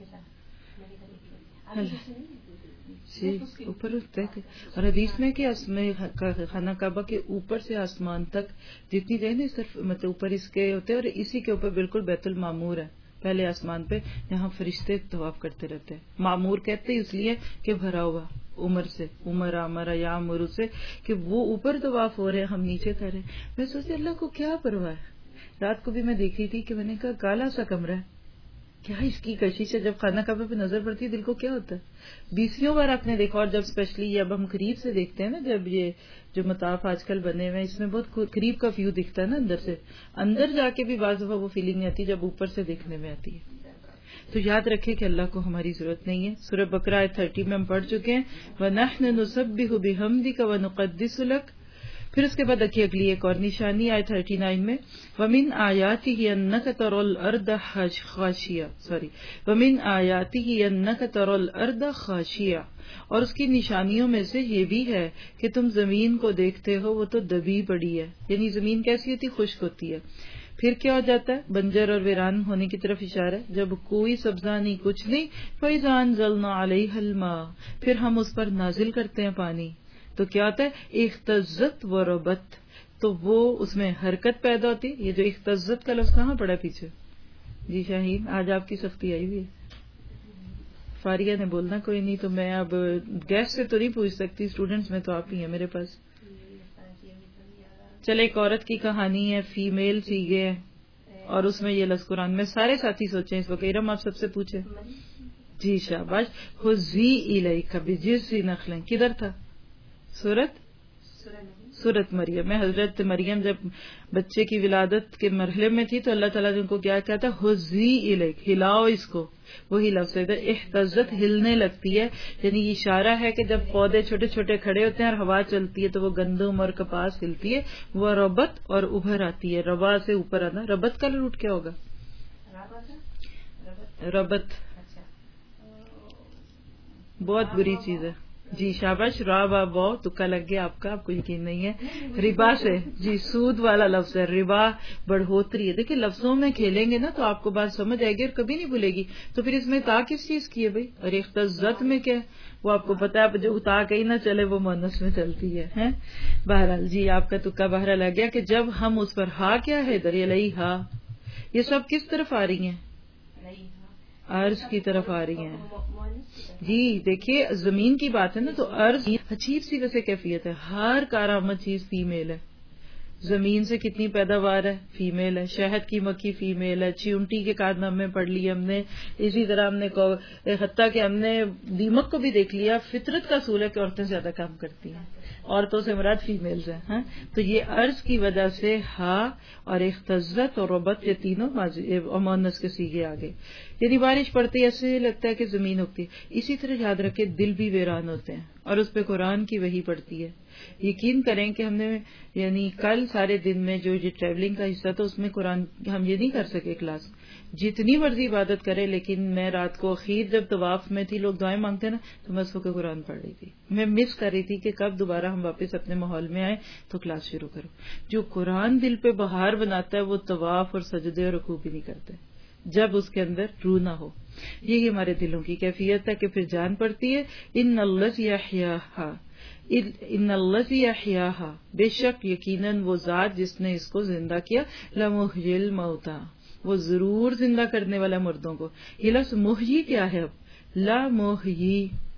جی اوپر ہوتے ہیں. اور حدیث میں کہ خانہ کعبہ کے اوپر سے آسمان تک جتنی رہے نا صرف مطلب اوپر اس کے ہوتے ہیں، اور اسی کے اوپر بالکل بیت المعمور ہے پہلے آسمان پہ، جہاں فرشتے طواف کرتے رہتے ہیں. معمور کہتے اس لیے کہ بھرا ہوا عمر سے، عمر عمر یا عمر سے، کہ وہ اوپر طواف ہو رہے ہیں، ہم نیچے کر رہے ہیں. میں سوچتی اللہ کو کیا پرواہ ہے. رات کو بھی میں دیکھ رہی تھی کہ میں نے کہا کالا سا کمرہ ہے، کیا اس کی کشش ہے. جب خانہ کعبہ پہ نظر پڑتی ہے دل کو کیا ہوتا ہے. بیسویں بار آپ نے دیکھا، اور جب اسپیشلی اب ہم قریب سے دیکھتے ہیں نا، جب یہ جو مطاف آج کل بنے ہوئے ہیں اس میں بہت قریب کا ویو دکھتا ہے نا اندر سے، اندر جا کے بھی بعض دفعہ وہ فیلنگ نہیں آتی جب اوپر سے دیکھنے میں آتی ہے. تو یاد رکھے کہ اللہ کو ہماری ضرورت نہیں ہے. سورہ بقرہ آیت تھرٹی میں ہم پڑھ چکے ہیں، وَنَحْنُ نُسَبِّحُ بِحَمْدِكَ وَنُقَدِّسُ لَكَ. پھر اس کے بعد دیکھیے اگلی ایک اور نشانی آیت تھرٹی نائن میں، وَمِنْ آيَاتِهِ أَنَّكَ تَرَى الْأَرْضَ خَاشِعَةً سوری وَمِنْ آيَاتِهِ أَنَّكَ تَرَى الْأَرْضَ خَاشِعَةً. اور اس کی نشانیوں میں سے یہ بھی ہے کہ تم زمین کو دیکھتے ہو وہ تو دبی پڑی ہے، یعنی زمین کیسی ہوتی، خشک ہوتی ہے. پھر کیا ہو جاتا ہے، بنجر اور ویران ہونے کی طرف اشارہ ہے. جب کوئی سبزہ نہیں، کچھ نہیں، فَإِذَا أَنزَلْنَا عَلَيْهَا الْمَاءَ پھر ہم اس پر نازل کرتے ہیں پانی، تو کیا ہوتا ہے، اختزت و ربت، تو وہ اس میں حرکت پیدا ہوتی. یہ جو اختزت کا لفظ کہاں پڑا پیچھے؟ جی شاہین آج آپ کی سختی آئی ہوئی ہے. فاریہ نے بولنا کوئی نہیں، تو میں اب گیسٹ سے تو نہیں پوچھ سکتی، اسٹوڈنٹس میں تو آپ ہی ہیں میرے پاس. چلے ایک عورت کی کہانی ہے، فیمیل سیگے ہیں، اور اس میں یہ لفظ قرآن میں سارے ساتھی سوچیں اس وقت. ارم آپ سب سے پوچھیں. جی شاباش. خذی الیک بجذع نخل، کدھر تھا سورت سورت مریم میں. حضرت مریم جب بچے کی ولادت کے مرحلے میں تھی تو اللہ تعالیٰ نے ان کو کیا کہتا، خذی الیک، ہلاؤ اس کو. وہی لفظ ہے احتزت، ہلنے لگتی ہے، یعنی اشارہ ہے کہ جب پودے چھوٹے چھوٹے کھڑے ہوتے ہیں اور ہوا چلتی ہے تو وہ گندم اور کپاس ہلتی ہے. وہ ربت اور ابھر آتی ہے، ربا سے اوپر آنا. ربت کا روٹ کیا ہوگا؟ ربت بہت بری چیز ہے. جی شاباش. را با با تکا لگ گیا آپ کا، آپ کو یقین نہیں ہے. ربا سے، جی سود والا لفظ ہے. ربا بڑھوتری ہے. دیکھیں لفظوں میں کھیلیں گے نا تو آپ کو بات سمجھ آئے گی اور کبھی نہیں بھولے گی. تو پھر اس میں تا کس چیز کی ہے بھائی؟ اور اختزت میں کیا ہے وہ آپ کو پتا ہے، جو تا کہیں نہ چلے وہ مونس میں چلتی ہے. بہرحال جی آپ کا تکا بہرحال لگ گیا کہ جب ہم اس پر ہا کیا ہے ادھر یہ لئی ہا، یہ سب کس طرف آ رہی ہیں؟ عرض کی طرف آ رہی ہیں. جی دیکھیے زمین کی بات ہے نا، تو عرض عجیب سی ویسے کیفیت ہے. ہر کارآمد چیز فیمیل ہے. زمین سے کتنی پیداوار ہے، فیمیل ہے. شہد کی مکھی فیمیل ہے. چیونٹی کے کارنامے پڑھ لیے ہم نے. اسی طرح ہم نے حتیٰ کہ ہم نے دیمک کو بھی دیکھ لیا. فطرت کا اصول ہے کہ عورتیں زیادہ کام کرتی ہیں، عورتوں سے مراد فیمیلز ہیں. ہاں تو یہ عرض کی وجہ سے ہا اور اختزت اور ربت یہ تینوں مؤنث کے صیغے آگے. یعنی بارش پڑتی ایسے لگتا ہے کہ زمین اگتی. اسی طرح یاد رکھے دل بھی ویران ہوتے ہیں اور اس پہ قرآن کی وحی پڑتی ہے. یقین کریں کہ ہم نے یعنی کل سارے دن میں جو یہ ٹریولنگ کا حصہ تھا اس میں قرآن ہم یہ نہیں کر سکے کلاس، جتنی مرضی عبادت کرے، لیکن میں رات کو اخیر جب طواف میں تھی، لوگ دعائیں مانگتے نا، تو میں صبح قرآن پڑھ رہی تھی. میں مس کر رہی تھی کہ کب دوبارہ ہم واپس اپنے ماحول میں آئے تو کلاس شروع کرو. جو قرآن دل پہ بہار بناتا ہے وہ طواف اور سجدے اور رکوع بھی نہیں کرتے جب اس کے اندر روح نہ ہو. یہی ہمارے دلوں کی کیفیت ہے کہ پھر جان پڑتی ہے. ان اللہ یحییھا، ان الذی احیاھا، بے شک یقیناً وہ ذات جس نے اس کو زندہ کیا، لمحیی الموتیٰ، وہ ضرور زندہ کرنے والا مردوں کو. یہ لفظ محیی کیا ہے؟ اب لمحیی،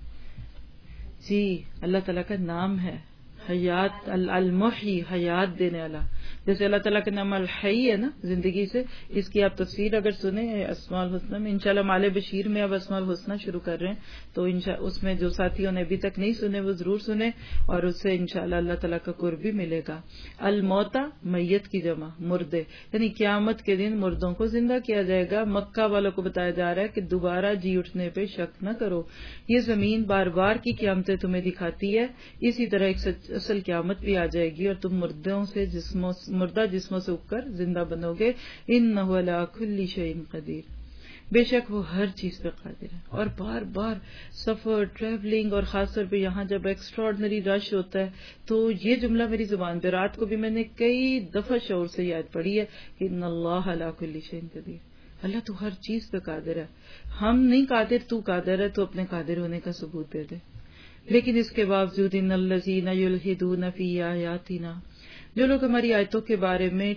جی اللہ تعالیٰ کا نام ہے حیات، المحیی حیات دینے والا. جیسے اللہ تعالیٰ کا نام الحی ہے نا، زندگی سے. اس کی آپ تفسیر اگر سنیں اسماء الحسنہ میں، انشاءاللہ مال بشیر میں اب اسماء الحسنہ شروع کر رہے ہیں، تو اس میں جو ساتھیوں نے ابھی تک نہیں سنے وہ ضرور سنیں، اور اس سے انشاءاللہ اللہ تعالیٰ کا قرب بھی ملے گا. الموتا، میت کی جمع، مردے، یعنی قیامت کے دن مردوں کو زندہ کیا جائے گا. مکہ والوں کو بتایا جا رہا ہے کہ دوبارہ جی اٹھنے پہ شک نہ کرو، یہ زمین بار بار کی قیامتیں تمہیں دکھاتی ہے، اسی طرح ایک اصل قیامت بھی آ جائے گی اور تم مردوں سے جسموں مردہ جسموں سے اٹھ کر زندہ بنو گے. انہ علی کل شیء قدیر، بے شک وہ ہر چیز پہ قادر ہے. اور بار بار سفر، ٹریولنگ، اور خاص طور پہ یہاں جب ایکسٹراڈنری رش ہوتا ہے تو یہ جملہ میری زبان پہ رات کو بھی میں نے کئی دفعہ شعور سے یاد پڑھی ہے کہ ان اللہ علی کل شیء قدیر، اللہ تو ہر چیز پہ قادر ہے. ہم نہیں قادر، تو قادر ہے، تو اپنے قادر ہونے کا ثبوت دے دے. لیکن اس کے باوجود ان الذین یلحدون فی آیاتنا، جو لوگ ہماری آیتوں کے بارے میں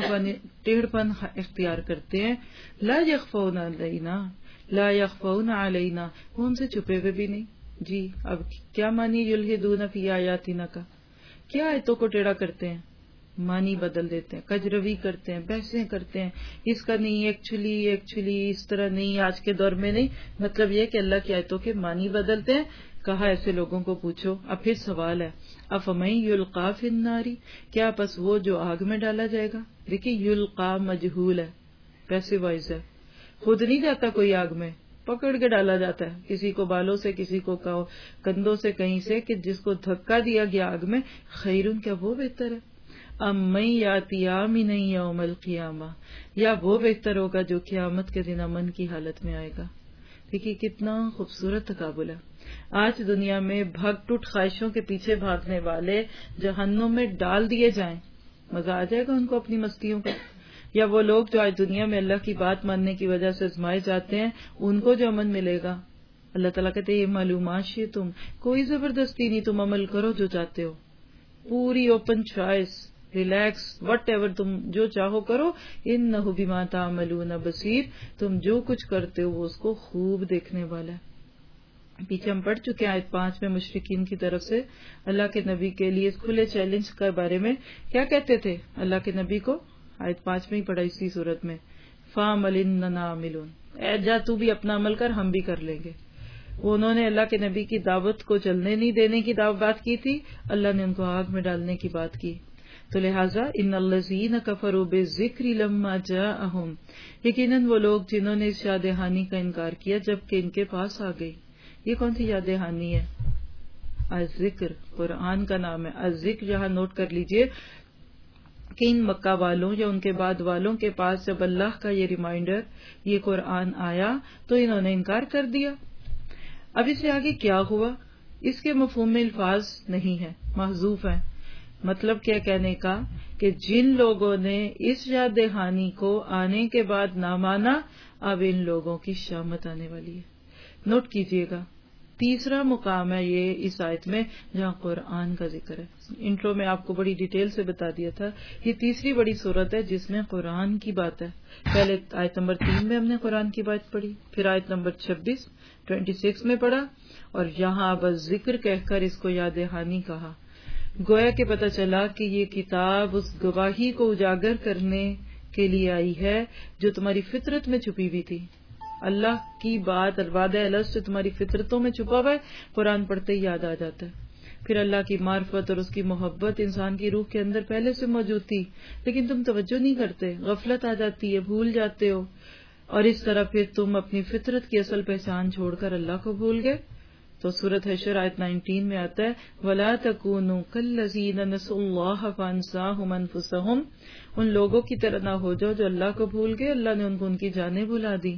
ٹیڑھ پن اختیار کرتے ہیں، لا یخفون علینا لا یخفون علینا، وہ ہم سے چھپے ہوئے بھی نہیں. جی اب کیا معنی یلحدون فی آیاتنا کا؟ کیا آیتوں کو ٹیڑھا کرتے ہیں؟ معنی بدل دیتے ہیں، کجروی کرتے ہیں، بحثیں کرتے ہیں، اس کا نہیں، ایکچولی ایکچولی اس طرح نہیں، آج کے دور میں نہیں. مطلب یہ کہ اللہ کی آیتوں کے معنی بدلتے ہیں. کہا ایسے لوگوں کو پوچھو. اب پھر سوال ہے، افمن یلقی فی النار، کیا پس وہ جو آگ میں ڈالا جائے گا؟ دیکھیے یلقی مجہول ہے، پیسو وائز ہے، خود نہیں جاتا کوئی آگ میں، پکڑ کے ڈالا جاتا ہے، کسی کو بالوں سے، کسی کو کندھوں سے، کہیں سے، کہ جس کو دھکا دیا گیا آگ میں. خیرن، کیا وہ بہتر ہے؟ امن یاتی آمنا یوم القیامہ، یا وہ بہتر ہوگا جو قیامت کے دن امن کی حالت میں آئے گا. دیکھیے کتنا خوبصورت تقابل ہے. آج دنیا میں بھگ ٹوٹ خواہشوں کے پیچھے بھاگنے والے جہنم میں ڈال دیے جائیں، مزہ آ جائے گا ان کو اپنی مستیوں کا. یا وہ لوگ جو آج دنیا میں اللہ کی بات ماننے کی وجہ سے آزمائے جاتے ہیں، ان کو جو امن ملے گا. اللہ تعالیٰ کہتے ہیں یہ معلومات ہے، تم کوئی زبردستی نہیں، تم عمل کرو جو چاہتے ہو، پوری open choice, relax, whatever تم جو چاہو کرو. انہ بما تعملون بصیر، تم جو کچھ کرتے ہو وہ اس کو خوب دیکھنے والا ہے. پیچھے ہم پڑھ چکے ہیں آیت پانچ میں مشرکین کی طرف سے اللہ کے نبی کے لیے کھلے چیلنج کے بارے میں کیا کہتے تھے اللہ کے نبی کو. آیت پانچ میں ہی پڑھا اسی صورت میں، فَعَمَلْ إِنَّنَا عَامِلُونَ، اے جا تو بھی اپنا عمل کر، ہم بھی کر لیں گے. انہوں نے اللہ کے نبی کی دعوت کو چلنے نہیں دینے کی بات کی تھی، اللہ نے ان کو آگ میں ڈالنے کی بات کی. تو لہٰذا ان الذین کفروا بالذکر لما جاءہم، یقیناً وہ لوگ جنہوں نے اس یاد دہانی کا انکار کیا جبکہ ان کے پاس آ گئی. یہ کون سی یاد دہانی ہے؟ الذکر، قرآن کا نام ہے. الذکر یہاں نوٹ کر لیجئے کہ ان مکہ والوں یا ان کے بعد والوں کے پاس جب اللہ کا یہ ریمائنڈر، یہ قرآن آیا تو انہوں نے انکار کر دیا. اب اس سے آگے کیا ہوا اس کے مفہوم میں الفاظ نہیں ہے، محذوف ہیں. مطلب کیا کہنے کا کہ جن لوگوں نے اس یاد دہانی کو آنے کے بعد نہ مانا، اب ان لوگوں کی شامت آنے والی ہے. نوٹ کیجئے گا تیسرا مقام ہے یہ اس آیت میں جہاں قرآن کا ذکر ہے. انٹرو میں آپ کو بڑی ڈیٹیل سے بتا دیا تھا یہ تیسری بڑی صورت ہے جس میں قرآن کی بات ہے. پہلے آیت نمبر تین میں ہم نے قرآن کی بات پڑھی، پھر آیت نمبر چھبیس ٹوینٹی سکس میں پڑھا، اور یہاں اب ذکر کہہ کر اس کو یاد دہانی کہا. گویا کہ پتہ چلا کہ یہ کتاب اس گواہی کو اجاگر کرنے کے لیے آئی ہے جو تمہاری فطرت میں چھپی ہوئی تھی. اللہ کی بات الوعدہ الست سے تمہاری فطرتوں میں چھپا ہوا ہے، قرآن پڑھتے ہی یاد آ جاتا ہے. پھر اللہ کی معرفت اور اس کی محبت انسان کی روح کے اندر پہلے سے موجود تھی، لیکن تم توجہ نہیں کرتے، غفلت آ جاتی ہے، بھول جاتے ہو، اور اس طرح پھر تم اپنی فطرت کی اصل پہچان چھوڑ کر اللہ کو بھول گئے. تو سورۃ حشر آیت نائنٹین میں آتا ہے وَلَا تَكُونُوا كَالَّذِينَ نَسُوا اللَّهَ فَأَنسَاهُمْ أَنفُسَهُمْ، ان لوگوں کی طرح نہ ہو جاؤ جو اللہ کو بھول گئے، اللہ نے ان کو ان کی جانیں بھلا دی.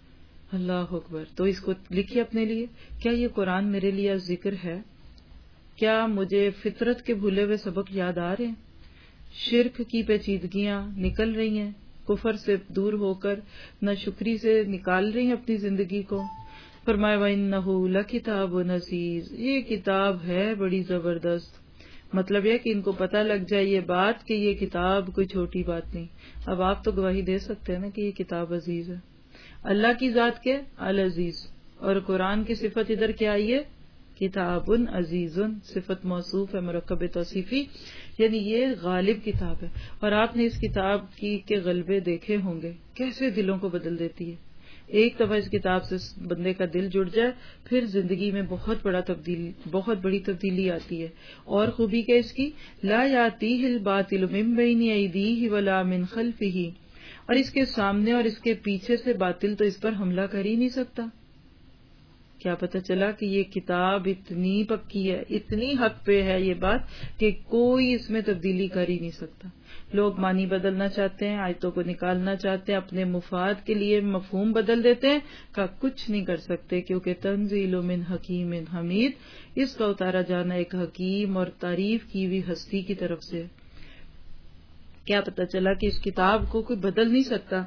اللہ اکبر. تو اس کو لکھیے اپنے لیے، کیا یہ قرآن میرے لیے ذکر ہے؟ کیا مجھے فطرت کے بھولے ہوئے سبق یاد آ رہے ہیں؟ شرک کی پیچیدگیاں نکل رہی ہیں، کفر سے دور ہو کر نہ شکری سے نکال رہی ہیں اپنی زندگی کو، فرمایا وَإِنَّهُ لَكِتَابٌ عزیز، یہ کتاب ہے بڑی زبردست. مطلب یہ کہ ان کو پتہ لگ جائے یہ بات کہ یہ کتاب کوئی چھوٹی بات نہیں. اب آپ تو گواہی دے سکتے ہیں نا کہ یہ کتاب عزیز ہے. اللہ کی ذات کے العزیز، اور قرآن کی صفت ادھر کیا آئی ہے؟ کتاب عزیز، صفت موصوف ہے مرکب توصیفی، یعنی یہ غالب کتاب ہے. اور آپ نے اس کتاب کی کے غلبے دیکھے ہوں گے، کیسے دلوں کو بدل دیتی ہے. ایک دفعہ اس کتاب سے بندے کا دل جڑ جائے پھر زندگی میں بہت بڑا تبدیلی بہت بڑی تبدیلی آتی ہے. اور خوبی کیا اس کی؟ لا یاتیہ الباطل من بین ایدیہ ولا من خلفہ، اور اس کے سامنے اور اس کے پیچھے سے باطل تو اس پر حملہ کر ہی نہیں سکتا. کیا پتہ چلا کہ یہ کتاب اتنی پکی ہے، اتنی حق پہ ہے یہ بات کہ کوئی اس میں تبدیلی کر ہی نہیں سکتا. لوگ معنی بدلنا چاہتے ہیں، آیتوں کو نکالنا چاہتے ہیں، اپنے مفاد کے لیے مفہوم بدل دیتے ہیں، کا کچھ نہیں کر سکتے، کیونکہ تنزیل من حکیم حمید، اس کا اتارا جانا ایک حکیم اور تعریف کی ہوئی ہستی کی طرف سے. کیا پتہ چلا کہ اس کتاب کو کوئی بدل نہیں سکتا.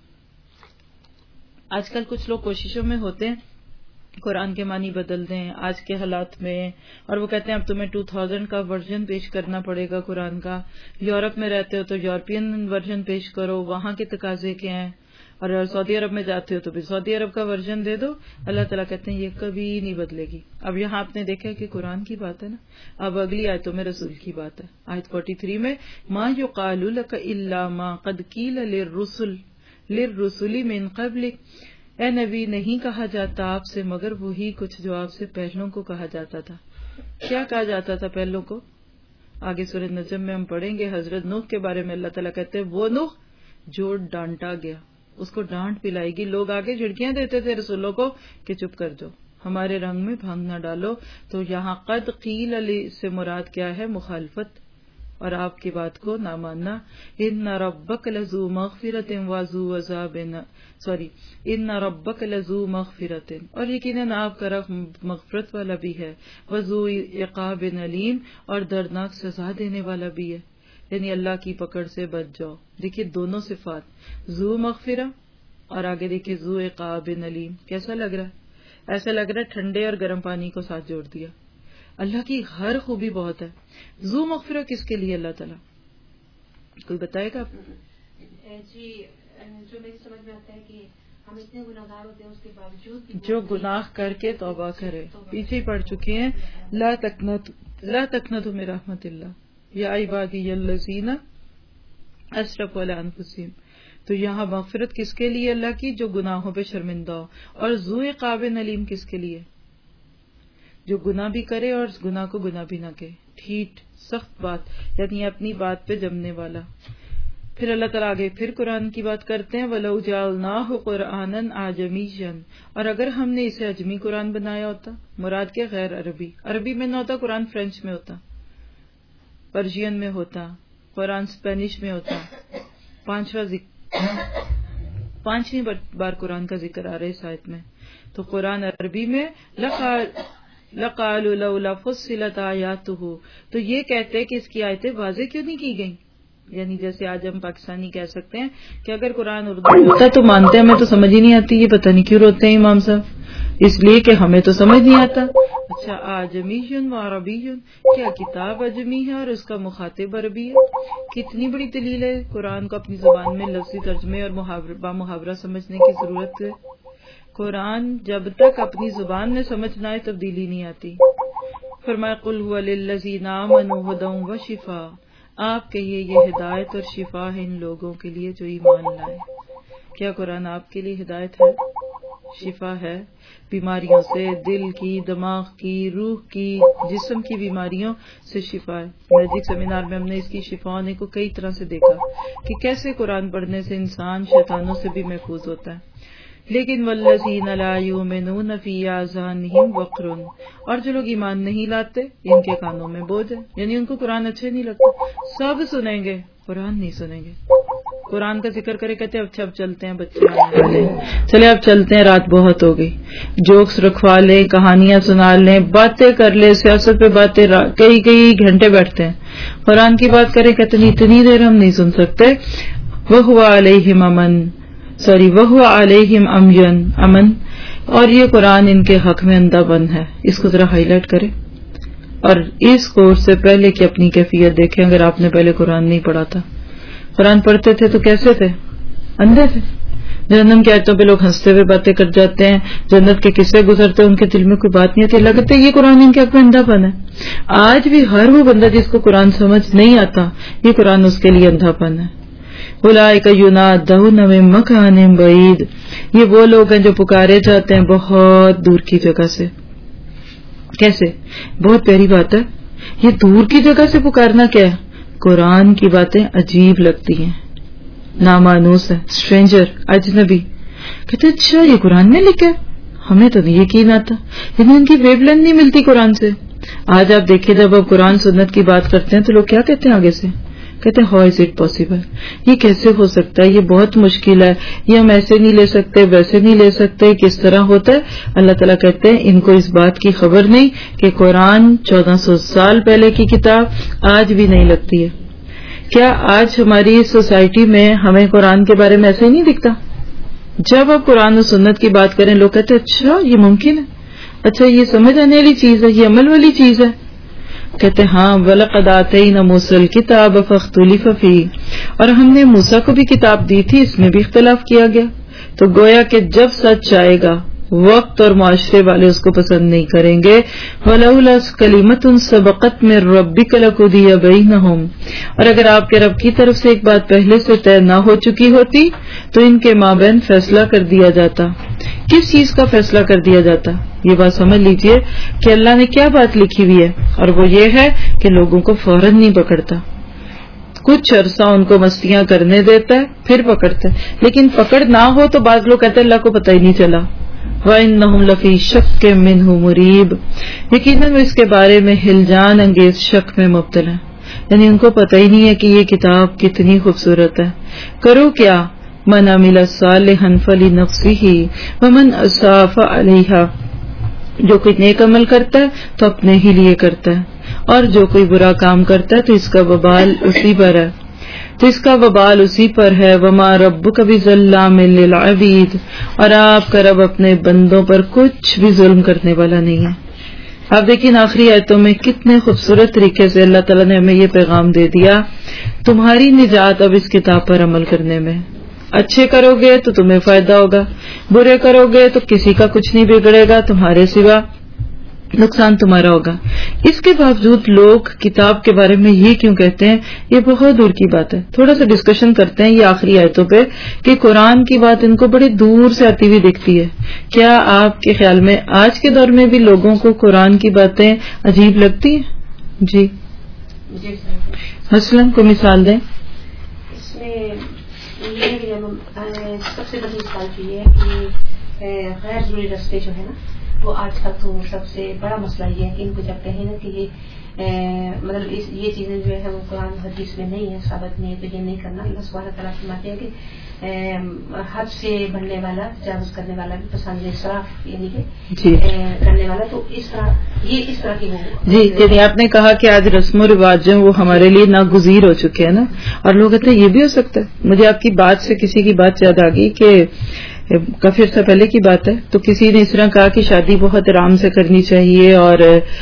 آج کل کچھ لوگ کوششوں میں ہوتے ہیں قرآن کے معنی بدل دیں آج کے حالات میں، اور وہ کہتے ہیں اب تمہیں ٹو تھاؤزینڈ کا ورژن پیش کرنا پڑے گا قرآن کا. یورپ میں رہتے ہو تو یورپین ورژن پیش کرو، وہاں کے تقاضے کیا ہیں. اور سعودی عرب میں جاتے ہو تو پھر سعودی عرب کا ورژن دے دو. اللہ تعالیٰ کہتے ہیں یہ کبھی نہیں بدلے گی. اب یہاں آپ نے دیکھا کہ قرآن کی بات ہے نا، اب اگلی آیتوں میں رسول کی بات ہے. آیت فورٹی تھری میں ما یقال لک الا ما قد قیل للرسل للرسل من قبلک، اے نبی نہیں کہا جاتا آپ سے مگر وہی کچھ جو آپ سے پہلوں کو کہا جاتا تھا. کیا کہا جاتا تھا پہلوں کو؟ آگے سورہ نجم میں ہم پڑھیں گے حضرت نوح کے بارے میں. اللہ تعالیٰ کہتے ہیں وہ نوح جو ڈانٹا گیا، اس کو ڈانٹ پلائی گی. لوگ آگے جھڑکیاں دیتے تھے رسولوں کو کہ چپ کر جاؤ، ہمارے رنگ میں بھنگ نہ ڈالو. تو یہاں قد قیل علی سے مراد کیا ہے؟ مخالفت اور آپ کی بات کو نہ ماننا. ان ربک لذو مغفرت وذو عذاب سوری ان ربک لذو مغفرت، اور یقیناً آپ کا رب مغفرت والا بھی ہے، وذو عقاب علیم، اور دردناک سزا دینے والا بھی ہے. یعنی اللہ کی پکڑ سے بچ جاؤ. دیکھیے دونوں صفات، ذو مغفرہ اور آگے دیکھیے ذو عقاب علیم. کیسا لگ رہا ہے؟ ایسا لگ رہا ہے ٹھنڈے اور گرم پانی کو ساتھ جوڑ دیا. اللہ کی ہر خوبی بہت ہے. ذو مغفرہ کس کے لیے اللہ تعالیٰ کوئی بتائے گا؟ جی جو میری سمجھ میں آتا ہے کہ ہم اتنے گناہگار ہوتے ہیں اس کے باوجود جو گناہ کر کے توبہ کرے. پیچھے پڑ چکے ہیں لا تقنط لا تقنطوا من رحمت اللہ یا عبادی الذین اسرفوا علی انفسہم. تو یہاں مغفرت کس کے لیے اللہ کی؟ جو گناہوں پہ شرمندہ ہو. اور ذو عقاب علیم کس کے لیے؟ جو گناہ بھی کرے اور گناہ کو گناہ بھی نہ کہے. ٹھیٹ سخت بات، یعنی اپنی بات پہ جمنے والا. پھر اللہ تعالیٰ آگے پھر قرآن کی بات کرتے ہیں وَلَوْ جَعَلْنَاهُ قُرْآنًا أَعْجَمِيًّا، اور اگر ہم نے اسے اجمی قرآن بنایا ہوتا، مراد کے غیر عربی، عربی میں نہ ہوتا قرآن، فرینچ میں ہوتا، پرشین میں ہوتا، قرآن اسپینش میں ہوتا. پانچواں ذکر پانچویں بار قرآن کا ذکر آ رہا ہے اس آیت میں. تو قرآن عربی میں لَقَالُوا لَوْلَا فُصِّلَتْ آيَاتُهُ، تو یہ کہتے کہ اس کی آیتیں واضح کیوں نہیں کی گئیں. یعنی جیسے آج ہم پاکستانی کہہ سکتے ہیں کہ اگر قرآن اردو ہوتا تو مانتے ہیں، ہمیں تو سمجھ ہی نہیں آتی. یہ پتہ نہیں کیوں روتے ہیں امام صاحب؟ اس لیے کہ ہمیں تو سمجھ نہیں آتا. اچھا اعجمی و عربی، کیا کتاب اجمی ہے اور اس کا مخاطب عربی ہے؟ کتنی بڑی دلیل ہے قرآن کو اپنی زبان میں لفظی ترجمے اور با محاورہ سمجھنے کی ضرورت ہے. قرآن جب تک اپنی زبان میں سمجھ نہ آئے تبدیلی نہیں آتی. فرمایا قل هو للذین آمنوا ھدی و شفاء، آپ کہیے یہ ہدایت اور شفا ہے ان لوگوں کے لیے جو ایمان لائے. کیا قرآن آپ کے لیے ہدایت ہے، شفا ہے بیماریوں سے؟ دل کی، دماغ کی، روح کی، جسم کی بیماریوں سے شفا ہے. میجک سیمینار میں ہم نے اس کی شفا ہونے کو کئی طرح سے دیکھا کہ کیسے قرآن پڑھنے سے انسان شیطانوں سے بھی محفوظ ہوتا ہے. لیکن والذین لا یؤمنون فی آذانہم وقر، اور جو لوگ ایمان نہیں لاتے ان کے کانوں میں بوجھ ہے، یعنی ان کو قرآن اچھے نہیں لگتا. سب سنیں گے قرآن نہیں سنیں گے. قرآن کا ذکر کرے کہتے ہیں اچھا اب چلتے ہیں بچے آنے والے، چلے اب چلتے ہیں رات بہت ہو گئی، جوکس رکھوا لیں، کہانیاں سنا لیں، باتیں کر لیں، سیاست پہ باتیں کئی کئی گھنٹے بیٹھتے ہیں. قرآن کی بات کریں کہتے ہیں اتنی دیر ہم نہیں سن سکتے. وَهُوَ عَلَيْهِمْ أَمَنٌ سوری وَهُوَ عَلَيْهِمْ أَمْيَنْ امن، اور یہ قرآن ان کے حق میں اندھا بن ہے. اس کو ذرا ہائی لائٹ کریں اور اس کورس سے پہلے کی اپنی کیفیت دیکھیں. اگر آپ نے پہلے قرآن نہیں پڑھا تھا, قرآن پڑھتے تھے تو کیسے تھے؟ اندھے تھے. جہنم کی آیتوں پہ لوگ ہنستے ہوئے باتیں کر جاتے ہیں, جنت کے قصے گزرتے ہیں, ان کے دل میں کوئی بات نہیں آتی, لگتا ہے یہ قرآن ان کے حق میں اندھا پن ہے. آج بھی ہر وہ بندہ جس کو قرآن سمجھ نہیں آتا, یہ قرآن اس کے لیے اندھا پن ہے. اولئک ینادون من مکان بعید, یہ وہ لوگ ہیں جو پکارے جاتے ہیں بہت دور کی جگہ سے. کیسے؟ بہت پیاری بات ہے. یہ دور کی جگہ سے پکارنا کیا ہے؟ قرآن کی باتیں عجیب لگتی ہیں, نامانوس ہے, اسٹرینجر, اجنبی. کہتے اچھا یہ قرآن میں لکھا ہے, ہمیں تو نہیں یقین آتا, لیکن ان کی ویو لینتھ نہیں ملتی قرآن سے. آج آپ دیکھیں جب آپ قرآن سنت کی بات کرتے ہیں تو لوگ کیا کہتے ہیں آگے سے؟ کہتے ہیں ہاؤ از اٹ پاسبل, یہ کیسے ہو سکتا ہے, یہ بہت مشکل ہے, یہ ہم ایسے نہیں لے سکتے, ویسے نہیں لے سکتے, کس طرح ہوتا ہے. اللہ تعالیٰ کہتے ہیں ان کو اس بات کی خبر نہیں کہ قرآن چودہ سو سال پہلے کی کتاب آج بھی نہیں لگتی ہے. کیا آج ہماری سوسائٹی میں ہمیں قرآن کے بارے میں ایسے ہی نہیں دکھتا؟ جب آپ قرآن و سنت کی بات کریں لوگ کہتے ہیں اچھا یہ ممکن ہے, اچھا یہ سمجھ آنے والی چیز ہے, یہ عمل والی چیز ہے. کہتے ہیں ہاں وَلَقَدْ آتَيْنَا مُوسَى الْكِتَابَ فَاخْتُلِفَ فِيهِ, اور ہم نے موسیٰ کو بھی کتاب دی تھی, اس میں بھی اختلاف کیا گیا. تو گویا کہ جب سچ آئے گا وقت اور معاشرے والے اس کو پسند نہیں کریں گے. وَلَوْلَا كَلِمَةٌ سَبَقَتْ مِن رَّبِّكَ لَقُضِيَ بَيْنَهُمْ, اور اگر آپ کے رب کی طرف سے ایک بات پہلے سے طے نہ ہو چکی ہوتی تو ان کے مابین فیصلہ کر دیا جاتا. کس چیز کا فیصلہ کر دیا جاتا؟ یہ بات سمجھ لیجئے کہ اللہ نے کیا بات لکھی ہوئی ہے, اور وہ یہ ہے کہ لوگوں کو فوراً نہیں پکڑتا, کچھ عرصہ ان کو مستیاں کرنے دیتا ہے پھر پکڑتا ہے. لیکن پکڑ نہ ہو تو بعض لوگ کہتے ہیں اللہ کو پتہ ہی نہیں چلا. وَإِنَّهُمْ لَفِي شَكٍّ مِّنْهُ مُرِيبٍ, یقیناً وہ اس کے بارے میں ہلجان انگیز شک میں مبتلا ہے, یعنی ان کو پتہ ہی نہیں ہے کہ یہ کتاب کتنی خوبصورت ہے. کرو کیا؟ من عمل صالحا فلنفسه ومن اساء فعليها, جو کوئی نیک عمل کرتا ہے تو اپنے ہی لیے کرتا ہے, اور جو کوئی برا کام کرتا ہے تو اس کا وبال اسی پر ہے تو اس کا وبال اسی پر ہے. وما ربک بظلام للعبید, اور آپ کا رب اپنے بندوں پر کچھ بھی ظلم کرنے والا نہیں ہے. آپ دیکھیں آخری آیتوں میں کتنے خوبصورت طریقے سے اللہ تعالیٰ نے ہمیں یہ پیغام دے دیا, تمہاری نجات اب اس کتاب پر عمل کرنے میں. اچھے کرو گے تو تمہیں فائدہ ہوگا, برے کرو گے تو کسی کا کچھ نہیں بگڑے گا, تمہارے سوا نقصان تمہارا ہوگا. اس کے باوجود لوگ کتاب کے بارے میں یہ کیوں کہتے ہیں؟ یہ بہت دور کی بات ہے. تھوڑا سا ڈسکشن کرتے ہیں یہ آخری آیتوں پہ کہ قرآن کی بات ان کو بڑی دور سے آتی ہوئی دکھتی ہے. کیا آپ کے خیال میں آج کے دور میں بھی لوگوں کو قرآن کی باتیں عجیب لگتی ہیں؟ جی مثلاً کوئی مثال دیں. اس میں یہ سب سے بڑی مثال تو یہ ہے کہ غیر ضروری رستے جو ہے نا, وہ آج کل تو سب سے بڑا مسئلہ یہ ہے کہ ان کو جب کہیں نا کہ یہ مطلب یہ چیزیں جو ہے وہ قرآن حدیث میں نہیں ہے, ثابت نہیں ہے, تو یہ نہیں کرنا. اللہ سبحانہ تعالیٰ فرماتے ہیں کہ حد سے بڑھنے والا, تجاوز کرنے والا بھی پسند, اسراف یعنی کہ کرنے والا, تو اس طرح یہ اس طرح کی وہ جی. یعنی آپ نے کہا کہ آج رسم و رواج جو وہ ہمارے لیے ناگزیر ہو چکے ہیں نا, اور لوگ کہتے ہیں یہ بھی ہو سکتا ہے. مجھے آپ کی بات سے کسی کی بات یاد آ گئی کہ کافی عرصہ پہلے کی بات ہے, تو کسی نے اس طرح کہا کہ شادی بہت آرام سے کرنی چاہیے اور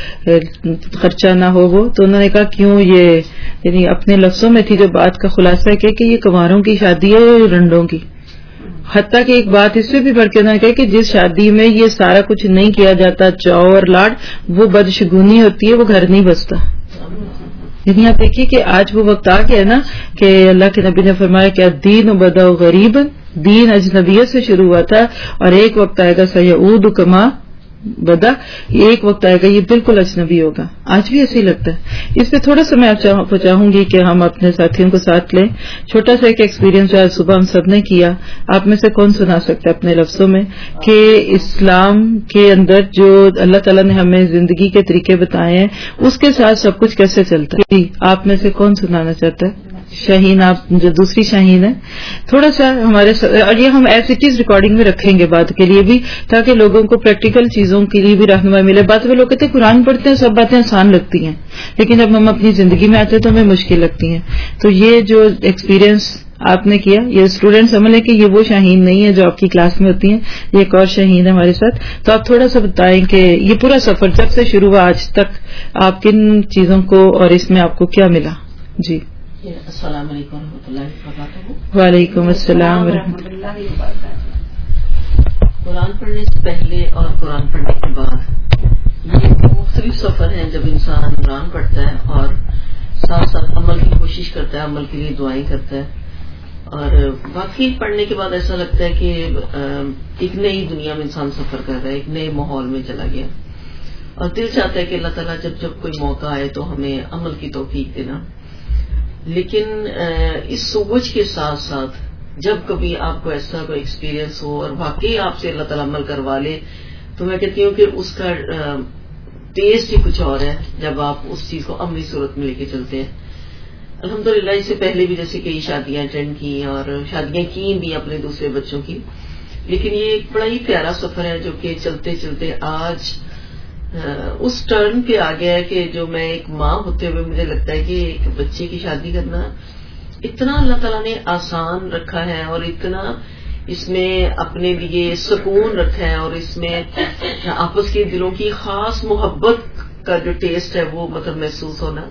خرچہ نہ ہو وہ, تو انہوں نے کہا کیوں, یہ یعنی اپنے لفظوں میں تھی جو بات کا خلاصہ ہے کہ یہ کنواروں کی شادی ہے یا رنڈوں کی. حتیٰ کہ ایک بات اس سے بھی بڑھ کے انہوں نے کہا کہ جس شادی میں یہ سارا کچھ نہیں کیا جاتا, چاؤ اور لاڈ, وہ بدشگونی ہوتی ہے, وہ گھر نہیں بستا. یعنی آپ دیکھیے کہ آج وہ وقت آ گیا نا کہ اللہ کے نبی نے فرمایا کہ دین بدأ غریبا, دین اجنبیت سے شروع ہوا تھا, اور ایک وقت آئے گا سیعود کما بدا, ایک وقت آئے گا یہ بالکل اجنبی ہوگا. آج بھی ایسے ہی لگتا ہے. اس پہ تھوڑا سا میں آپ کو چاہوں گی کہ ہم اپنے ساتھیوں کو ساتھ لیں. چھوٹا سا ایک ایکسپیرینس جو آج صبح ہم سب نے کیا, آپ میں سے کون سنا سکتا ہے اپنے لفظوں میں کہ اسلام کے اندر جو اللہ تعالیٰ نے ہمیں زندگی کے طریقے بتائے ہیں اس کے ساتھ سب کچھ کیسے چلتا ہے؟ آپ میں سے کون سنانا چاہتا ہے؟ شاہین, آپ جو دوسری شاہین ہے, تھوڑا سا ہمارے اور یہ ہم ایز اٹ از ریکارڈنگ میں رکھیں گے بعد کے لیے بھی, تاکہ لوگوں کو پریکٹیکل چیزوں کے لیے بھی رہنمائی ملے. بعض لوگ کہتے ہیں قرآن پڑھتے ہیں سب باتیں آسان لگتی ہیں, لیکن جب ہم اپنی زندگی میں آتے ہیں تو ہمیں مشکل لگتی ہیں. تو یہ جو ایکسپیرینس آپ نے کیا. یہ اسٹوڈینٹ سمجھ لیں کہ یہ وہ شاہین نہیں ہے جو آپ کی کلاس میں ہوتی ہیں, یہ ایک اور شاہین ہے ہمارے ساتھ. تو آپ تھوڑا سا بتائیں کہ یہ پورا سفر جب سے شروع ہوا آج تک آپ کن چیزوں کو اور اس میں آپ کو کیا ملا. جی السلام علیکم ورحمۃ اللہ وبرکاتہ. وعلیکم السلام ورحمۃ اللہ وبرکاتہ. قرآن پڑھنے سے پہلے اور قرآن پڑھنے کے بعد یہ مختلف سفر ہیں جب انسان قرآن پڑھتا ہے اور ساتھ ساتھ عمل کی کوشش کرتا ہے, عمل کے لیے دعائیں کرتا ہے. اور واقعی پڑھنے کے بعد ایسا لگتا ہے کہ ایک نئی دنیا میں انسان سفر کر رہا ہے, ایک نئے ماحول میں چلا گیا. اور دل چاہتا ہے کہ اللہ تعالیٰ جب جب کوئی موقع آئے تو ہمیں عمل کی توفیق دینا. لیکن اس سوچ کے ساتھ ساتھ جب کبھی آپ کو ایسا کوئی ایکسپیرئنس ہو اور واقعی آپ سے اللہ تعالیٰ عمل کروا لے تو میں کہتی ہوں کہ اس کا ٹیسٹ ہی کچھ اور ہے جب آپ اس چیز کو عملی صورت میں لے کے چلتے ہیں. الحمدللہ اس سے پہلے بھی جیسے کئی شادیاں اٹینڈ کی اور شادیاں کی بھی اپنے دوسرے بچوں کی, لیکن یہ ایک بڑا ہی پیارا سفر ہے جو کہ چلتے چلتے آج اس ٹرن پہ آ گیا ہے کہ جو میں ایک ماں ہوتے ہوئے مجھے لگتا ہے کہ ایک بچے کی شادی کرنا اتنا اللہ تعالیٰ نے آسان رکھا ہے اور اتنا اس میں اپنے لیے سکون رکھا ہے اور اس میں آپس کے دلوں کی خاص محبت کا جو ٹیسٹ ہے وہ مطلب محسوس ہونا,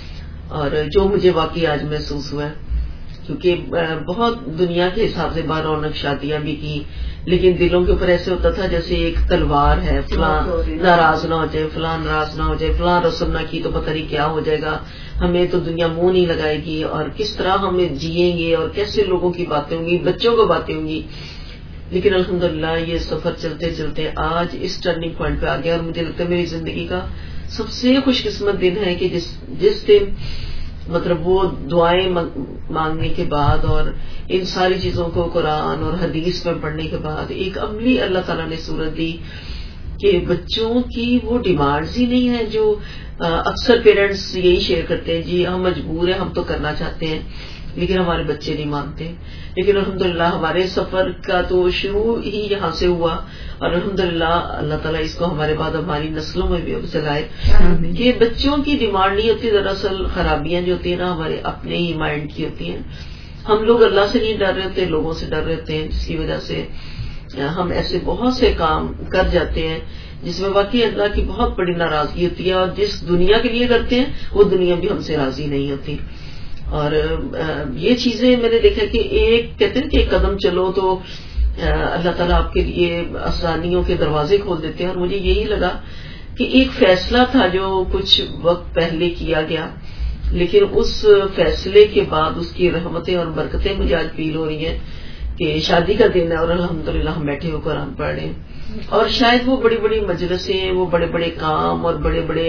اور جو مجھے واقعی آج محسوس ہوا ہے. کیونکہ بہت دنیا کے حساب سے با رونق شادیاں بھی کی, لیکن دلوں کے اوپر ایسے ہوتا تھا جیسے ایک تلوار ہے, فلاں ناراض نہ ہو جائے, فلاں ناراض نہ ہو جائے, فلاں رسم نہ کی تو پتہ نہیں کیا ہو جائے گا, ہمیں تو دنیا منہ نہیں لگائے گی, اور کس طرح ہمیں جیئیں گے اور کیسے لوگوں کی باتیں ہوں گی, بچوں کو باتیں ہوں گی. لیکن الحمدللہ یہ سفر چلتے چلتے آج اس ٹرننگ پوائنٹ پہ آ گیا, اور مجھے لگتا ہے میری زندگی کا سب سے خوش قسمت دن ہے کہ جس جس دن مطلب وہ دعائیں مانگنے کے بعد اور ان ساری چیزوں کو قرآن اور حدیث میں پڑھنے کے بعد ایک عملی اللہ تعالیٰ نے صورت دی کہ بچوں کی وہ ڈیمانڈز ہی نہیں ہے جو اکثر پیرنٹس یہی شیئر کرتے ہیں, جی ہم مجبور ہیں, ہم تو کرنا چاہتے ہیں لیکن ہمارے بچے نہیں مانتے. لیکن الحمدللہ ہمارے سفر کا تو شروع ہی یہاں سے ہوا, اور الحمدللہ اللہ تعالیٰ اس کو ہمارے بعد ہماری نسلوں میں بھی اب چلائے کہ بچوں کی ڈیمانڈ نہیں ہوتی, دراصل خرابیاں جو ہوتی ہیں نا ہمارے اپنے ہی مائنڈ کی ہوتی ہیں. ہم لوگ اللہ سے نہیں ڈر رہے ہوتے, لوگوں سے ڈر رہے ہوتے ہیں, جس کی وجہ سے ہم ایسے بہت سے کام کر جاتے ہیں جس میں واقعی اللہ کی بہت بڑی ناراضگی ہوتی ہے, اور جس دنیا کے لیے کرتے ہیں وہ دنیا بھی ہم سے راضی نہیں ہوتی. اور یہ چیزیں میں نے دیکھا کہ ایک کہتے ہیں کہ ایک قدم چلو تو اللہ تعالیٰ آپ کے لیے آسانیوں کے دروازے کھول دیتے ہیں. اور مجھے یہی لگا کہ ایک فیصلہ تھا جو کچھ وقت پہلے کیا گیا, لیکن اس فیصلے کے بعد اس کی رحمتیں اور برکتیں مجھے آج فیل ہو رہی ہیں کہ شادی کا دن ہے اور الحمدللہ ہم بیٹھے ہو قرآن پڑھ رہے ہیں. اور شاید وہ بڑی بڑی مجلسیں, وہ بڑے بڑے کام اور بڑے بڑے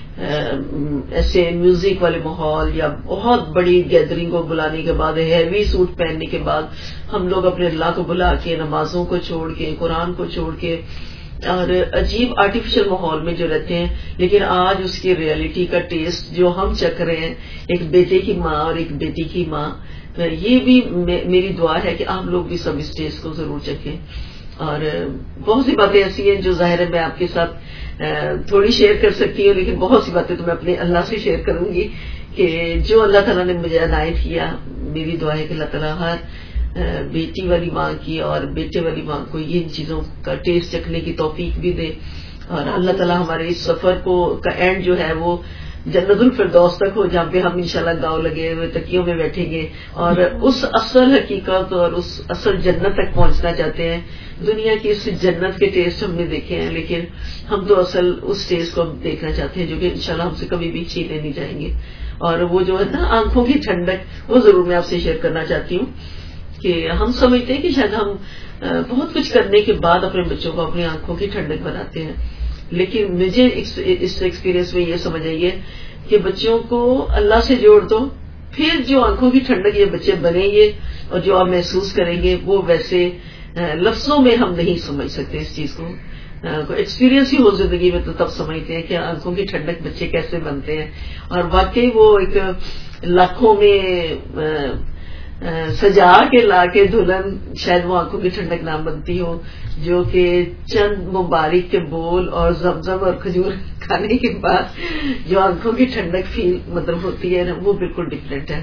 ایسے میوزک والے ماحول یا بہت بڑی گیدرنگ کو بلانے کے بعد, ہیوی سوٹ پہننے کے بعد ہم لوگ اپنے اللہ کو بلا کے, نمازوں کو چھوڑ کے, قرآن کو چھوڑ کے اور عجیب آرٹیفیشل ماحول میں جو رہتے ہیں, لیکن آج اس کی ریئلٹی کا ٹیسٹ جو ہم چکھ رہے ہیں, ایک بیٹے کی ماں اور ایک بیٹی کی ماں, یہ بھی میری دعا ہے کہ آپ لوگ بھی سب اس ٹیسٹ کو ضرور چکھیں. اور بہت سی باتیں ایسی ہیں جو ظاہر ہے میں آپ کے ساتھ تھوڑی شیئر کر سکتی ہوں, لیکن بہت سی باتیں تو میں اپنے اللہ سے شیئر کروں گی کہ جو اللہ تعالیٰ نے مجھے عنایت کیا. میری دعا ہے کہ اللہ تعالیٰ ہر بیٹی والی ماں کی اور بیٹے والی ماں کو ان چیزوں کا ٹیسٹ چکھنے کی توفیق بھی دے, اور اللہ تعالیٰ ہمارے اس سفر کو کا اینڈ جو ہے وہ جنت الفردوس تک ہو, جہاں پہ ہم انشاءاللہ گاؤں لگے ہوئے تکیوں میں بیٹھیں گے اور اس اصل حقیقت اور اس اصل جنت تک پہنچنا چاہتے ہیں. دنیا کی اس جنت کے ٹیسٹ ہم نے دیکھے ہیں, لیکن ہم تو اصل اس ٹیسٹ کو دیکھنا چاہتے ہیں جو کہ انشاءاللہ ہم سے کبھی بھی چھینے نہیں جائیں گے. اور وہ جو ہے نا آنکھوں کی ٹھنڈک, وہ ضرور میں آپ سے شیئر کرنا چاہتی ہوں کہ ہم سمجھتے ہیں کہ شاید ہم بہت کچھ کرنے کے بعد اپنے بچوں کو اپنی آنکھوں کی ٹھنڈک بناتے ہیں, لیکن مجھے اس ایکسپیرئنس میں یہ سمجھ آئی ہے کہ بچوں کو اللہ سے جوڑ دو, پھر جو آنکھوں کی ٹھنڈک یہ بچے بنیں گے اور جو آپ محسوس کریں گے وہ ویسے لفظوں میں ہم نہیں سمجھ سکتے اس چیز کو. ایکسپیرئنس ہی ہو زندگی میں تو تب سمجھتے ہیں کہ آنکھوں کی ٹھنڈک بچے کیسے بنتے ہیں. اور واقعی وہ ایک لاکھوں میں سجا کے لا کے دلہن شاید وہ آنکھوں کی ٹھنڈک نہ بنتی ہو, جو کہ چند مبارک کے بول اور زمزم اور کھجور کھانے کے بعد جو آنکھوں کی ٹھنڈک فیل مطلب ہوتی ہے نا, وہ بالکل ڈفرینٹ ہے.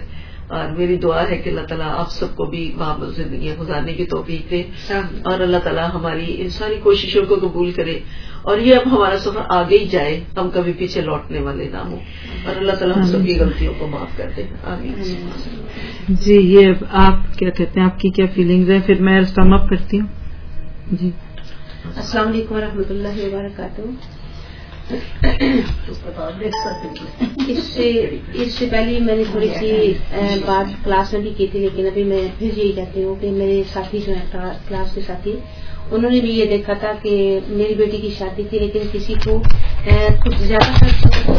اور میری دعا ہے کہ اللہ تعالیٰ آپ سب کو بھی معمول زندگیاں گزارنے کی توفیق دے اور اللہ تعالیٰ ہماری ان ساری کوششوں کو قبول کرے اور یہ اب ہمارا سفر آگے ہی جائے, ہم کبھی پیچھے لوٹنے والے نہ ہوں اور اللہ تعالیٰ ہم سب کی غلطیوں کو معاف کر دے. آمین. جی یہ آپ کیا کہتے ہیں, آپ کی کیا فیلنگز ہیں؟ پھر میں سم اپ کرتی ہوں. جی السلام علیکم ورحمۃ اللہ وبرکاتہ. اس سے اس سے پہلے میں نے تھوڑی سی بات کلاس میں بھی کی تھی, لیکن ابھی میں پھر یہی کہتی ہوں کہ میرے ساتھی جو ہیں کلاس کے ساتھی, انہوں نے بھی یہ دیکھا تھا کہ میری بیٹی کی شادی تھی, لیکن کسی کو کچھ زیادہ تر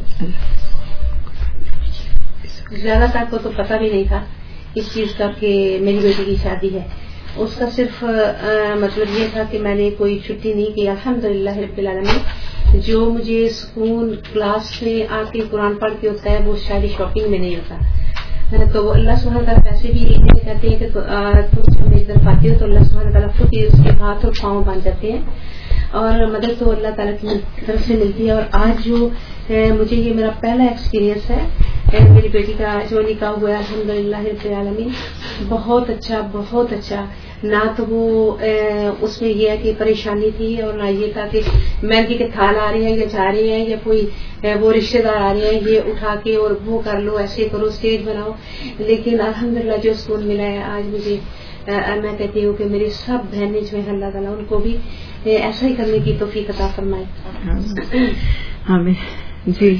زیادہ تر کو تو پتہ بھی نہیں تھا اس چیز کا کہ میری بیٹی کی شادی ہے. اس کا صرف مطلب یہ تھا کہ میں نے کوئی چھٹی نہیں کی. الحمدللہ رب العالمین, جو مجھے سکون کلاس میں آ کے قرآن پڑھ کے ہوتا ہے وہ شاید شاپنگ میں نہیں ہوتا. تو وہ اللہ سبحانہ تعالیٰ ویسے بھی کہتے ہیں کہ تم میری طرف آتے ہو تو اللہ سبحانہ تعالیٰ خود ہی اس کے ہاتھ اور پاؤں بن جاتے ہیں اور مدد تو اللہ تعالیٰ کی طرف سے ملتی ہے. اور آج جو مجھے یہ میرا پہلا ایکسپیرینس ہے میری بیٹی کا جو نکاح ہوا ہے الحمدللہ رب العالمین, بہت اچھا بہت اچھا. نہ تو وہ اس میں یہ ہے کہ پریشانی تھی اور نہ یہ تھا کہ مہندی کے تھال آ رہے ہیں یا جا رہے ہیں یا کوئی وہ رشتے دار آ رہے ہیں یہ اٹھا کے اور وہ کر لو ایسے کرو اسٹیج بناؤ. لیکن الحمدللہ جو سکون ملا ہے آج مجھے, میں کہتی ہوں کہ میری سب بہنیں جو ہیں اللہ تعالیٰ ان کو بھی ایسا ہی کرنے کی توفیق عطا فرمائے. آمین. جی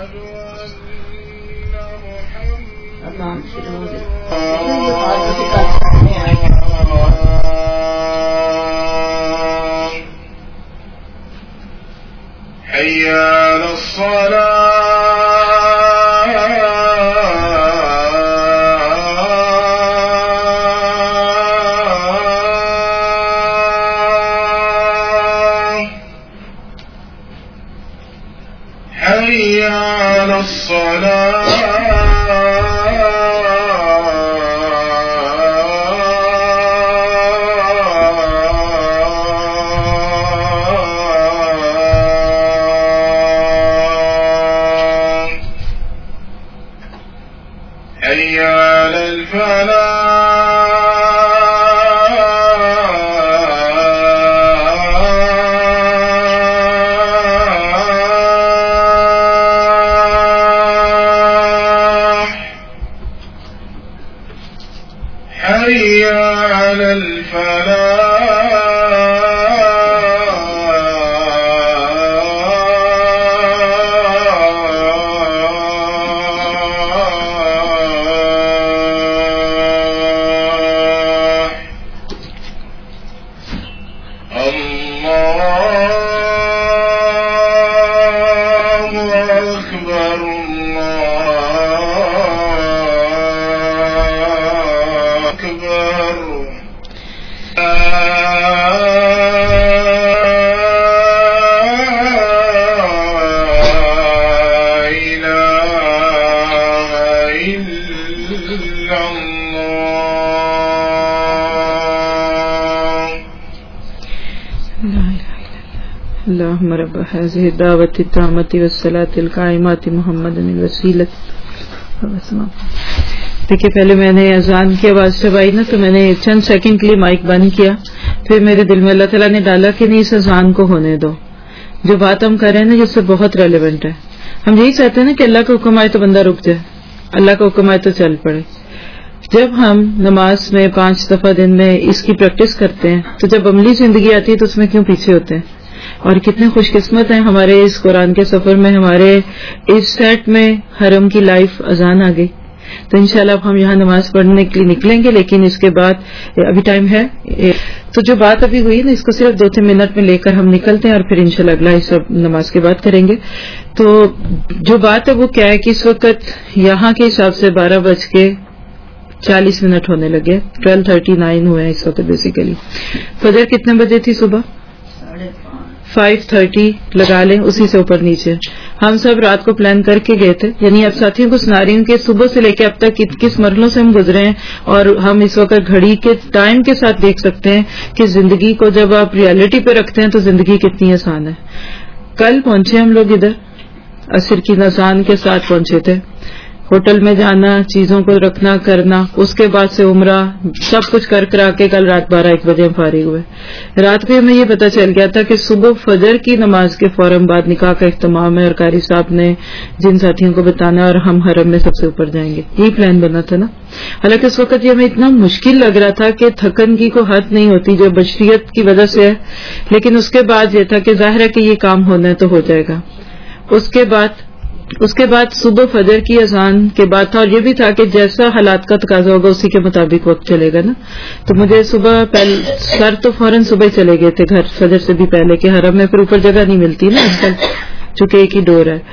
حي على الصلاة حي على الصلاة حي على الفلاح حي على الفلاح اللهم رب هذه الدعوة التامة والصلاة القائمة محمد الوسيلة. دیکھیے پہلے میں نے اذان کی آواز جب آئی نا تو میں نے چند سیکنڈ کے لیے مائک بند کیا, پھر میرے دل میں اللہ تعالیٰ نے ڈالا کہ نہیں اس اذان کو ہونے دو. جو بات ہم کر رہے ہیں نا یہ سب بہت ریلیونٹ ہے. ہم یہی چاہتے ہیں نا کہ اللہ کا حکم آئے تو بندہ رک جائے, اللہ کا حکم آئے تو چل پڑے. جب ہم نماز میں پانچ دفعہ دن میں اس کی پریکٹس کرتے ہیں تو جب عملی زندگی آتی ہے تو اس میں کیوں پیچھے ہوتے ہیں. اور کتنے خوش قسمت ہیں ہمارے اس قرآن کے سفر میں, ہمارے اس سیٹ میں حرم کی لائف اذان آ گئی. تو انشاءاللہ اب ہم یہاں نماز پڑھنے کے لیے نکلیں گے, لیکن اس کے بعد ابھی ٹائم ہے تو جو بات ابھی ہوئی نا اس کو صرف دو تین منٹ میں لے کر ہم نکلتے ہیں اور پھر انشاءاللہ اگلا حصہ نماز کے بعد کریں گے. تو جو بات ہے وہ کیا ہے کہ اس وقت یہاں کے حساب سے بارہ بج کے چالیس منٹ ہونے لگے, ٹویلو تھرٹی نائن ہوئے ہیں اس وقت بیسیکلی. فجر کتنے بجے تھی صبح؟ فائیو تھرٹی لگا لیں, اسی سے اوپر نیچے. ہم سب رات کو پلان کر کے گئے تھے, یعنی اب ساتھیوں کو سنا رہی ہوں کہ صبح سے لے کے اب تک کس مرحلوں سے ہم گزرے ہیں اور ہم اس وقت گھڑی کے ٹائم کے ساتھ دیکھ سکتے ہیں کہ زندگی کو جب آپ ریالٹی پہ رکھتے ہیں تو زندگی کتنی آسان ہے. کل پہنچے ہم لوگ ادھر عصر کی اذان کے ساتھ پہنچے تھے, ہوٹل میں جانا, چیزوں کو رکھنا کرنا, اس کے بعد سے عمرہ, سب کچھ کر کرا کے کل رات بارہ ایک بجے ہم فارغ ہوئے. رات کو ہمیں یہ پتا چل گیا تھا کہ صبح فجر کی نماز کے فوراً بعد نکاح کا اہتمام ہے اور قاری صاحب نے جن ساتھیوں کو بتانا اور ہم حرم میں سب سے اوپر جائیں گے. یہ پلان بنا تھا نا. حالانکہ اس وقت یہ ہمیں اتنا مشکل لگ رہا تھا کہ تھکن کی کوئی حد نہیں ہوتی جو بشریت کی وجہ سے ہے, لیکن اس کے بعد یہ تھا کہ ظاہر ہے کہ یہ کام ہونا ہے تو ہو جائے گا. اس کے بعد اس کے بعد صبح فجر کی اذان کے بعد تھا, اور یہ بھی تھا کہ جیسا حالات کا تقاضا ہوگا اسی کے مطابق وقت چلے گا نا. تو مجھے صبح پہل سر تو فوراً صبح ہی چلے گئے تھے گھر فجر سے بھی پہلے کہ حرم میں پھر اوپر جگہ نہیں ملتی نا آج کل چونکہ ایک ہی ڈور ہے.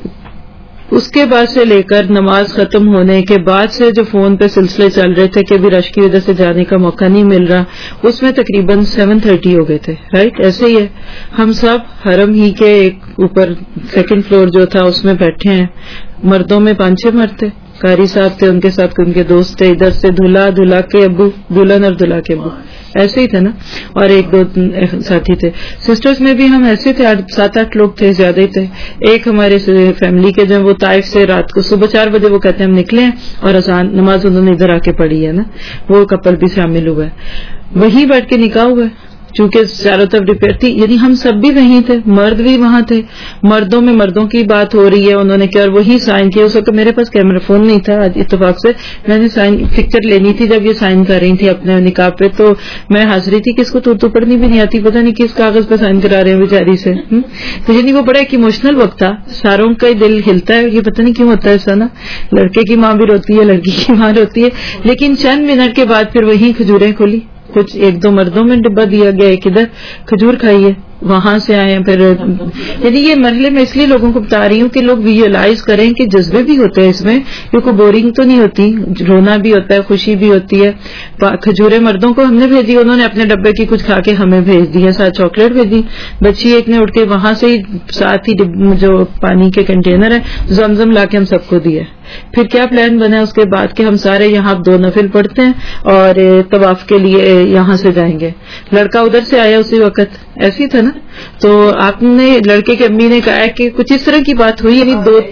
اس کے بعد سے لے کر نماز ختم ہونے کے بعد سے جو فون پہ سلسلے چل رہے تھے کہ ابھی رش کی وجہ سے جانے کا موقع نہیں مل رہا, اس میں تقریباً سیون تھرٹی ہو گئے تھے. رائٹ ایسے ہی ہے. ہم سب حرم ہی کے ایک اوپر سیکنڈ فلور جو تھا اس میں بیٹھے ہیں. مردوں میں پانچ چھ مرد تھے, قاری صاحب تھے, ان کے ساتھ ان کے دوست تھے, ادھر سے دلہا دلہا کے ابو, دلہن اور دلہا کے ابو, ایسے ہی تھے نا, اور ایک دو ساتھی تھے. سسٹرز میں بھی ہم ایسے تھے, سات آٹھ لوگ تھے, زیادہ ہی تھے. ایک ہمارے فیملی کے جو وہ طائف سے رات کو صبح چار بجے وہ کہتے ہیں ہم نکلے ہیں, اور اذان نماز انہوں نے ادھر آ کے پڑھی ہے نا, وہ کپل بھی شامل ہوا ہے. وہیں بیٹھ کے نکاح ہوا ہے چونکہ چاروں طرف ریپیئر تھی, یعنی ہم سب بھی وہیں تھے, مرد بھی وہاں تھے. مردوں میں مردوں کی بات ہو رہی ہے, انہوں نے کیا اور وہی سائن کیا. اس وقت میرے پاس کیمرہ فون نہیں تھا, اتفاق سے میں نے سائن پکچر لینی تھی جب یہ سائن کر رہی تھی اپنے نکاح پہ, تو میں ہنس رہی تھی کہ اس کو اردو پڑھنی بھی نہیں آتی, پتہ نہیں کس کاغذ پہ سائن کرا رہے ہیں بیچاری سے. تو یعنی وہ بڑا ایک ایموشنل وقت تھا, ساروں کا دل ہلتا ہے, یہ پتہ نہیں کیوں ہوتا ہے ایسا نا, لڑکے کی ماں بھی روتی ہے, لڑکی کی ماں روتی ہے. لیکن چند منٹ کے بعد پھر وہیں کھجوریں کھلی, کچھ ایک دو مردوں میں ڈبہ دیا گیا, ایک ادھر کھجور کھائیے, وہاں سے آئے ہیں. پھر یعنی یہ مرحلے میں اس لیے لوگوں کو بتا رہی ہوں کہ لوگ ویژوائز کریں کہ جذبے بھی ہوتے ہیں اس میں, کیونکہ بورنگ تو نہیں ہوتی, رونا بھی ہوتا ہے, خوشی بھی ہوتی ہے. کھجوریں مردوں کو ہم نے بھیجی, انہوں نے اپنے ڈبے کی کچھ کھا کے ہمیں بھیج دی ہے, ساتھ چاکلیٹ بھیجی. بچی ایک نے اٹھ کے وہاں سے ہی ساتھ ہی جو پانی کے کنٹینر ہے زمزم لا کے ہم سب کو دیا. پھر کیا پلان بنا اس کے بعد کہ ہم سارے یہاں دو نفل پڑھتے ہیں اور طواف کے لیے یہاں سے جائیں گے. لڑکا ادھر سے آیا اسی وقت, ایسے ہی تھا نا. تو آپ نے لڑکے کی امی نے کہا کہ کچھ اس طرح کی بات ہوئی, یعنی دو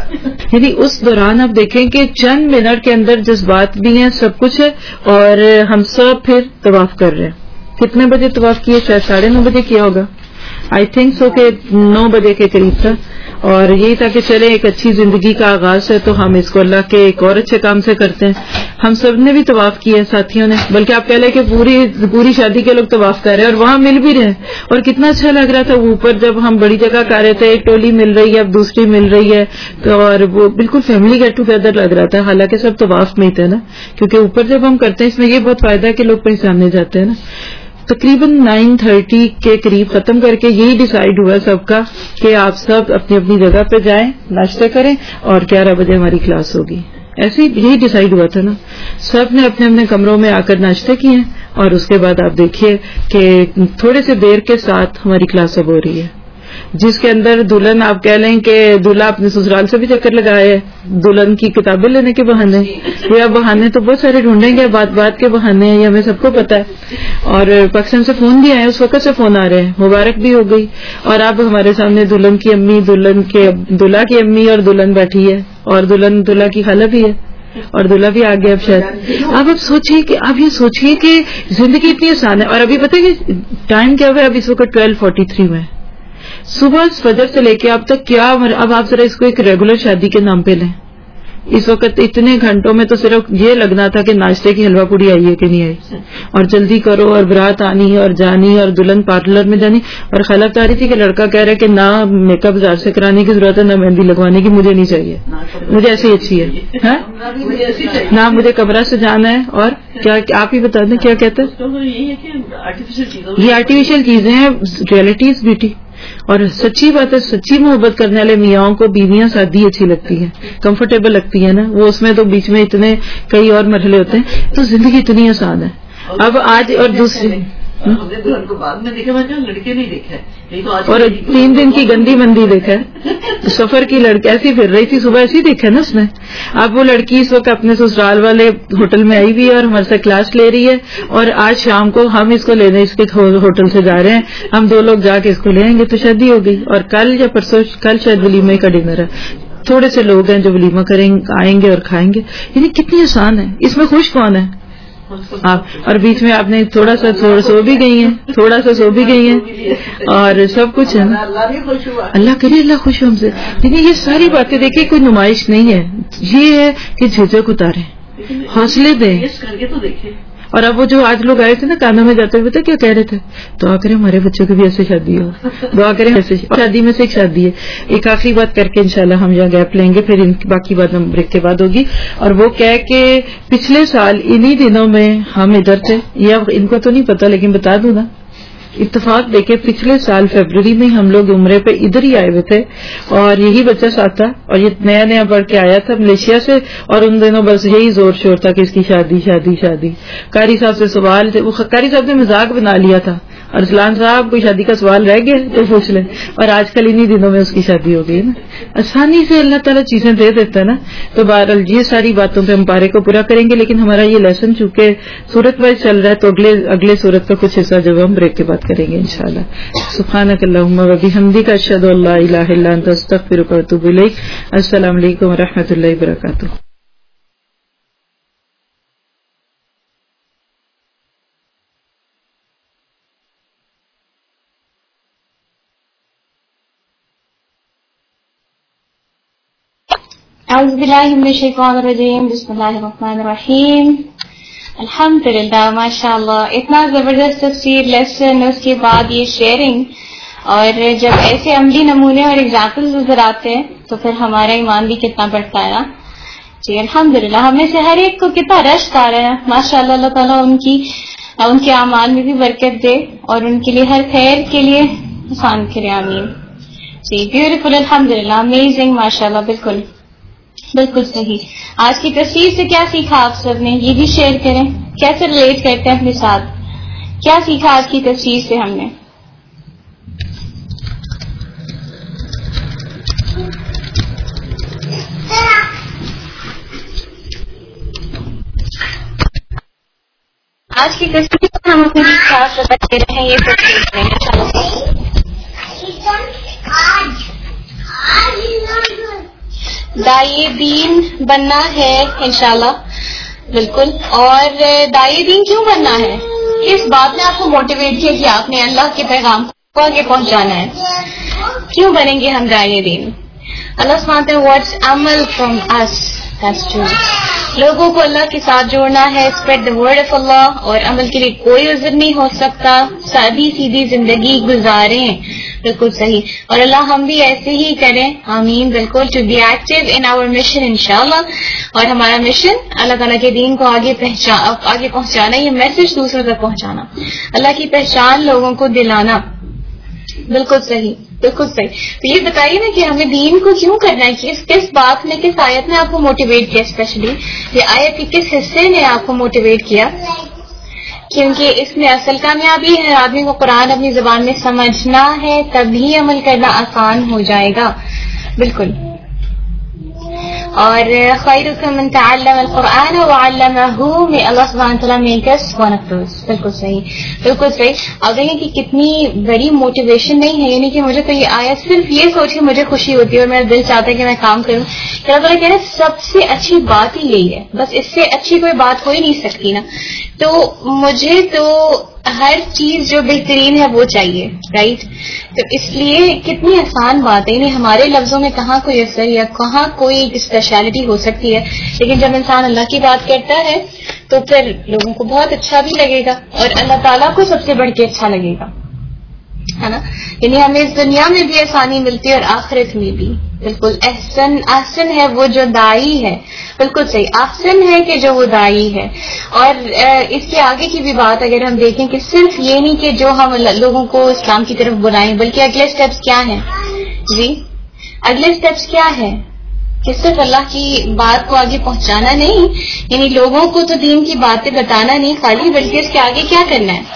یعنی اس دوران آپ دیکھیں کہ چند منٹ کے اندر جذبات بھی ہیں, سب کچھ ہے, اور ہم سب پھر طواف کر رہے ہیں. کتنے بجے طواف کیے؟ شاید ساڑھے نو بجے کیا ہوگا, آئی تھنک سو کہ نو بجے کے قریب تھا. اور یہی تھا کہ چلے ایک اچھی زندگی کا آغاز ہے تو ہم اس کو اللہ کے ایک اور اچھے کام سے کرتے ہیں. ہم سب نے بھی طواف کیا ساتھیوں نے, بلکہ آپ کہہ لیں کہ پوری پوری شادی کے لوگ طواف کر رہے ہیں اور وہاں مل بھی رہے, اور کتنا اچھا لگ رہا تھا. اوپر جب ہم بڑی جگہ کر رہے تھے, ایک ٹولی مل رہی ہے, اب دوسری مل رہی ہے, اور وہ بالکل فیملی گیٹ ٹوگیدر لگ رہا تھا. حالانکہ سب طواف میں ہی تھے نا, کیونکہ اوپر جب ہم کرتے ہیں اس میں یہ بہت فائدہ ہے کہ لوگ پہچاننے جاتے ہیں نا. تقریباً نائن تھرٹی کے قریب ختم کر کے یہی ڈیسائیڈ ہوا سب کا کہ آپ سب اپنی اپنی جگہ پہ جائیں, ناشتہ کریں, اور گیارہ بجے ہماری کلاس ہوگی. ایسے یہی ڈیسائیڈ ہوا تھا نا. سب نے اپنے اپنے کمروں میں آ کر ناشتہ کیے, اور اس کے بعد آپ دیکھیے کہ تھوڑے سے دیر کے ساتھ ہماری کلاس اب ہو رہی ہے, جس کے اندر دلہن آپ کہہ لیں کہ دلہا اپنے سسرال سے بھی چکر لگائے, دلہن کی کتابیں لینے کے بہانے, یا بہانے تو بہت سارے ڈھونڈیں گے, بات بات کے بہانے ہیں, یہ ہمیں سب کو پتا ہے. اور پاکستان سے فون بھی آئے, اس وقت سے فون آ رہے ہیں, مبارک بھی ہو گئی. اور اب ہمارے سامنے دلہن کی امی, دلہن کے دلہا کی امی اور دلہن بیٹھی ہے, اور دلہن دلہا کی خالہ بھی ہے, اور دلہا بھی آ گیا اب شاید. اب اب سوچیے کہ اب یہ سوچیے کہ زندگی اتنی آسان ہے. اور ابھی پتہ ہے کہ ٹائم کیا ہوا ہے, اب اس وقت ٹویلو فورٹی تھری میں, صبح فجر سے لے کے اب تک کیا. اب آپ ذرا اس کو ایک ریگولر شادی کے نام پہ لیں. اس وقت اتنے گھنٹوں میں تو صرف یہ لگنا تھا کہ ناشتے کی حلوہ پوڑی آئی ہے کہ نہیں آئی, اور جلدی کرو, اور برات آنی ہے اور جانی, اور دلہن پارلر میں جانی. اور خالہ بتا رہی تھی کہ لڑکا کہہ رہا ہے کہ نہ میک اپ بازار سے کرانے کی ضرورت ہے, نہ مہندی لگوانے کی, مجھے نہیں چاہیے, مجھے ایسی ہی اچھی ہے, نہ مجھے کمرہ سے جانا ہے. اور کیا آپ ہی بتا دیں کیا کہتے ہیں. یہ آرٹیفیشل چیزیں ہیں, ریئلٹیز بیوٹی. اور سچی بات ہے, سچی محبت کرنے والے میاں کو بیویاں سادی اچھی لگتی ہیں, کمفرٹیبل لگتی ہے نا. وہ اس میں تو بیچ میں اتنے کئی اور مرحلے ہوتے ہیں, تو زندگی اتنی آسان ہے. اب آج اور دوسری بعد میں دیکھا, میں لڑکے نہیں دیکھا, اور تین دن کی گندی مندی دیکھا ہے. سفر کی لڑکی ایسی پھر رہی تھی, صبح ایسی دیکھا نا اس نے. اب وہ لڑکی اس وقت اپنے سسرال والے ہوٹل میں آئی ہوئی ہے اور ہمارے سے کلاس لے رہی ہے, اور آج شام کو ہم اس کو لینے اس کے ہوٹل سے جا رہے ہیں. ہم دو لوگ جا کے اس کو لے آئیں گے, تو شادی ہو گئی. اور کل یا پرسوں, کل شاید ولیمے کا ڈنر ہے. تھوڑے سے لوگ ہیں جو ولیمہ کریں آئیں گے اور کھائیں گے. یعنی کتنی آسان ہے. اس میں خوش کون ہے؟ آپ. اور بیچ میں آپ نے تھوڑا سا سو بھی گئی ہیں, تھوڑا سا سو بھی گئی ہیں, اور سب کچھ ہے نا. اللہ کرے اللہ خوش ہو ہم سے. لیکن یہ ساری باتیں دیکھیں کوئی نمائش نہیں ہے, یہ ہے کہ جھجک اتاریں, حوصلے دیں. اور اب وہ جو آج لوگ آئے تھے نا کانوں میں جاتے ہوئے پتا کیا کہہ رہے تھے؟ دعا کریں ہمارے بچوں کی بھی ایسے شادی ہو, دعا کریں ایسے شادی میں سے ایک شادی ہے. ایک آخری بات کر کے انشاءاللہ ہم یہاں گیپ لیں گے, پھر ان کی باقی بات ہم بریک کے بعد ہوگی. اور وہ کہہ کہ پچھلے سال انہی دنوں میں ہم ادھر تھے, یا ان کو تو نہیں پتا لیکن بتا دوں نا, اتفاق دیکھے پچھلے سال فیبرری میں ہم لوگ عمرے پہ ادھر ہی آئے ہوئے تھے, اور یہی بچہ ساتھ تھا, اور یہ نیا نیا پڑھ کے آیا تھا ملیشیا سے, اور ان دنوں بس یہی زور شور تھا کہ اس کی شادی شادی شادی. قاری صاحب سے سوال تھے, وہ قاری صاحب نے مذاق بنا لیا تھا, اور اسلام صاحب کوئی شادی کا سوال رہ گیا تو پوچھ لیں. اور آج کل انہی دنوں میں اس کی شادی ہو گئی نا. آسانی سے اللہ تعالیٰ چیزیں دے دیتا ہے نا. تو بہرحال یہ ساری باتوں پہ ہم پارے کو پورا کریں گے, لیکن ہمارا یہ لیسن چونکہ صورت وائز چل رہا ہے تو اگلے اگلے صورت کا کچھ حصہ جب ہم بریک کے بعد کریں گے انشاءاللہ. سبحانک اللہم و بحمدک اشہد ان لا الہ الا انت استغفرک و اتوب الیک. السلام علیکم و رحمۃ اللہ وبرکاتہ. اعوذ باللہ من الشیطان الرجیم. بسم اللہ الرحمن الرحیم. الحمدللہ, ماشاء اللہ, اتنا زبردست تفسیر لیسن, اس کے بعد یہ شیئرنگ, اور جب ایسے عملی نمونے اور ایگزامپل نظر آتے ہیں تو پھر ہمارا ایمان بھی کتنا بڑھتا ہے نا. جی الحمدللہ, ہمیں سے ہر ایک کو کتنا رشک آ رہا ہے ماشاء اللہ. اللہ تعالیٰ ان کی ان کے اعمال میں بھی برکت دے اور ان کے لیے ہر خیر کے لیے آسان کرے, آمین. جی بیوٹیفل, الحمدللہ, امیزنگ, ماشاء اللہ. بالکل بالکل صحیح. آج کی تصویر سے کیا سیکھا آپ سب نے, یہ بھی شیئر کریں. کیسے ریلیٹ کرتے ہیں اپنے ساتھ, کیا سیکھا آج کی تصویر سے ہم نے؟ آج کی تصویر سے ہم اپنے ساتھ بتا رہے ہیں, یہ سب سیکھ رہے ہیں. داعی دین بننا ہے انشاءاللہ. بالکل. اور داعی دین کیوں بننا ہے, کس بات نے آپ کو موٹیویٹ کیا کہ آپ نے اللہ کے پیغام کو آگے پہنچانا ہے؟ کیوں بنیں گے ہم داعی دین؟ اللہ سبحانہ واٹس عمل فرام اس, دیٹس ٹرو. لوگوں کو اللہ کے ساتھ جوڑنا ہے, spread the word of Allah, اور عمل کے لیے کوئی عذر نہیں ہو سکتا. سادی سیدھی زندگی گزاریں. بالکل صحیح. اور اللہ ہم بھی ایسے ہی کریں, آمین. بالکل, to be active in our mission انشاءاللہ. اور ہمارا مشن اللہ تعالیٰ کے دین کو آگے پہنچا آگے پہنچانا, یہ میسج دوسروں تک پہنچانا, اللہ کی پہچان لوگوں کو دلانا. بالکل صحیح, بالکل صحیح. تو یہ بتائیے نا کہ ہمیں دین کو کیوں کرنا ہے, کس کس بات نے, کس آیت نے آپ کو موٹیویٹ کیا, اسپیشلی یہ آیت کے کس حصے نے آپ کو موٹیویٹ کیا؟ کیونکہ اس میں اصل کامیابی ہے آدمی کو قرآن اپنی زبان میں سمجھنا ہے, تبھی عمل کرنا آسان ہو جائے گا. بالکل. اور خیرکم من تعلم القرآن وعلمہ میں اللہ سبحانہ تعالیٰ make us one of those. بالکل صحیح, بالکل صحیح. اب دیکھیں کہ کتنی بڑی موٹیویشن نہیں ہے, یعنی کہ مجھے تو یہ آیا صرف یہ سوچ کے مجھے خوشی ہوتی ہے اور میرا دل چاہتا ہے کہ میں کام کروں. کہ اللہ تعالیٰ کہہ رہے ہیں سب سے اچھی بات ہی یہی ہے, بس اس سے اچھی کوئی بات ہو ہی نہیں سکتی نا. تو مجھے تو ہر چیز جو بہترین ہے وہ چاہیے, رائٹ. تو اس لیے کتنی آسان بات ہے, یعنی ہمارے لفظوں میں کہاں کوئی اثر یا کہاں کوئی اسپیشلٹی ہو سکتی ہے, لیکن جب انسان اللہ کی بات کرتا ہے تو پھر لوگوں کو بہت اچھا بھی لگے گا اور اللہ تعالیٰ کو سب سے بڑھ کے اچھا لگے گا, ہے نا. یعنی ہمیں اس دنیا میں بھی آسانی ملتی ہے اور آخرت میں بھی. بالکل. احسن احسن ہے وہ جو داعی ہے. بالکل صحیح. احسن ہے کہ جو وہ داعی ہے. اور اس کے آگے کی بھی بات اگر ہم دیکھیں کہ صرف یہ نہیں کہ جو ہم لوگوں کو اسلام کی طرف بلائیں, بلکہ اگلے سٹیپس کیا ہیں؟ جی اگلے سٹیپس کیا ہے کہ صرف اللہ کی بات کو آگے پہنچانا نہیں, یعنی لوگوں کو تو دین کی باتیں بتانا نہیں خالی, بلکہ اس کے آگے کیا کرنا ہے؟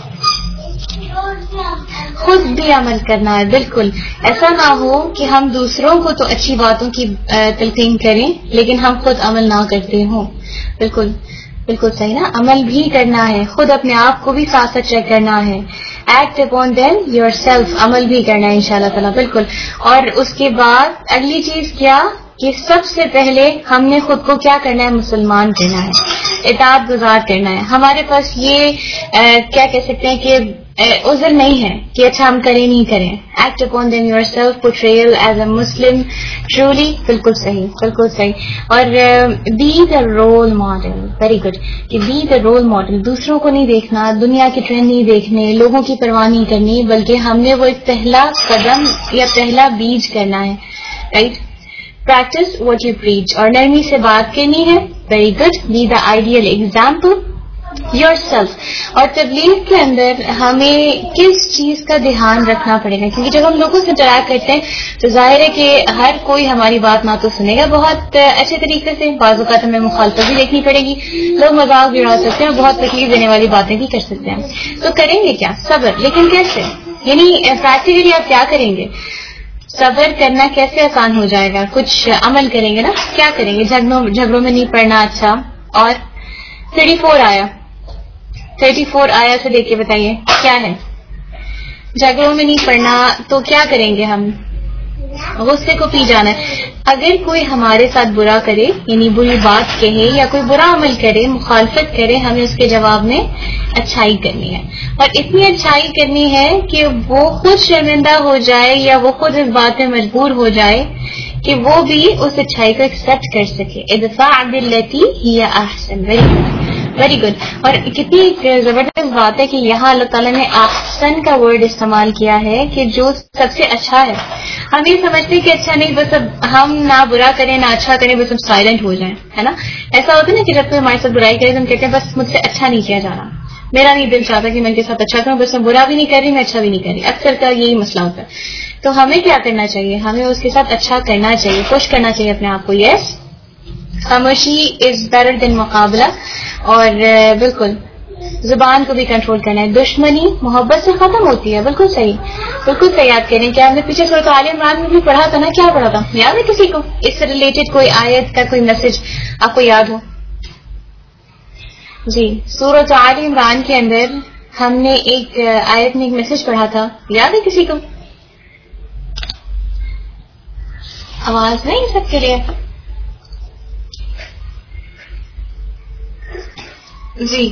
خود بھی عمل کرنا ہے. بالکل. ایسا نہ ہو کہ ہم دوسروں کو تو اچھی باتوں کی تلقین کریں لیکن ہم خود عمل نہ کرتے ہوں. بالکل بالکل صحیح نا. عمل بھی کرنا ہے, خود اپنے آپ کو بھی ساتھ ساتھ چیک کرنا ہے. Act upon them yourself, عمل بھی کرنا ہے انشاءاللہ تعالیٰ. بالکل. اور اس کے بعد اگلی چیز کیا کہ سب سے پہلے ہم نے خود کو کیا کرنا ہے؟ مسلمان کرنا ہے، اطاعت گزار کرنا ہے. ہمارے پاس یہ کیا کہہ سکتے ہیں کہ عذر نہیں ہے کہ اچھا ہم کریں نہیں کریں. Act upon them yourself portrayal as a Muslim truly. بالکل صحیح، بالکل صحیح. اور be the role model. Very good. کہ بی دا رول ماڈل، دوسروں کو نہیں دیکھنا، دنیا کے ٹرینڈ نہیں دیکھنے، لوگوں کی پرواہ نہیں کرنی، بلکہ ہم نے وہ ایک پہلا قدم یا پہلا بیج کرنا ہے. Right. Practice what you preach, اور نرمی سے بات کرنی ہے. Very good. Be the ideal example yourself. اور تبلیغ کے اندر ہمیں کس چیز کا دھیان رکھنا پڑے گا؟ کیونکہ جب ہم لوگوں سے انٹریکٹ کرتے ہیں تو ظاہر ہے کہ ہر کوئی ہماری بات نہ تو سنے گا بہت اچھے طریقے سے، بعض اوقات ہمیں مخالفت بھی دیکھنی پڑے گی، لوگ مذاق بھی اڑا سکتے ہیں، بہت تکلیف دینے والی باتیں بھی کر سکتے ہیں. تو کریں گے کیا؟ صبر. لیکن کیسے؟ یعنی پریکٹیکلی آپ کیا کریں گے؟ صبر کرنا کیسے آسان ہو جائے گا؟ کچھ عمل کریں گے نا. کیا کریں گے؟ جھگڑوں جھگڑوں میں نہیں پڑنا. اچھا. اور تھرٹی فور آیا تھرٹی فور آیا سے دیکھ کے بتائیے کیا ہے؟ جھگڑوں میں نہیں پڑنا. تو کیا کریں گے ہم؟ غصے کو پی جانا ہے. اگر کوئی ہمارے ساتھ برا کرے، یعنی بری بات کہے یا کوئی برا عمل کرے، مخالفت کرے، ہمیں اس کے جواب میں اچھائی کرنی ہے. اور اتنی اچھائی کرنی ہے کہ وہ خود شرمندہ ہو جائے یا وہ خود اس بات میں مجبور ہو جائے کہ وہ بھی اس اچھائی کو ایکسپٹ کر سکے. ادفع باللتی ہی احسن. Very good, very good. اور کتنی زبردست بات ہے کہ یہاں اللہ تعالیٰ نے احسن کا ورڈ استعمال کیا ہے کہ جو سب سے اچھا ہے. ہم یہ سمجھتے کہ اچھا نہیں، بس اب ہم نہ برا کریں نہ اچھا کریں، بس ہم سائلنٹ ہو جائیں، ہے نا. ایسا ہوتا ہے نا کہ جب کوئی ہمارے ساتھ برائی کرے تو ہم کہتے ہیں بس مجھ سے اچھا نہیں کیا جا رہا، میرا نہیں دل چاہتا کہ میں ان کے ساتھ اچھا کروں، بس میں برا بھی نہیں کر رہی، میں اچھا بھی نہیں کر رہی. اکثر کا یہی مسئلہ ہوتا ہے. تو ہمیں کیا کرنا چاہیے؟ ہمیں اس کے ساتھ اچھا کرنا چاہیے، خوش کرنا چاہیے اپنے آپ کو. یس، خاموشی از بیٹر دین مقابلہ. اور بالکل زبان کو بھی کنٹرول کرنا ہے. دشمنی محبت سے ختم ہوتی ہے. بالکل صحیح، بالکل صحیح. یاد کریں کہ آپ نے پیچھے سورۃ آل عمران میں بھی پڑھا تھا نا. کیا پڑھا تھا؟ یاد ہے کسی کو اس سے ریلیٹڈ کوئی آیت کا کوئی میسج آپ کو یاد ہو؟ جی، سورۃ آل عمران کے اندر ہم نے ایک آیت میں ایک میسج پڑھا تھا. یاد ہے کسی کو؟ آواز نہیں سب کے لیے؟ جی،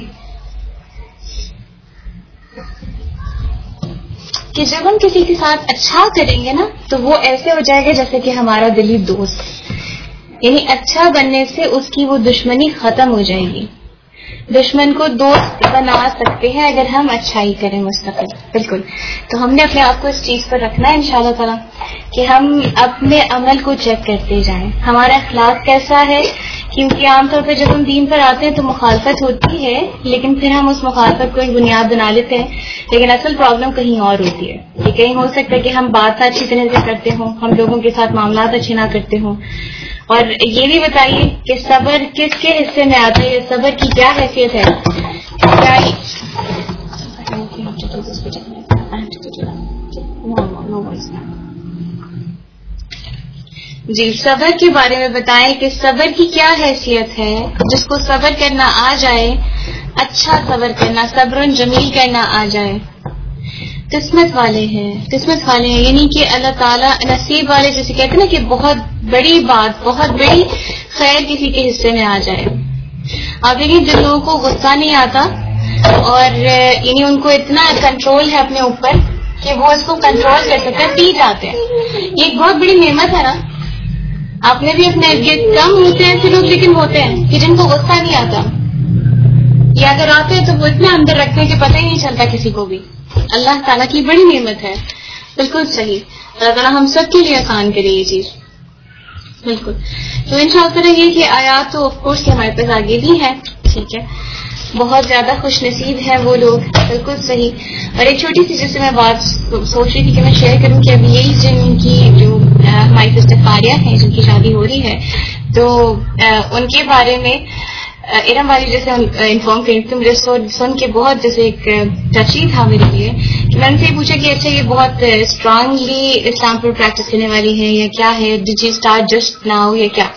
کہ جب ہم کسی کے ساتھ اچھا کریں گے نا تو وہ ایسے ہو جائے گا جیسے کہ ہمارا دلی دوست، یعنی اچھا بننے سے اس کی وہ دشمنی ختم ہو جائے گی. دشمن کو دوست بنا سکتے ہیں اگر ہم اچھائی کریں مستقل. بالکل. تو ہم نے اپنے آپ کو اس چیز پر رکھنا ہے انشاءاللہ تعالیٰ کہ ہم اپنے عمل کو چیک کرتے جائیں، ہمارا اخلاق کیسا ہے. کیونکہ عام طور پہ جب ہم دین پر آتے ہیں تو مخالفت ہوتی ہے، لیکن پھر ہم اس مخالفت کو ایک بنیاد بنا لیتے ہیں، لیکن اصل پرابلم کہیں اور ہوتی ہے. کہ کہیں ہو سکتا ہے کہ ہم بات اچھی طرح سے کرتے ہوں، ہم لوگوں کے ساتھ معاملات اچھے نہ کرتے ہوں. اور یہ بھی بتائیے کہ صبر کس کے حصے میں آتا ہے، صبر کی کیا حیثیت ہے؟ کیا جی صبر کے بارے میں بتائیں کہ صبر کی کیا حیثیت ہے. جس کو صبر کرنا آ جائے، اچھا صبر کرنا، صبر جمیل کرنا آ جائے، قسمت والے ہیں، قسمت والے ہیں. یعنی کہ اللہ تعالیٰ نصیب والے، جیسے کہتے ہیں نا کہ بہت بڑی بات، بہت بڑی خیر کسی کے حصے میں آ جائے. آپ دیکھیں جن لوگوں کو غصہ نہیں آتا اور یعنی ان کو اتنا کنٹرول ہے اپنے اوپر کہ وہ اس کو کنٹرول کر سکتے ہیں، پی جاتے ہیں. یہ ایک بہت بڑی نعمت ہے نا. آپ نے بھی اپنے ارد کم ہوتے ہیں ایسے لوگ، لیکن ہوتے ہیں کہ جن کو غصہ نہیں آتا، یا اگر آتے ہیں تو وہ اتنا اندر رکھتے ہیں کہ پتہ ہی نہیں چلتا کسی کو بھی. اللہ تعالیٰ کی بڑی نعمت ہے. بالکل صحیح. اللہ تعالیٰ ہم سب کے لیے آسان کرے یہ چیز. بالکل. تو ان شاء اللہ یہ کہ آیات تو آف کورس ہمارے پاس آگے بھی ہے. ٹھیک ہے، بہت زیادہ خوش نصیب ہیں وہ لوگ. بالکل صحیح. اور ایک چھوٹی سی جس سے میں بات سوچ رہی تھی کہ میں شیئر کروں کہ ابھی یہی جن کی جو ہماری سسٹر فاریہ ہیں جن کی شادی ہو رہی ہے، تو ان کے بارے میں ارم والی جیسے انفارم کریں تو مجھے سن کے بہت جیسے ایک ٹچی تھا میرے لیے کہ میں ان سے پوچھا کہ اچھا یہ بہت اسٹرانگلی اسلام پر پریکٹس کرنے والی ہے یا کیا ہے، did you start just now یا کیا؟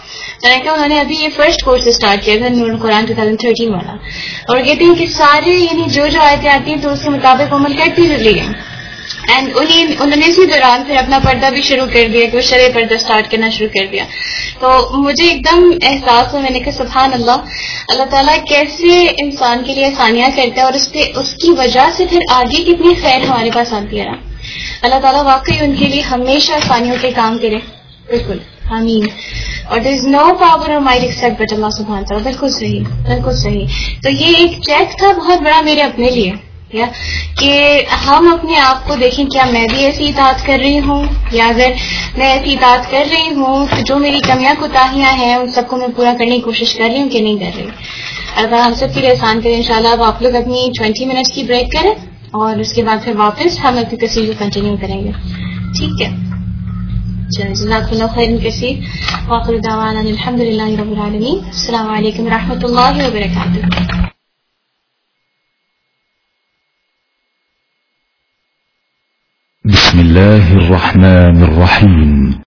کہ انہوں نے ابھی یہ فرسٹ کورس اسٹارٹ کیا تھا نور القرآن ٹو تھاؤزینڈ تھرٹین والا، اور کہتے ہیں کہ سارے یعنی جو جو آیتیں آتی ہیں تو اس کے مطابق عمل کرتی رہی ہیں. اینڈ انہوں نے اسی دوران پھر اپنا پردہ بھی شروع کر دیا کہ وہ شرعی پردہ اسٹارٹ کرنا شروع کر دیا. تو مجھے ایک دم احساس ہوا، میں نے کہا سبحان اللہ، اللہ تعالیٰ کیسے انسان کے لیے آسانیاں کرتا ہے اور اس پہ اس کی وجہ سے پھر آگے کتنی خیر ہمارے پاس آتی ہے. اللہ تعالیٰ واقعی ان کے لیے ہمیشہ آسانیوں کے کام کرے. بالکل آمین. اور دیر از نو پاور اور مائٹ ایکسپٹ بٹ اللہ سبحانہ تعالیٰ. بالکل صحیح، بالکل صحیح. تو یہ ایک چیک تھا بہت بڑا میرے اپنے لیے یا کہ ہم اپنے آپ کو دیکھیں کیا میں بھی ایسی اطاعت کر رہی ہوں، یا اگر میں ایسی اطاعت کر رہی ہوں تو جو میری کمیاں کوتاہیاں ہیں ان سب کو میں پورا کرنے کی کوشش کر رہی ہوں کہ نہیں کر رہی. اگر ہم سب کے لیے آسان کریں انشاءاللہ. اب آپ لوگ اپنی ٹوینٹی منٹس کی بریک کریں اور اس کے بعد پھر واپس ہم اپنی تفسیر کو کنٹینیو کریں گے. ٹھیک ہے، چلیں جزاک اللہ خیر کثیر. وآخر دعوانا الحمد للہ رب العالمین. السلام علیکم ورحمۃ اللہ وبرکاتہ. بسم الله الرحمن الرحيم.